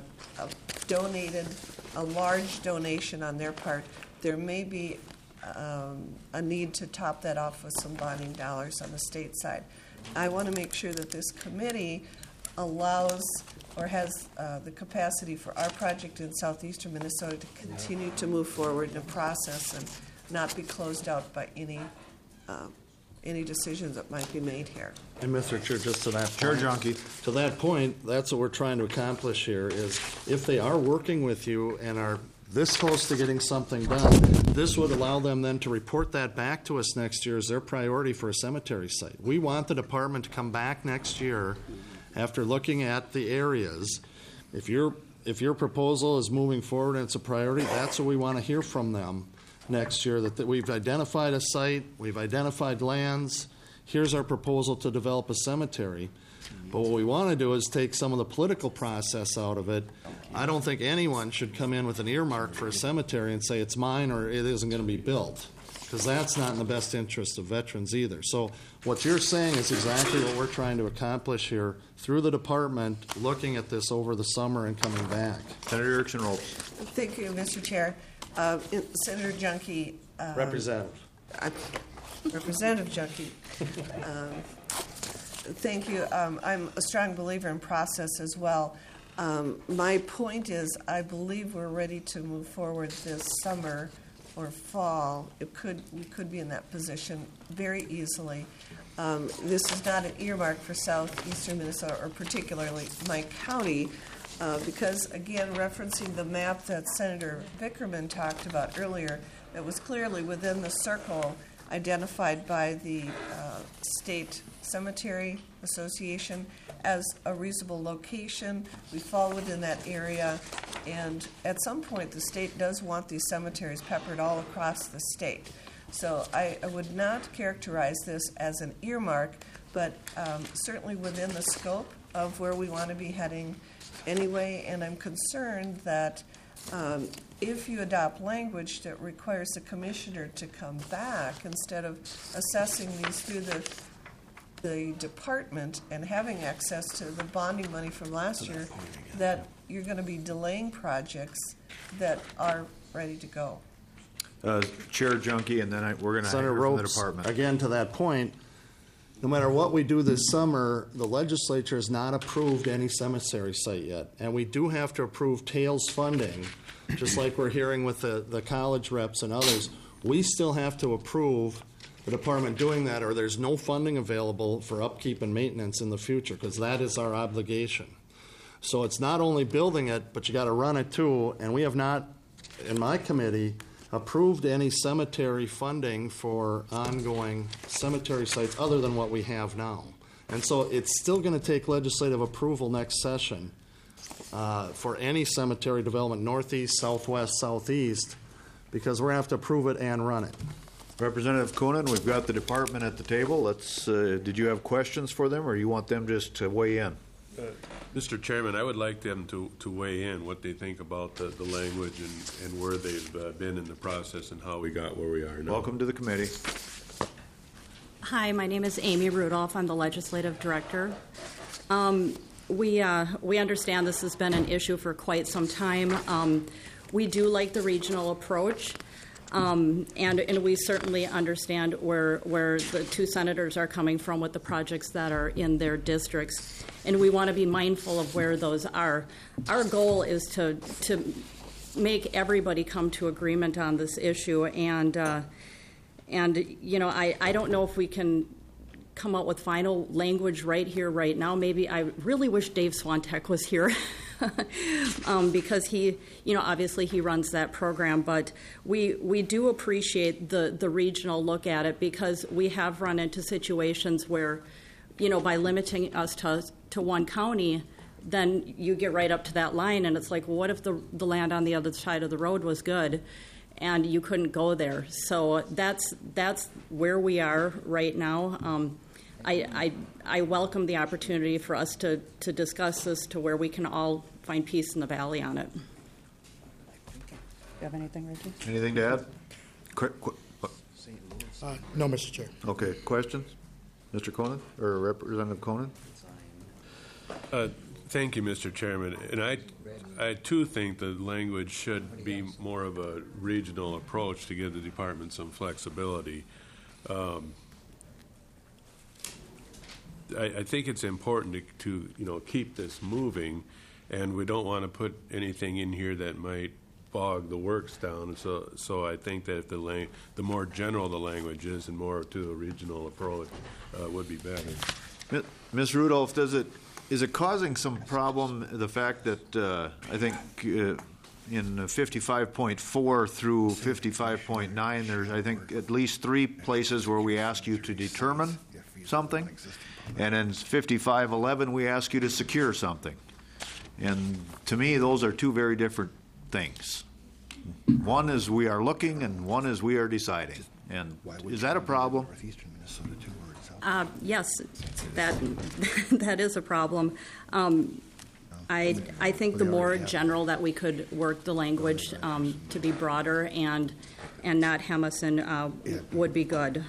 large donation on their part. There may be a need to top that off with some bonding dollars on the state side. I want to make sure that this committee allows or has the capacity for our project in southeastern Minnesota to continue to move forward in a process and not be closed out by any decisions that might be made here. And Mr. Chair, just to that Chair point, Junkie. To that point, that's what we're trying to accomplish here is if they are working with you and are this close to getting something done, this would allow them then to report that back to us next year as their priority for a cemetery site. We want the department to come back next year after looking at the areas. If your proposal is moving forward and it's a priority, that's what we want to hear from them next year, that we've identified a site, we've identified lands, here's our proposal to develop a cemetery. But what we want to do is take some of the political process out of it. I don't think anyone should come in with an earmark for a cemetery and say it's mine or it isn't going to be built, because that's not in the best interest of veterans either. So what you're saying is exactly what we're trying to accomplish here through the department, looking at this over the summer and coming back. Senator Erickson Ropes. Thank you, Mr. Chair. Senator Junkie. Representative Junkie. Thank you. I'm a strong believer in process as well. My point is, I believe we're ready to move forward this summer or fall. We could be in that position very easily. This is not an earmark for southeastern Minnesota, or particularly my county, because, again, referencing the map that Senator Vickerman talked about earlier, that was clearly within the circle identified by the State Cemetery Association as a reasonable location. We fall within that area, and at some point the state does want these cemeteries peppered all across the state. So I would not characterize this as an earmark, but certainly within the scope of where we want to be heading anyway. And I'm concerned that if you adopt language that requires the commissioner to come back instead of assessing these through the department and having access to the bonding money from last year, that you're going to be delaying projects that are ready to go. Chair Junkie, and then we're going to hear Senator from the Ropes, department. again, to that point, no matter what we do this summer, the legislature has not approved any cemetery site yet. And we do have to approve TAILS funding, just like we're hearing with the college reps and others. We still have to approve the department doing that, or there's no funding available for upkeep and maintenance in the future, because that is our obligation. So it's not only building it, but you got to run it too. And we have not, in my committee, approved any cemetery funding for ongoing cemetery sites other than what we have now. And so it's still going to take legislative approval next session for any cemetery development, northeast, southwest, southeast, because we're going to have to approve it and run it. Representative Coonan, we've got the department at the table. Did you have questions for them, or you want them just to weigh in? Mr. Chairman, I would like them to weigh in what they think about the language and where they've been in the process and how we got where we are now. Welcome to the committee. Hi, my name is Amy Rudolph. I'm the legislative director. We understand this has been an issue for quite some time. We do like the regional approach. And we certainly understand where the two senators are coming from with the projects that are in their districts, and we want to be mindful of where those are. Our goal is to make everybody come to agreement on this issue, and you know, I don't know if we can come up with final language right here, right now. Maybe I really wish Dave Swantek was here. Because he, you know, obviously he runs that program, but we do appreciate the regional look at it, because we have run into situations where, you know, by limiting us to one county, then you get right up to that line, and it's like, well, what if the land on the other side of the road was good, and you couldn't go there? So that's where we are right now. I welcome the opportunity for us to discuss this to where we can all find peace in the valley on it. Do you have anything, Reggie? Anything to add? No, Mr. Chair. Okay, questions? Mr. Coonan, or Representative Coonan? Thank you, Mr. Chairman. And I too think the language should be more of a regional approach to give the department some flexibility. I think it's important to you know, keep this moving, and we don't want to put anything in here that might bog the works down. So I think that the more general the language is and more to a regional approach would be better. Ms. Rudolph, is it causing some problem, the fact that I think in 55.4 through 55.9, there's, I think, at least 3 places where we ask you to determine something, and in 5511 we ask you to secure something. And to me, those are 2 very different things. One is we are looking, and one is we are deciding. And is that a problem? Yes, that is a problem. I think the more general that we could work the language to be broader and not hem us in would be good.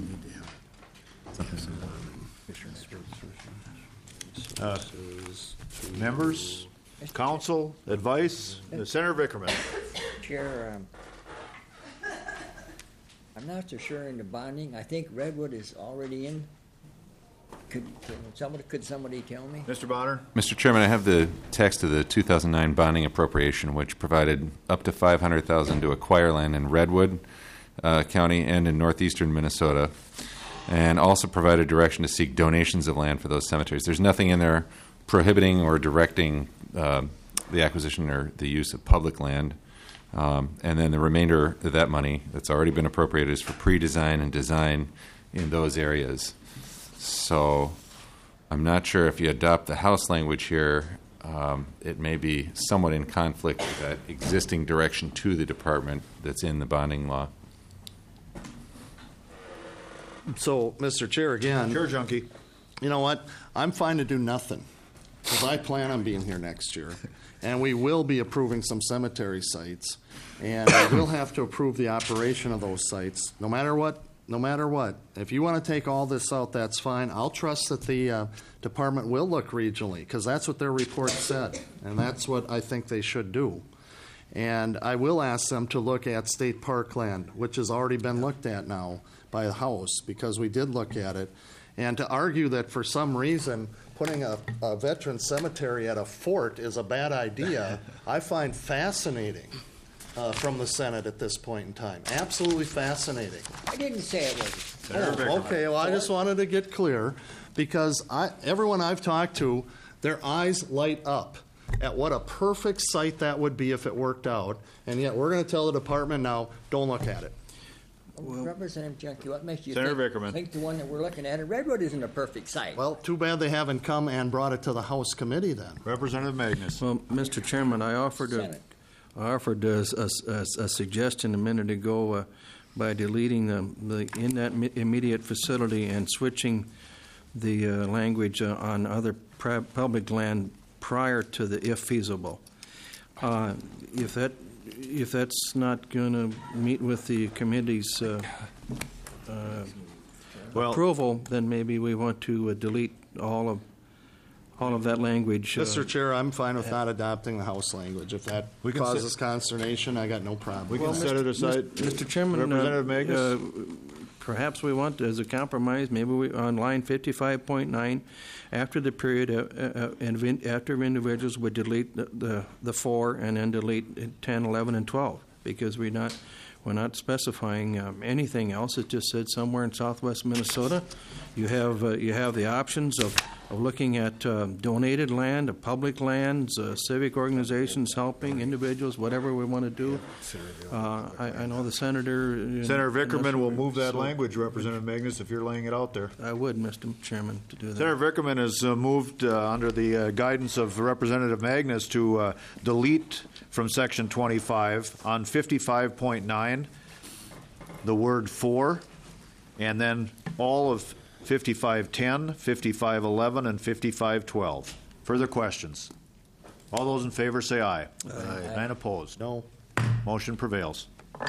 Members, council, advice. Senator Vickerman. Chair, I'm not so sure in the bonding. I think Redwood is already in. Could somebody tell me? Mr. Bonner? Mr. Chairman, I have the text of the 2009 bonding appropriation, which provided up to $500,000 to acquire land in Redwood County and in northeastern Minnesota, and also provided direction to seek donations of land for those cemeteries. There's nothing in there prohibiting or directing the acquisition or the use of public land. And then the remainder of that money that's already been appropriated is for pre-design and design in those areas. So I'm not sure if you adopt the House language here, it may be somewhat in conflict with that existing direction to the department that's in the bonding law. So, Mr. Chair, again. Chair Junkie. you know what? I'm fine to do nothing, because I plan on being here next year. And we will be approving some cemetery sites. And we will have to approve the operation of those sites, no matter what. No matter what. If you want to take all this out, that's fine. I'll trust that the department will look regionally, because that's what their report said, and that's what I think they should do. And I will ask them to look at state parkland, which has already been looked at now by the House, because we did look at it. And to argue that for some reason putting a veteran cemetery at a fort is a bad idea, I find fascinating. From the Senate at this point in time. Absolutely fascinating. I didn't say it wasn't. Oh, okay. Well, I just wanted to get clear, because everyone I've talked to, their eyes light up at what a perfect site that would be if it worked out, and yet we're going to tell the department now, don't look at it. Well, Representative Junkie, what makes you Senator Vickerman. think the one that we're looking at in Redwood isn't a perfect site? Well, too bad they haven't come and brought it to the House committee then. Representative Magnus. Well, Mr. Chairman, I offered a suggestion a minute ago by deleting the in that immediate facility and switching the language on other public land prior to the if feasible. If that's not going to meet with the committee's approval, then maybe we want to delete all of that language. Mr. Chair, I'm fine with not adopting the House language. If that causes consternation, I got no problem. We can set it aside. Mr. Chairman, Representative Magnus? Perhaps we want, as a compromise, maybe we, on line 55.9, after the period, after individuals would delete the 4 and then delete 10, 11, and 12, because we're not specifying anything else. It just said somewhere in southwest Minnesota, you have the options of looking at donated land, of public lands, civic organizations helping, individuals, whatever we want to do. I know the senator. Senator Vickerman will move that language, Representative Magnus, if you're laying it out there. I would, Mr. Chairman, to do that. Senator Vickerman has moved under the guidance of Representative Magnus to delete from Section 25 on 55.9 the word for, and then all of 5510, 5511, and 5512. Further questions? All those in favor say aye. Aye. And opposed? No. Motion prevails.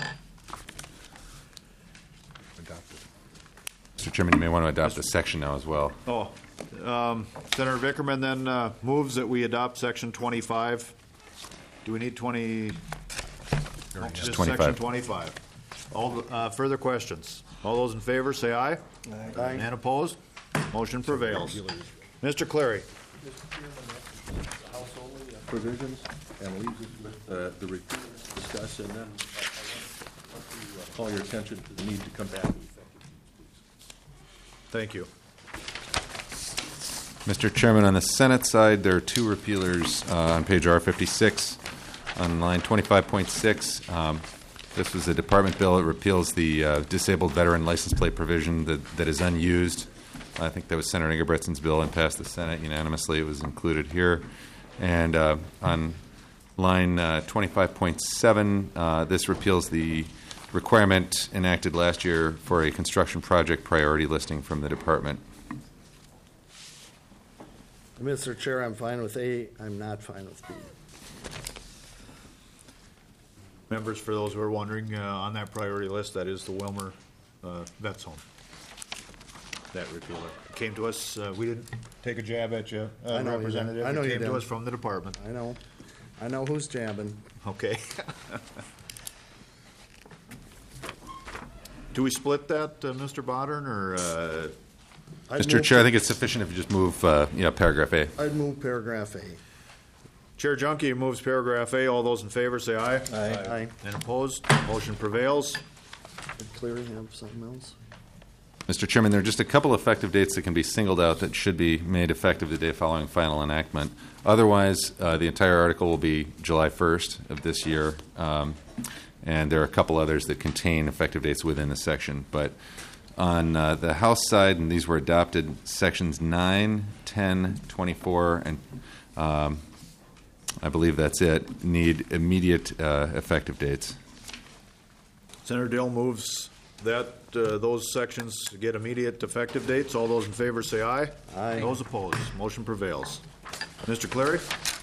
Mr. Chairman, you may want to adopt the section now as well. Senator Vickerman then moves that we adopt Section 25. Do we need 20? Just 25. Section 25. All further questions? All those in favor say aye. Aye. And opposed? Motion prevails. Mr. Cleary. House only provisions and leaves it with the repeaters discuss, and then I want to call your attention to the need to come back with effective deeds, please. Thank you. Mr. Chairman, on the Senate side, there are two repealers on page R56. On line 25.6, this was a department bill. It repeals the disabled veteran license plate provision that is unused. I think that was Senator Ingebrigtsen's bill and passed the Senate unanimously. It was included here. And on line 25.7, this repeals the requirement enacted last year for a construction project priority listing from the department. Mr. Chair, I'm fine with A. I'm not fine with B. Members, for those who are wondering, on that priority list, that is the Wilmer Vets Home. That repealer. It came to us. We didn't take a jab at you, Representative. I know it you came did. to us from the department. I know who's jabbing. Okay. Do we split that, Mr. Bodern, or? Mr. Chair, I think it's sufficient if you just move paragraph A. I'd move paragraph A. Chair Junkie moves paragraph A. All those in favor say aye. Aye. And opposed? Motion prevails. Did Cleary have something else? Mr. Chairman, there are just a couple effective dates that can be singled out that should be made effective the day following final enactment. Otherwise, the entire article will be July 1st of this year, and there are a couple others that contain effective dates within the section. But on the House side, and these were adopted, sections 9, 10, 24, and I believe that's it, need immediate effective dates. Senator Dill moves Those sections get immediate effective dates. All those in favor say aye. Aye. Those opposed, motion prevails. Mr. Clary?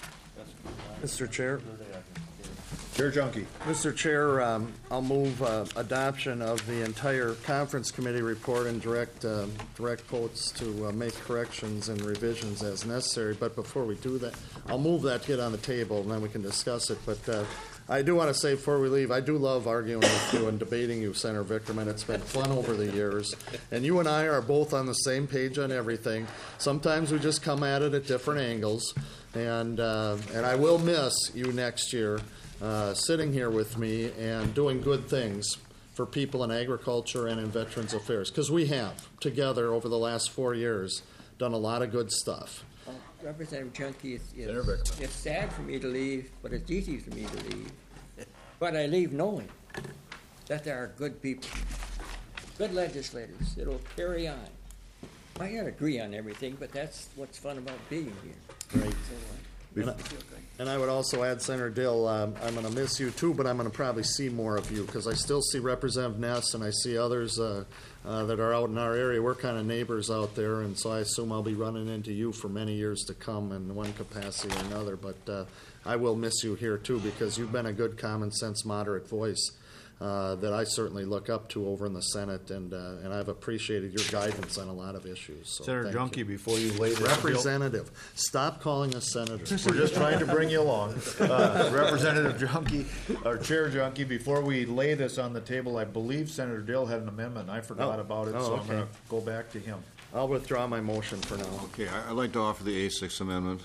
Mr. Chair. Chair Junkie. Mr. Chair, I'll move adoption of the entire conference committee report and direct quotes to make corrections and revisions as necessary. But before we do that, I'll move that to get on the table, and then we can discuss it. But I do want to say before we leave, I do love arguing with you and debating you, Senator Vickerman. It's been fun over the years. And you and I are both on the same page on everything. Sometimes we just come at it at different angles. And I will miss you next year. Sitting here with me and doing good things for people in agriculture and in Veterans Affairs, because we have, together over the last 4 years, done a lot of good stuff. Representative Junkie, it's sad for me to leave, but it's easy for me to leave. But I leave knowing that there are good people, good legislators that'll carry on. I don't agree on everything, but that's what's fun about being here. Right. And I would also add, Senator Dill, I'm going to miss you too, but I'm going to probably see more of you because I still see Representative Ness and I see others that are out in our area. We're kind of neighbors out there, and so I assume I'll be running into you for many years to come in one capacity or another. But I will miss you here too because you've been a good common sense, moderate voice that I certainly look up to over in the Senate, and I've appreciated your guidance on a lot of issues. So Senator Junkie, before you lay this Representative, stop calling us Senator. We're just trying to bring you along. Representative Junkie, or Chair Junkie, before we lay this on the table, I believe Senator Dill had an amendment. I forgot about it, so I'm going to go back to him. I'll withdraw my motion for now. Okay, I'd like to offer the A6 amendment.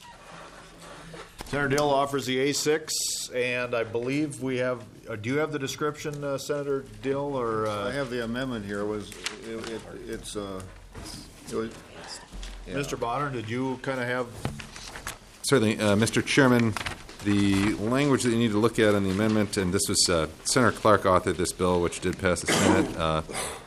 Senator Dill offers the A6, and I believe we have. Do you have the description, Senator Dill, or I have the amendment here. Mr. Bonner, did you kind of have? Certainly, Mr. Chairman. The language that you need to look at on the amendment, and this was Senator Clark authored this bill, which did pass the Senate.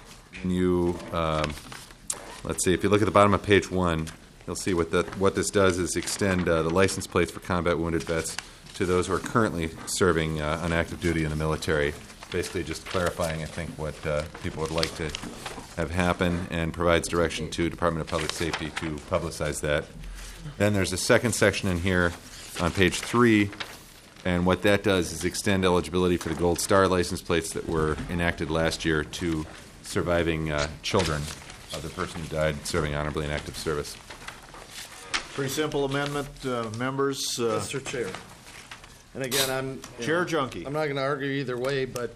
Let's see. If you look at the bottom of page 1. You'll see what this does is extend the license plates for combat wounded vets to those who are currently serving on active duty in the military. Basically just clarifying, I think, what people would like to have happen, and provides direction to Department of Public Safety to publicize that. Then there's a second section in here on page 3, and what that does is extend eligibility for the Gold Star license plates that were enacted last year to surviving children of the person who died serving honorably in active service. Pretty simple amendment, members. Mr. Chair. And again, Chair Junkie. I'm not going to argue either way, but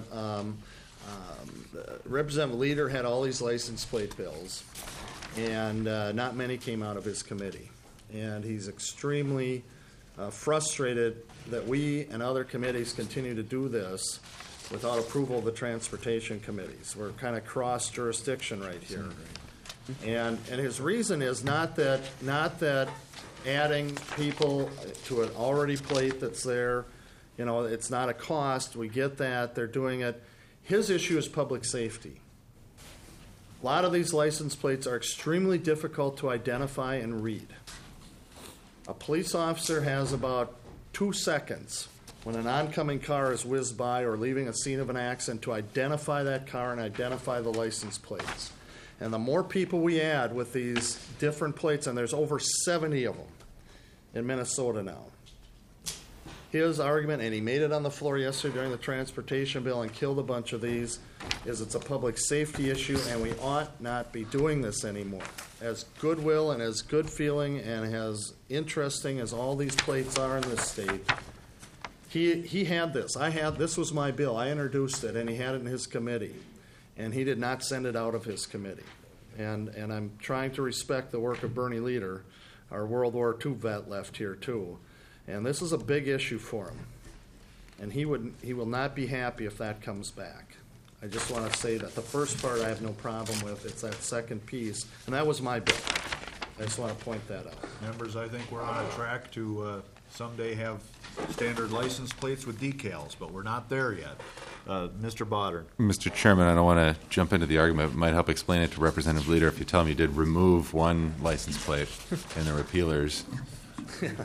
Representative Leader had all these license plate bills, and not many came out of his committee. And he's extremely frustrated that we and other committees continue to do this without approval of the transportation committees. We're kind of cross-jurisdiction right here. And his reason is not that adding people to an already plate that's there, it's not a cost. We get that. They're doing it. His issue is public safety. A lot of these license plates are extremely difficult to identify and read. A police officer has about 2 seconds when an oncoming car is whizzed by or leaving a scene of an accident to identify that car and identify the license plates. And the more people we add with these different plates, and there's over 70 of them in Minnesota now. His argument, and he made it on the floor yesterday during the transportation bill and killed a bunch of these, is it's a public safety issue and we ought not be doing this anymore. As goodwill and as good feeling and as interesting as all these plates are in this state, he had this. This was my bill. I introduced it, and he had it in his committee. And he did not send it out of his committee. And I'm trying to respect the work of Bernie Leader, our World War II vet left here too. And this is a big issue for him. And he will not be happy if that comes back. I just want to say that the first part I have no problem with. It's that second piece. And that was my bill. I just want to point that out. Members, I think we're on a track to someday have standard license plates with decals, but we're not there yet. Mr. Boddern. Mr. Chairman, I don't want to jump into the argument. It might help explain it to Representative Leader if you tell him you did remove one license plate in the repealers.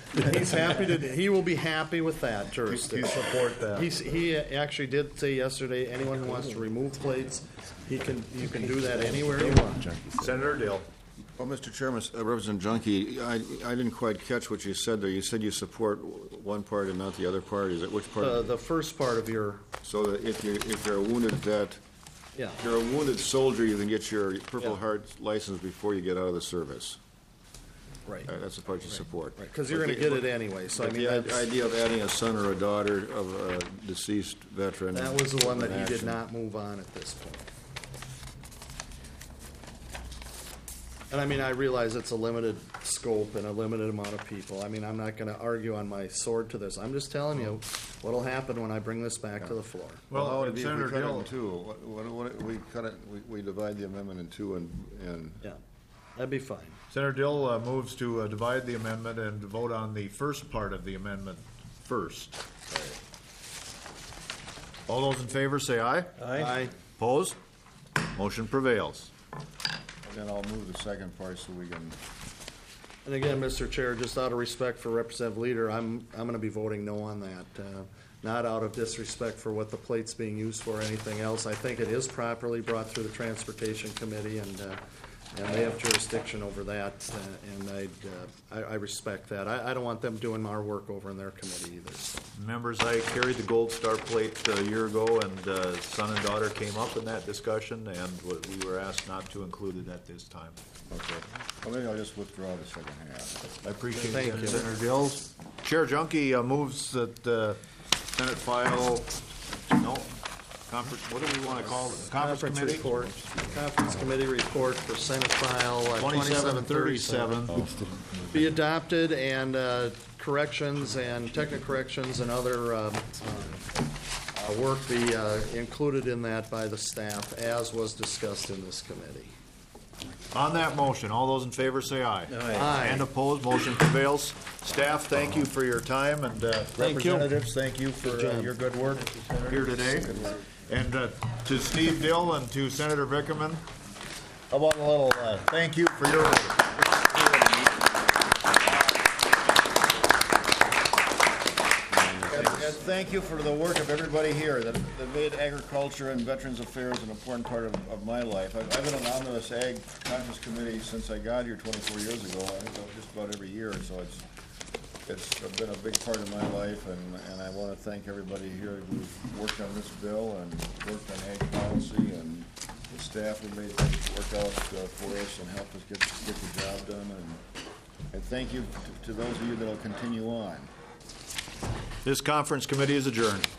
He's happy to. He will be happy with that jurisdiction. Support that. He actually did say yesterday, anyone who wants to remove plates, you can do that anywhere you want. Senator Dill. Well, Mr. Chairman, Representative Junkie, I didn't quite catch what you said there. You said you support one part and not the other part. Is it which part? The first part of your. So that if you're a wounded vet, Yeah. if you're a wounded soldier, you can get your Purple Heart license before you get out of the service. Right. That's the part you support. Right, 'cause you're gonna get it anyway, so I mean, the that's- idea of adding a son or a daughter of a deceased veteran. That was the one that he did action. not move on at this point. And I mean, I realize it's a limited scope and a limited amount of people. I mean, I'm not gonna argue on my sword to this. I'm just telling you what'll happen when I bring this back to the floor. Well, how would it be if we Senator cut it Dill- in two? What, we cut it, we divide the amendment in two and. Yeah, that'd be fine. Senator Dill moves to divide the amendment and vote on the first part of the amendment first. All those in favor say aye. Aye. Opposed? Motion prevails. Then I'll move the second part so we can. And again, Mr. Chair, just out of respect for Representative Leader, I'm gonna be voting no on that. Not out of disrespect for what the plate's being used for or anything else. I think it is properly brought through the Transportation Committee, and they have jurisdiction over that, and I respect that. I don't want them doing our work over in their committee either. Members, I carried the Gold Star plate a year ago, and son and daughter came up in that discussion, and we were asked not to include it at this time. Okay. Well, maybe I'll just withdraw the second half. I appreciate Thank that, you. Senator Dill. Chair Junkie moves that Senate file, no, conference, what do we want to call it? Conference Committee? report, Conference Committee report for Senate File 2737. be adopted, and corrections and technical corrections and other work be included in that by the staff, as was discussed in this committee. On that motion, all those in favor say aye. Aye. And opposed, motion prevails. Staff, thank you for your time, and Thank you. representatives, thank you for Good job. your good work here today. And to Steve Dill and to Senator Vickerman, how about a little thank you for your work. And thank you for the work of everybody here that made agriculture and Veterans Affairs an important part of my life. I've been on the Omnibus Ag Conference Committee since I got here 24 years ago. I think just about every year, so it's been a big part of my life, and I want to thank everybody here who's worked on this bill and worked on ag policy, and the staff who made things work out for us and helped us get the job done. And thank you to those of you that will continue on. This conference committee is adjourned.